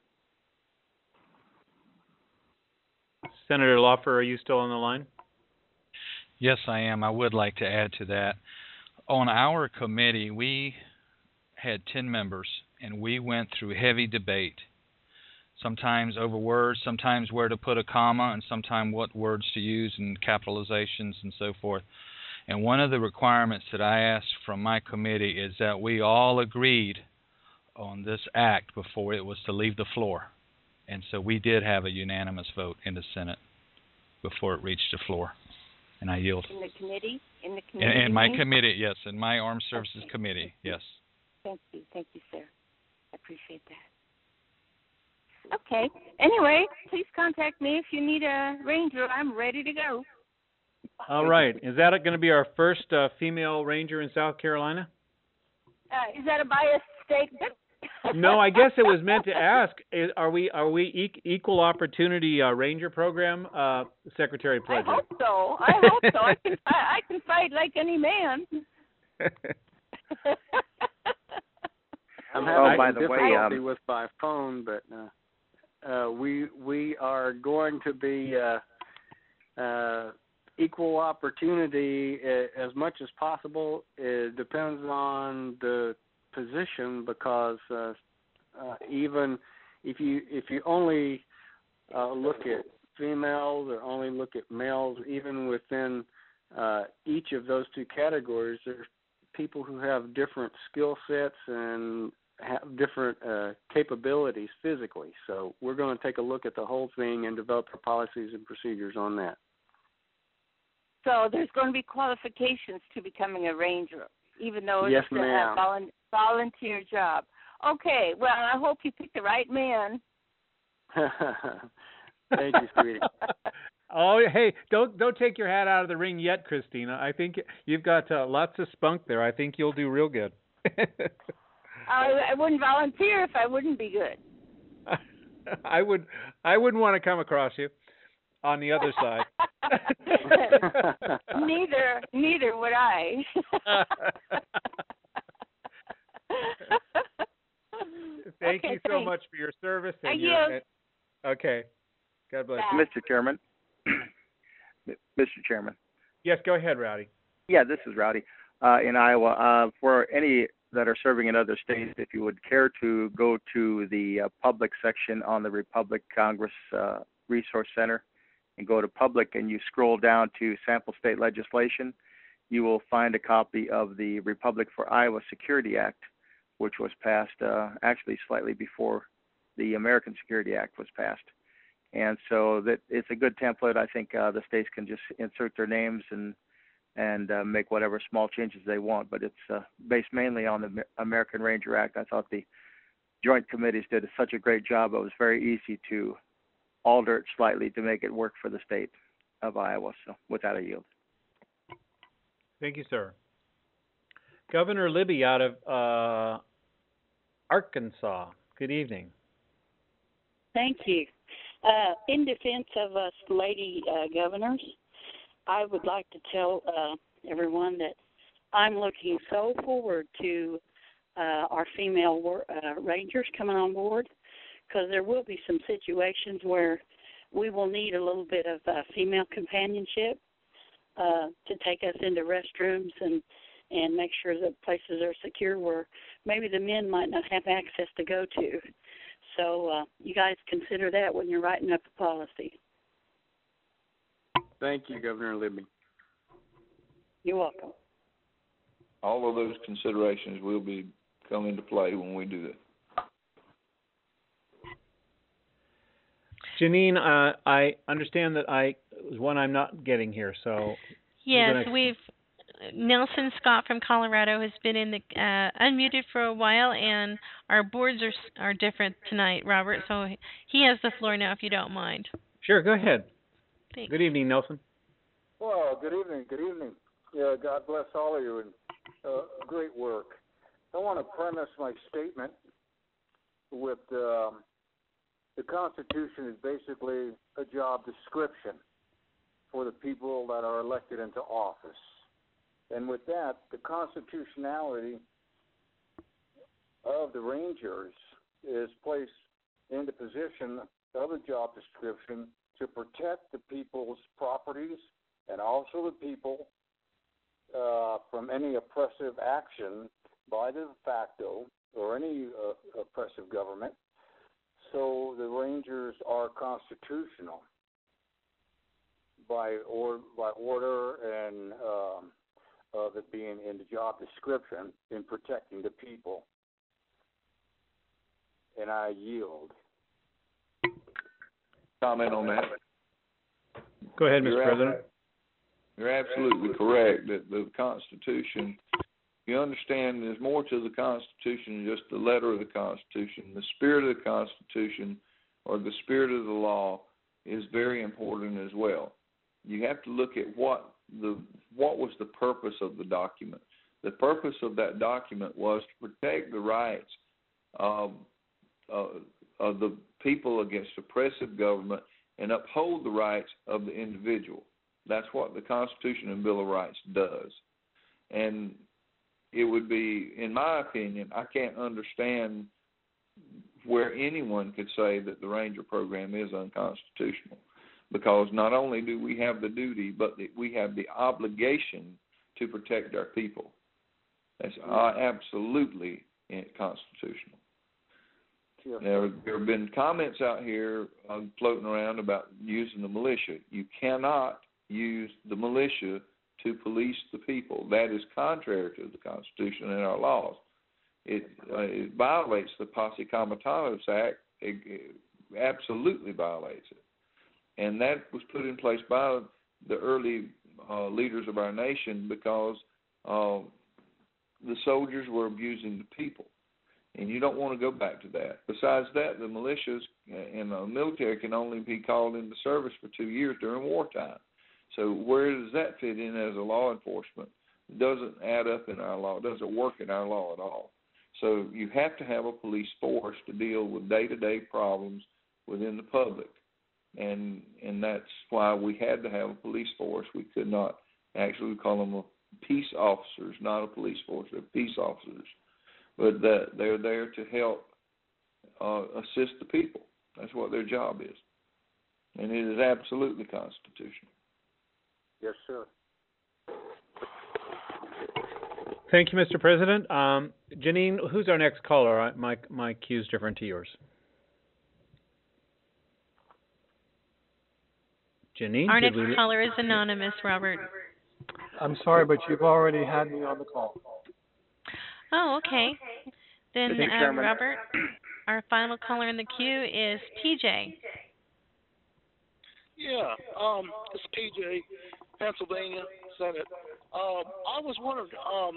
Senator Laufer, are you still on the line? Yes, I am. I would like to add to that. On our committee, we had 10 members, and we went through heavy debate, sometimes over words, sometimes where to put a comma, and sometimes what words to use and capitalizations and so forth. And one of the requirements that I asked from my committee is that we all agreed on this act before it was to leave the floor. And so we did have a unanimous vote in the Senate before it reached the floor. And I yield. In the committee? In my committee, yes. In my Armed Services Committee, yes. Thank you, sir. I appreciate that. Okay. Anyway, please contact me if you need a Ranger. I'm ready to go. All right. Is that going to be our first female Ranger in South Carolina? Is that a biased statement? No, I guess it was meant to ask. Are we equal opportunity Ranger program, Secretary Pledger? I hope so. I can fight like any man. I'm having by the way, difficulty with my phone, but we are going to be equal opportunity as much as possible. It depends on the position, because even if you only look at females or only look at males, even within each of those two categories, there's people who have different skill sets and have different capabilities physically. So we're going to take a look at the whole thing and develop our policies and procedures on that. So there's going to be qualifications to becoming a ranger, even though Yes, it's ma'am. a volunteer job. Okay, well, I hope you pick the right man. Thank you, sweetie. Oh, hey, don't take your hat out of the ring yet, Christina. I think you've got lots of spunk there. I think you'll do real good. I wouldn't volunteer if I wouldn't be good. I wouldn't want to come across you on the other side. Neither would I. Thank you so much for your service. Thank you. Okay. God bless you. Mr. Chairman. Mr. Chairman. Yes, go ahead, Rowdy. Yeah, this is Rowdy in Iowa. For any that are serving in other states, if you would care to go to the public section on the Republic Congress Resource Center and go to public and you scroll down to sample state legislation, you will find a copy of the Republic for Iowa Security Act, which was passed actually slightly before the American Security Act was passed. And so that it's a good template. I think the states can just insert their names and make whatever small changes they want. But it's based mainly on the American Ranger Act. I thought the joint committees did such a great job. It was very easy to alter it slightly to make it work for the state of Iowa. So with that, I yield. Thank you, sir. Governor Libby out of Arkansas. Good evening. Thank you. In defense of us lady governors, I would like to tell everyone that I'm looking so forward to our female rangers coming on board, because there will be some situations where we will need a little bit of female companionship to take us into restrooms and make sure that places are secure where maybe the men might not have access to go to. So you guys consider that when you're writing up a policy. Thank you, Governor Libby. You're welcome. All of those considerations will come into play when we do that. Janine, I understand that was one I'm not getting here, so... Yes, Nelson Scott from Colorado has been in the unmuted for a while, and our boards are different tonight, Robert, so he has the floor now if you don't mind. Sure, go ahead. Thanks. Good evening, Nelson. Well, good evening. Good evening. Yeah, God bless all of you, and great work. I want to premise my statement with the Constitution is basically a job description for the people that are elected into office. And with that, the constitutionality of the Rangers is placed into position of a job description to protect the people's properties and also the people from any oppressive action by the de facto or any oppressive government. So the Rangers are constitutional by order and of it being in the job description in protecting the people. And I yield. Comment on that? Go ahead, Mr. President. You're absolutely correct that the Constitution, you understand there's more to the Constitution than just the letter of the Constitution. The spirit of the Constitution or the spirit of the law is very important as well. You have to look at what was the purpose of the document. The purpose of that document was to protect the rights of the people against oppressive government and uphold the rights of the individual. That's what the Constitution and Bill of Rights does. And it would be, in my opinion, I can't understand where anyone could say that the Ranger program is unconstitutional, because not only do we have the duty, but we have the obligation to protect our people. That's absolutely constitutional. Yes. There have been comments out here floating around about using the militia. You cannot use the militia to police the people. That is contrary to the Constitution and our laws. It violates the Posse Comitatus Act. It absolutely violates it. And that was put in place by the early leaders of our nation because the soldiers were abusing the people. And you don't want to go back to that. Besides that, the militias and the military can only be called into service for 2 years during wartime. So where does that fit in as a law enforcement? It doesn't add up in our law. It doesn't work in our law at all. So you have to have a police force to deal with day-to-day problems within the public. And that's why we had to have a police force. We could not actually call them peace officers, not a police force. They're peace officers. But they're there to help assist the people. That's what their job is. And it is absolutely constitutional. Yes, sir. Thank you, Mr. President. Janine, who's our next caller? My cue's different to yours. Janine? Our next caller is anonymous, Robert. I'm sorry, but you've already had me on the call. Oh, okay. Then, Mr. Chairman. Robert, our final caller in the queue is PJ. Yeah, it's PJ, Pennsylvania Senate. I was wondering,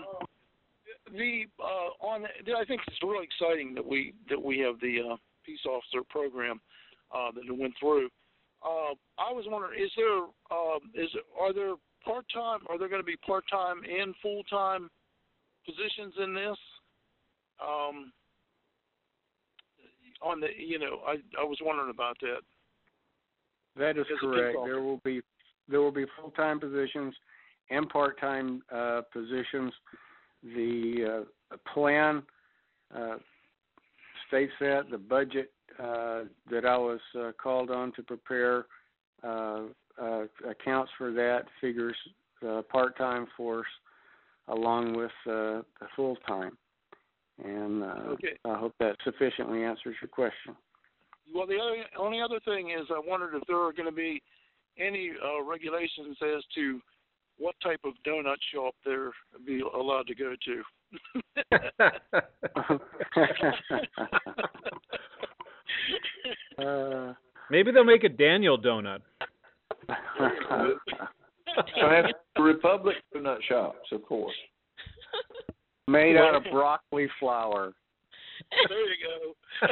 I think it's really exciting that we have the peace officer program that went through. I was wondering, are there going to be part-time and full-time positions in this? I was wondering about that. That is correct. There will be full-time positions and part-time positions. The plan states that the budget that I was called on to prepare accounts for that, figures part-time force along with the full-time. And okay. I hope that sufficiently answers your question. Well, the only other thing is I wondered if there are going to be any regulations as to what type of donut shop they're be allowed to go to. Maybe they'll make a Daniel donut. That's the Republic donut shops, of course. Made out of broccoli flour. There you go.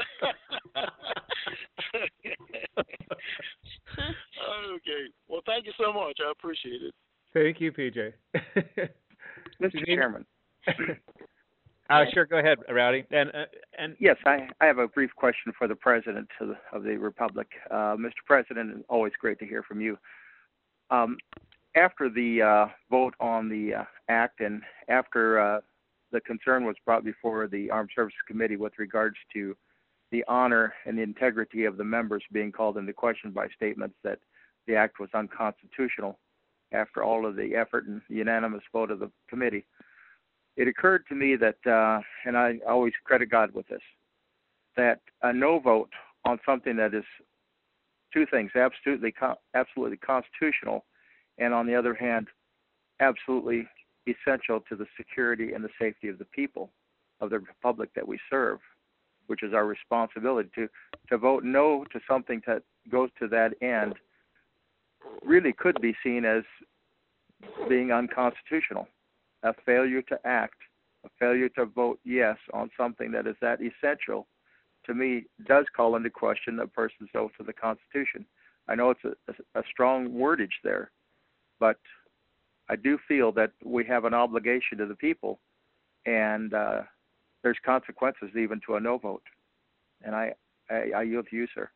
Okay. Well, thank you so much. I appreciate it. Thank you, PJ. Mr. Chairman. Sure, go ahead, Rowdy. And yes, I have a brief question for the President of the Republic. Mr. President, it's always great to hear from you. After the vote on the act and after the concern was brought before the Armed Services Committee with regards to the honor and the integrity of the members being called into question by statements that the act was unconstitutional, after all of the effort and the unanimous vote of the committee, it occurred to me that, and I always credit God with this, that a no vote on something that is two things, absolutely constitutional, and on the other hand, absolutely essential to the security and the safety of the people of the republic that we serve, which is our responsibility. To vote no to something that goes to that end really could be seen as being unconstitutional, a failure to act, a failure to vote yes on something that is that essential, to me, does call into question a person's oath to the Constitution. I know it's a strong wordage there, but I do feel that we have an obligation to the people, and there's consequences even to a no vote. And I yield to you, sir.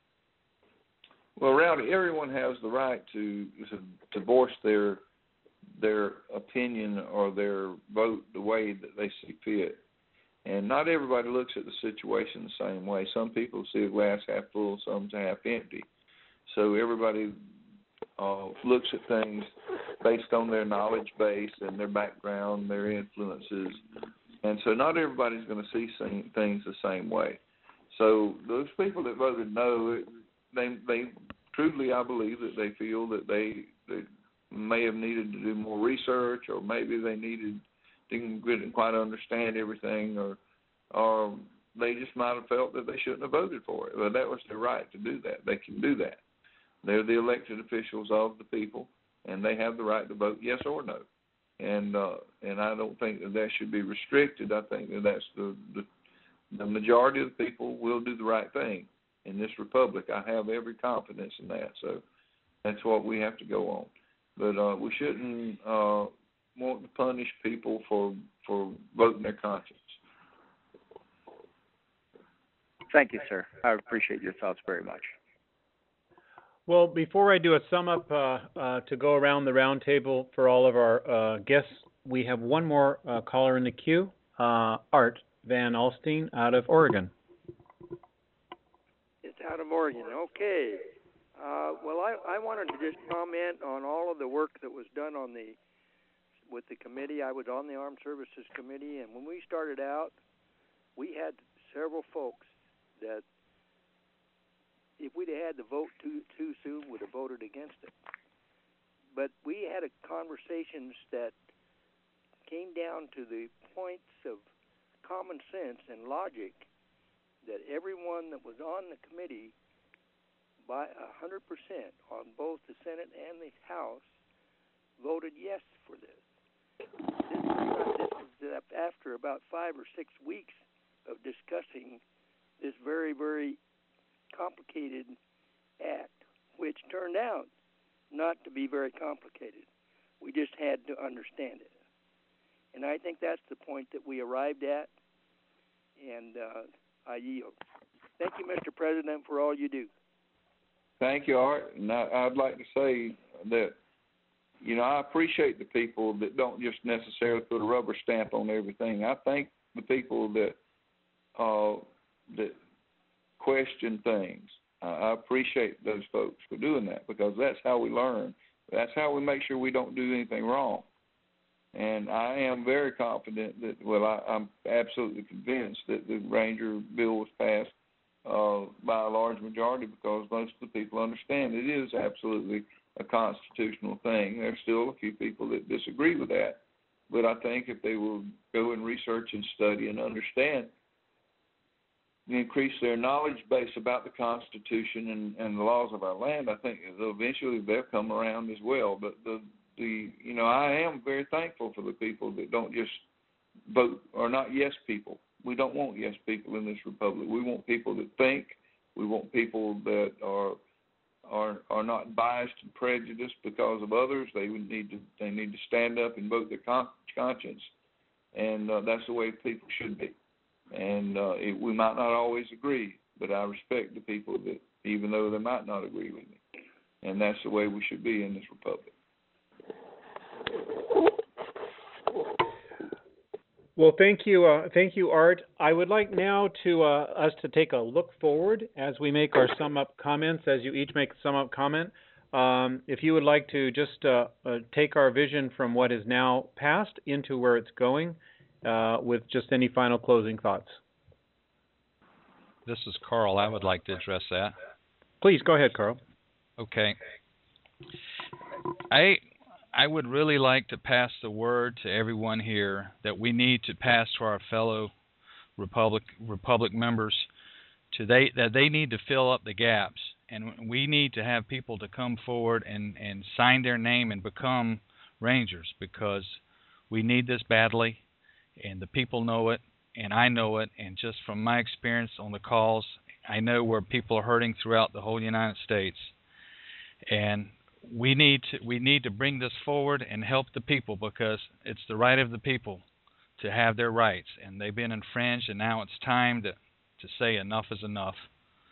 Well, Rowdy, everyone has the right to voice their their opinion or their vote the way that they see fit. And not everybody looks at the situation the same way. Some people see a glass half full, some half empty. So everybody looks at things based on their knowledge base and their background, their influences. And so not everybody's going to see things the same way. So those people that voted no, they truly, I believe, that they feel that they may have needed to do more research, or maybe they didn't quite understand everything, or they just might have felt that they shouldn't have voted for it. But that was their right to do that. They can do that. They're the elected officials of the people, and they have the right to vote yes or no. And I don't think that should be restricted. I think that that's the majority of the people will do the right thing in this republic. I have every confidence in that. So that's what we have to go on. But we shouldn't want to punish people for voting their conscience. Thank you, sir. I appreciate your thoughts very much. Well, before I do a sum up to go around the round table for all of our guests, we have one more caller in the queue, Art Van Alstine out of Oregon. It's out of Oregon. Okay. Well, I wanted to just comment on all of the work that was done with the committee. I was on the Armed Services Committee, and when we started out, we had several folks that, if we'd had the vote too soon, would have voted against it. But we had conversations that came down to the points of common sense and logic that everyone that was on the committee, by 100% on both the Senate and the House, voted yes for this. This is after about 5 or 6 weeks of discussing this very, very complicated act, which turned out not to be very complicated. We just had to understand it. And I think that's the point that we arrived at, and I yield. Thank you, Mr. President, for all you do. Thank you, Art. And I'd like to say that, I appreciate the people that don't just necessarily put a rubber stamp on everything. I thank the people that question things. I appreciate those folks for doing that, because that's how we learn. That's how we make sure we don't do anything wrong. And I am very confident that, I'm absolutely convinced that the Ranger bill was passed by a large majority, because most of the people understand it is absolutely a constitutional thing. There's still a few people that disagree with that. But I think if they will go and research and study and understand, increase their knowledge base about the Constitution and the laws of our land, I think eventually they'll come around as well. But I am very thankful for the people that don't just vote, or not yes people. We don't want yes people in this republic. We want people that think. We want people that are not biased and prejudiced because of others. They need to stand up and vote their conscience, and that's the way people should be. And we might not always agree, but I respect the people that, even though they might not agree with me, and that's the way we should be in this republic. Well, thank you, Art. I would like now to us to take a look forward as we make our sum up comments. As you each make a sum up comment, if you would like to just take our vision from what is now past into where it's going, with just any final closing thoughts. This is Carl. I would like to address that. Please go ahead, Carl. Okay. I would really like to pass the word to everyone here that we need to pass to our fellow Republic members that they need to fill up the gaps, and we need to have people to come forward and sign their name and become Rangers, because we need this badly, and the people know it, and I know it, and just from my experience on the calls, I know where people are hurting throughout the whole United States, and we need to bring this forward and help the people, because it's the right of the people to have their rights, and they've been infringed, and now it's time to say enough is enough.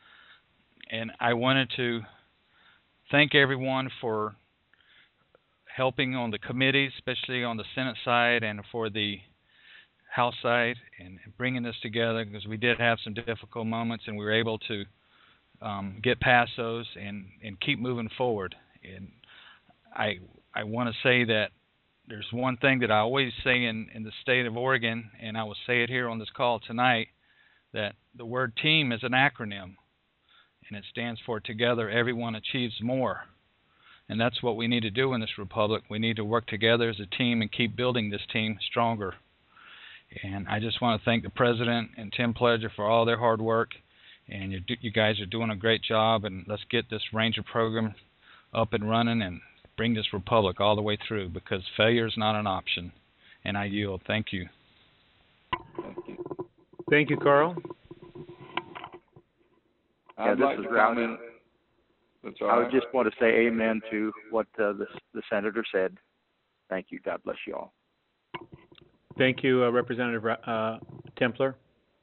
And I wanted to thank everyone for helping on the committees, especially on the Senate side and for the House side, and bringing this together, because we did have some difficult moments, and we were able to get past those and keep moving forward. And I want to say that there's one thing that I always say in the state of Oregon, and I will say it here on this call tonight, that the word team is an acronym, and it stands for Together Everyone Achieves More. And that's what we need to do in this republic. We need to work together as a team and keep building this team stronger. And I just want to thank the President and Tim Pledger for all their hard work. And you guys are doing a great job. And let's get this Ranger program up and running and bring this republic all the way through, because failure is not an option. And I yield. Thank you. Thank you, Carl. Yeah, this is Rowdy. I would just want to say amen to what the senator said. Thank you. God bless you all. Thank you, Representative Templer.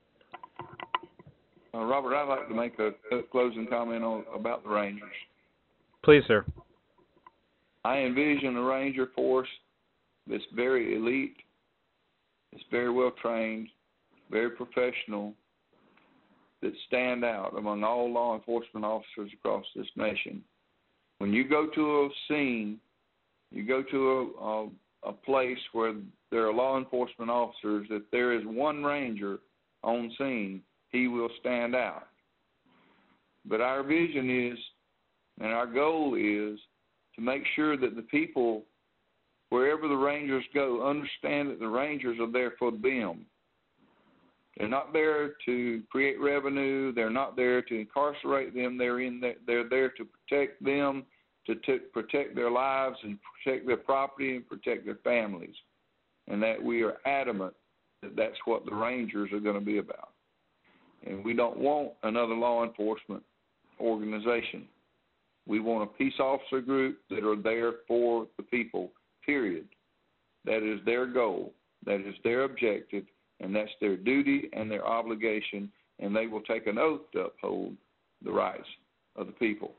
Robert, I'd like to make a closing comment about the Rangers. Please, sir. I envision a Ranger force that's very elite, that's very well trained, very professional, that stand out among all law enforcement officers across this nation. When you go to a scene, you go to a place where there are law enforcement officers, if there is one Ranger on scene, he will stand out. But our vision is, and our goal is, to make sure that the people, wherever the Rangers go, understand that the Rangers are there for them. They're not there to create revenue. They're not there to incarcerate them. They're there to protect them, to protect their lives and protect their property and protect their families. And that we are adamant that that's what the Rangers are going to be about. And we don't want another law enforcement organization. We want a peace officer group that are there for the people, period. That is their goal. That is their objective. And that's their duty and their obligation, and they will take an oath to uphold the rights of the people.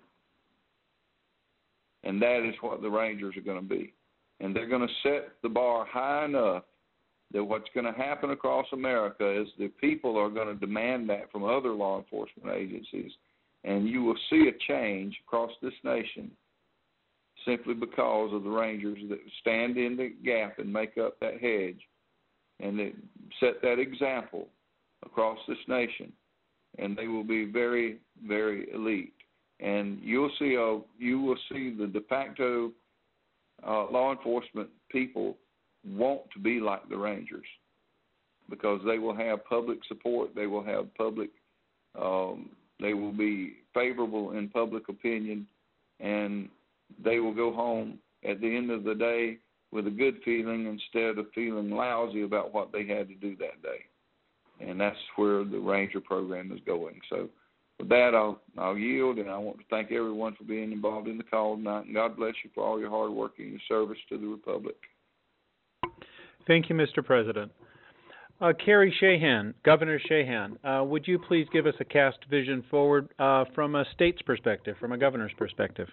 And that is what the Rangers are going to be. And they're going to set the bar high enough that what's going to happen across America is the people are going to demand that from other law enforcement agencies, and you will see a change across this nation simply because of the Rangers that stand in the gap and make up that hedge. And they set that example across this nation, and they will be very, very elite. And you will see the de facto law enforcement people want to be like the Rangers, because they will have public support. They will have public. They will be favorable in public opinion, and they will go home at the end of the day with a good feeling instead of feeling lousy about what they had to do that day. And that's where the Ranger program is going. So with that, I'll yield, and I want to thank everyone for being involved in the call tonight, and God bless you for all your hard work and your service to the Republic. Thank you, Mr. President. Kerry Shahan, Governor Shahan, would you please give us a cast vision forward from a state's perspective, from a governor's perspective?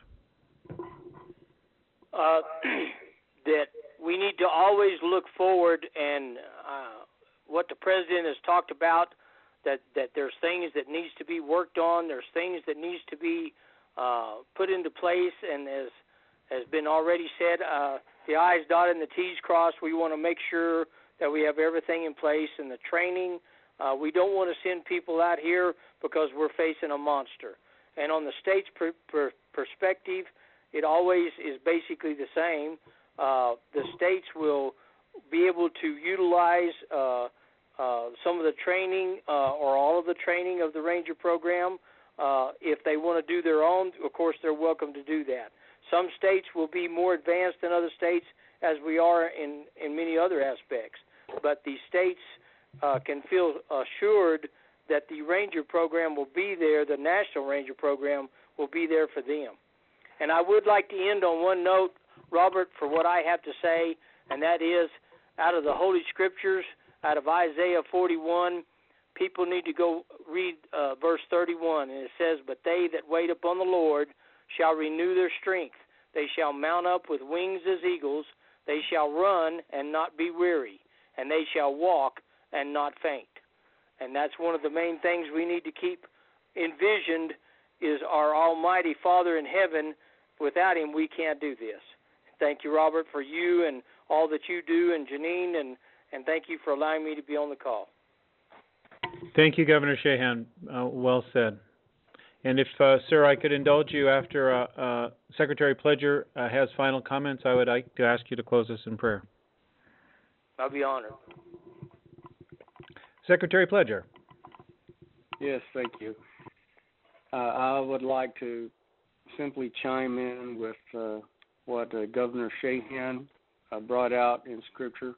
That we need to always look forward, and what the president has talked about, that there's things that needs to be worked on, there's things that needs to be put into place, and as has been already said, the I's dotted and the T's crossed. We want to make sure that we have everything in place, and the training. We don't want to send people out here because we're facing a monster. And on the state's perspective, it always is basically the same. The states will be able to utilize some of the training or all of the training of the Ranger program. If they want to do their own, of course, they're welcome to do that. Some states will be more advanced than other states, as we are in many other aspects. But the states can feel assured that the Ranger program will be there, the National Ranger program will be there for them. And I would like to end on one note, Robert, for what I have to say, and that is out of the Holy Scriptures, out of Isaiah 41, people need to go read verse 31, and it says, "But they that wait upon the Lord shall renew their strength. They shall mount up with wings as eagles. They shall run and not be weary, and they shall walk and not faint. And that's one of the main things we need to keep envisioned is our Almighty Father in heaven. Without Him, we can't do this. Thank you, Robert, for you and all that you do, and Janine, and thank you for allowing me to be on the call. Thank you, Governor Shahan. Well said. And if, sir, I could indulge you after Secretary Pledger has final comments, I would like to ask you to close us in prayer. I'll be honored. Secretary Pledger. Yes, thank you. I would like to simply chime in with what Governor Shahan brought out in Scripture.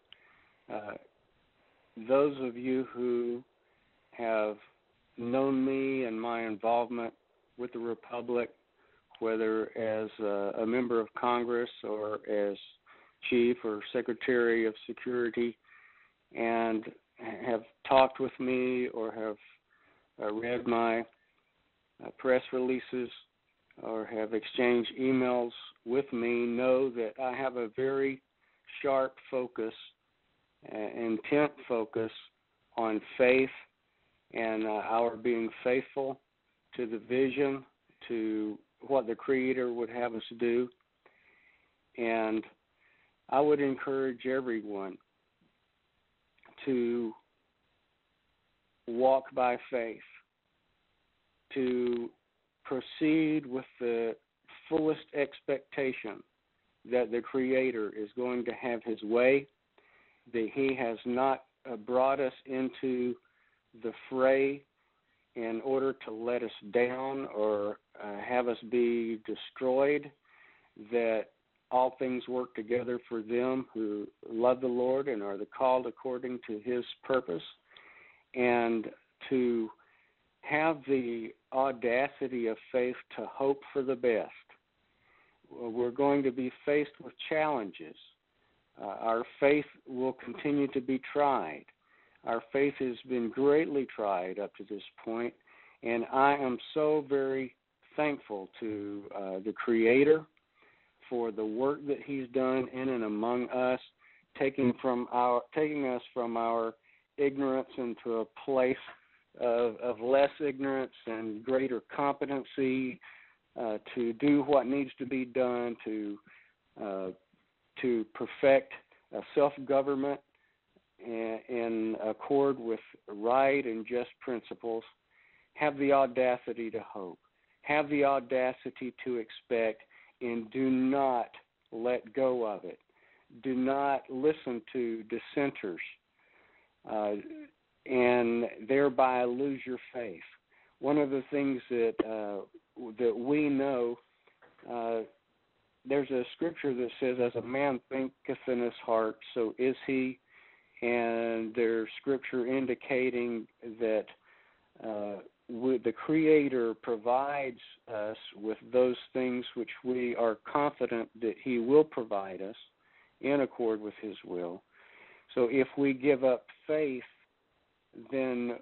Those of you who have known me and my involvement with the Republic, whether as a member of Congress or as Chief or Secretary of Security, and have talked with me or have read my press releases or have exchanged emails with me, know that I have a very sharp focus, intent focus on faith and our being faithful to the vision, to what the Creator would have us do. And I would encourage everyone to walk by faith, to proceed with the fullest expectation that the Creator is going to have His way, that He has not brought us into the fray in order to let us down or have us be destroyed, that all things work together for them who love the Lord and are called according to His purpose, and to have the audacity of faith to hope for the best. We're going to be faced with challenges. Our faith will continue to be tried. Our faith has been greatly tried up to this point, and I am so very thankful to the Creator for the work that He's done in and among us, taking us from our ignorance into a place of less ignorance and greater competency to do what needs to be done to perfect self-government in accord with right and just principles. Have the audacity to hope. Have the audacity to expect, and do not let go of it. Do not listen to dissenters and thereby lose your faith. One of the things that we know, there's a scripture that says, as a man thinketh in his heart, so is he. And there's scripture indicating that the Creator provides us with those things which we are confident that He will provide us in accord with His will. So if we give up faith, then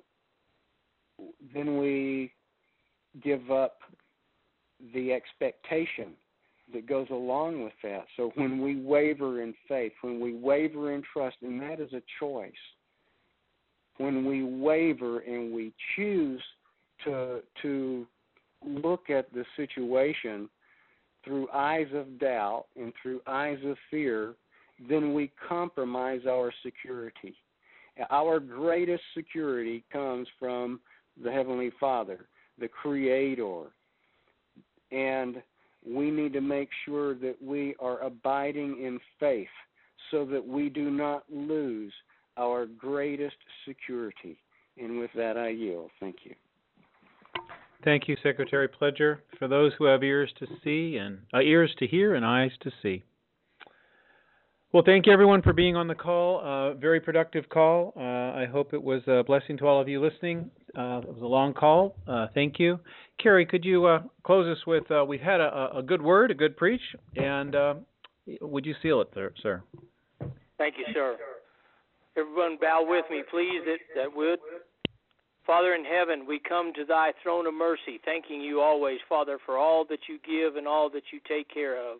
we give up the expectation that goes along with that. So when we waver in faith, when we waver in trust, and that is a choice, when we waver and we choose to look at the situation through eyes of doubt and through eyes of fear, then we compromise our security. Our greatest security comes from the Heavenly Father, the Creator. And we need to make sure that we are abiding in faith so that we do not lose our greatest security. And with that, I yield. Thank you. Thank you, Secretary Pledger. For those who have ears to see and ears to hear and eyes to see. Well, thank you, everyone, for being on the call. Very productive call. I hope it was a blessing to all of you listening. It was a long call. Thank you. Carrie, could you close us with, we've had a good word, a good preach, and would you seal it there, sir? Thank you, sir. Everyone bow with me, please, that would. Father in heaven, we come to thy throne of mercy, thanking you always, Father, for all that you give and all that you take care of.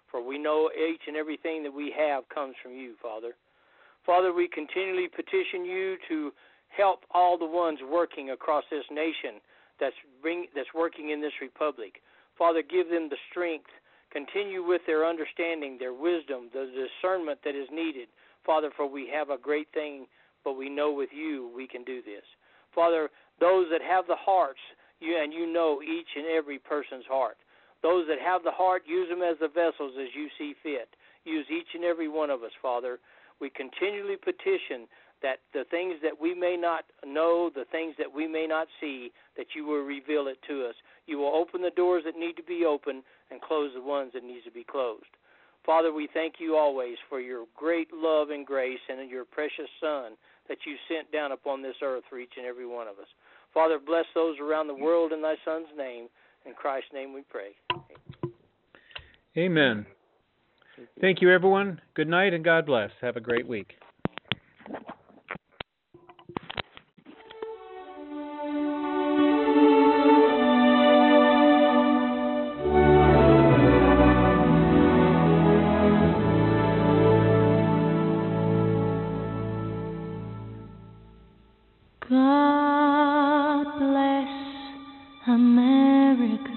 for we know each and everything that we have comes from you, Father. Father, we continually petition you to help all the ones working across this nation that's working in this republic. Father, give them the strength. Continue with their understanding, their wisdom, the discernment that is needed. Father, for we have a great thing, but we know with you we can do this. Father, those that have the hearts, you know each and every person's heart. Those that have the heart, use them as the vessels as you see fit. Use each and every one of us, Father. We continually petition that the things that we may not know, the things that we may not see, that you will reveal it to us. You will open the doors that need to be open and close the ones that need to be closed. Father, we thank you always for your great love and grace and your precious Son that you sent down upon this earth for each and every one of us. Father, bless those around the world in thy Son's name. In Christ's name we pray. Amen. Thank you, everyone. Good night and God bless. Have a great week. God bless America,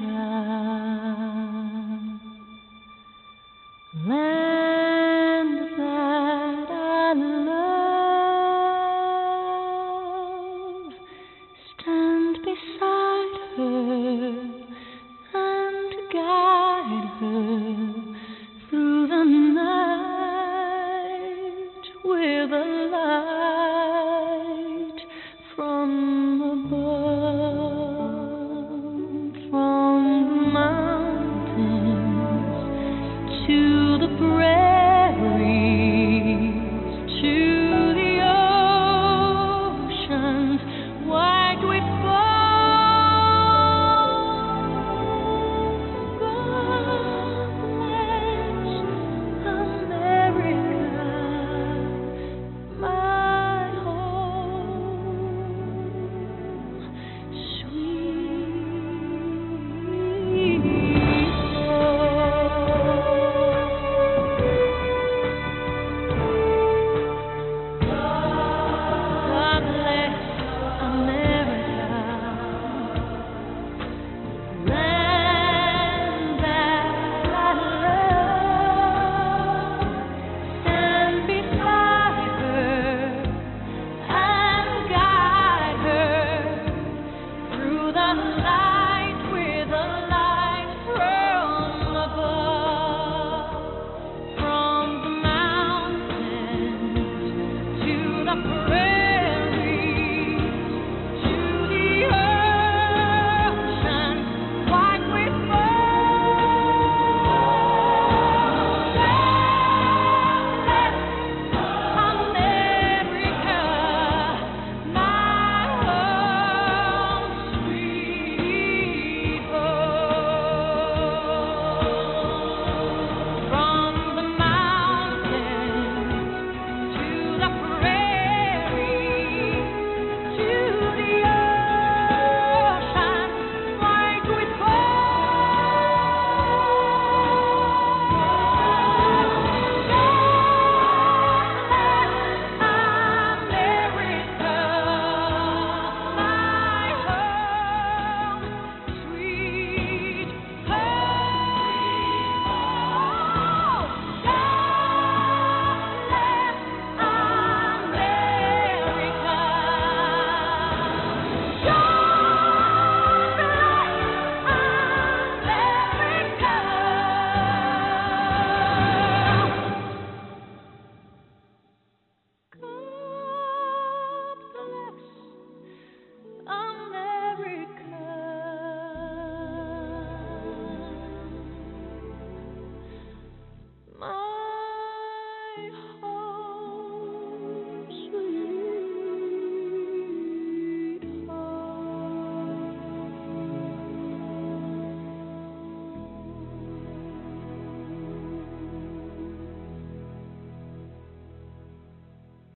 land that I love. Stand beside her and guide her through the night with a light from above, from the mountains to the break.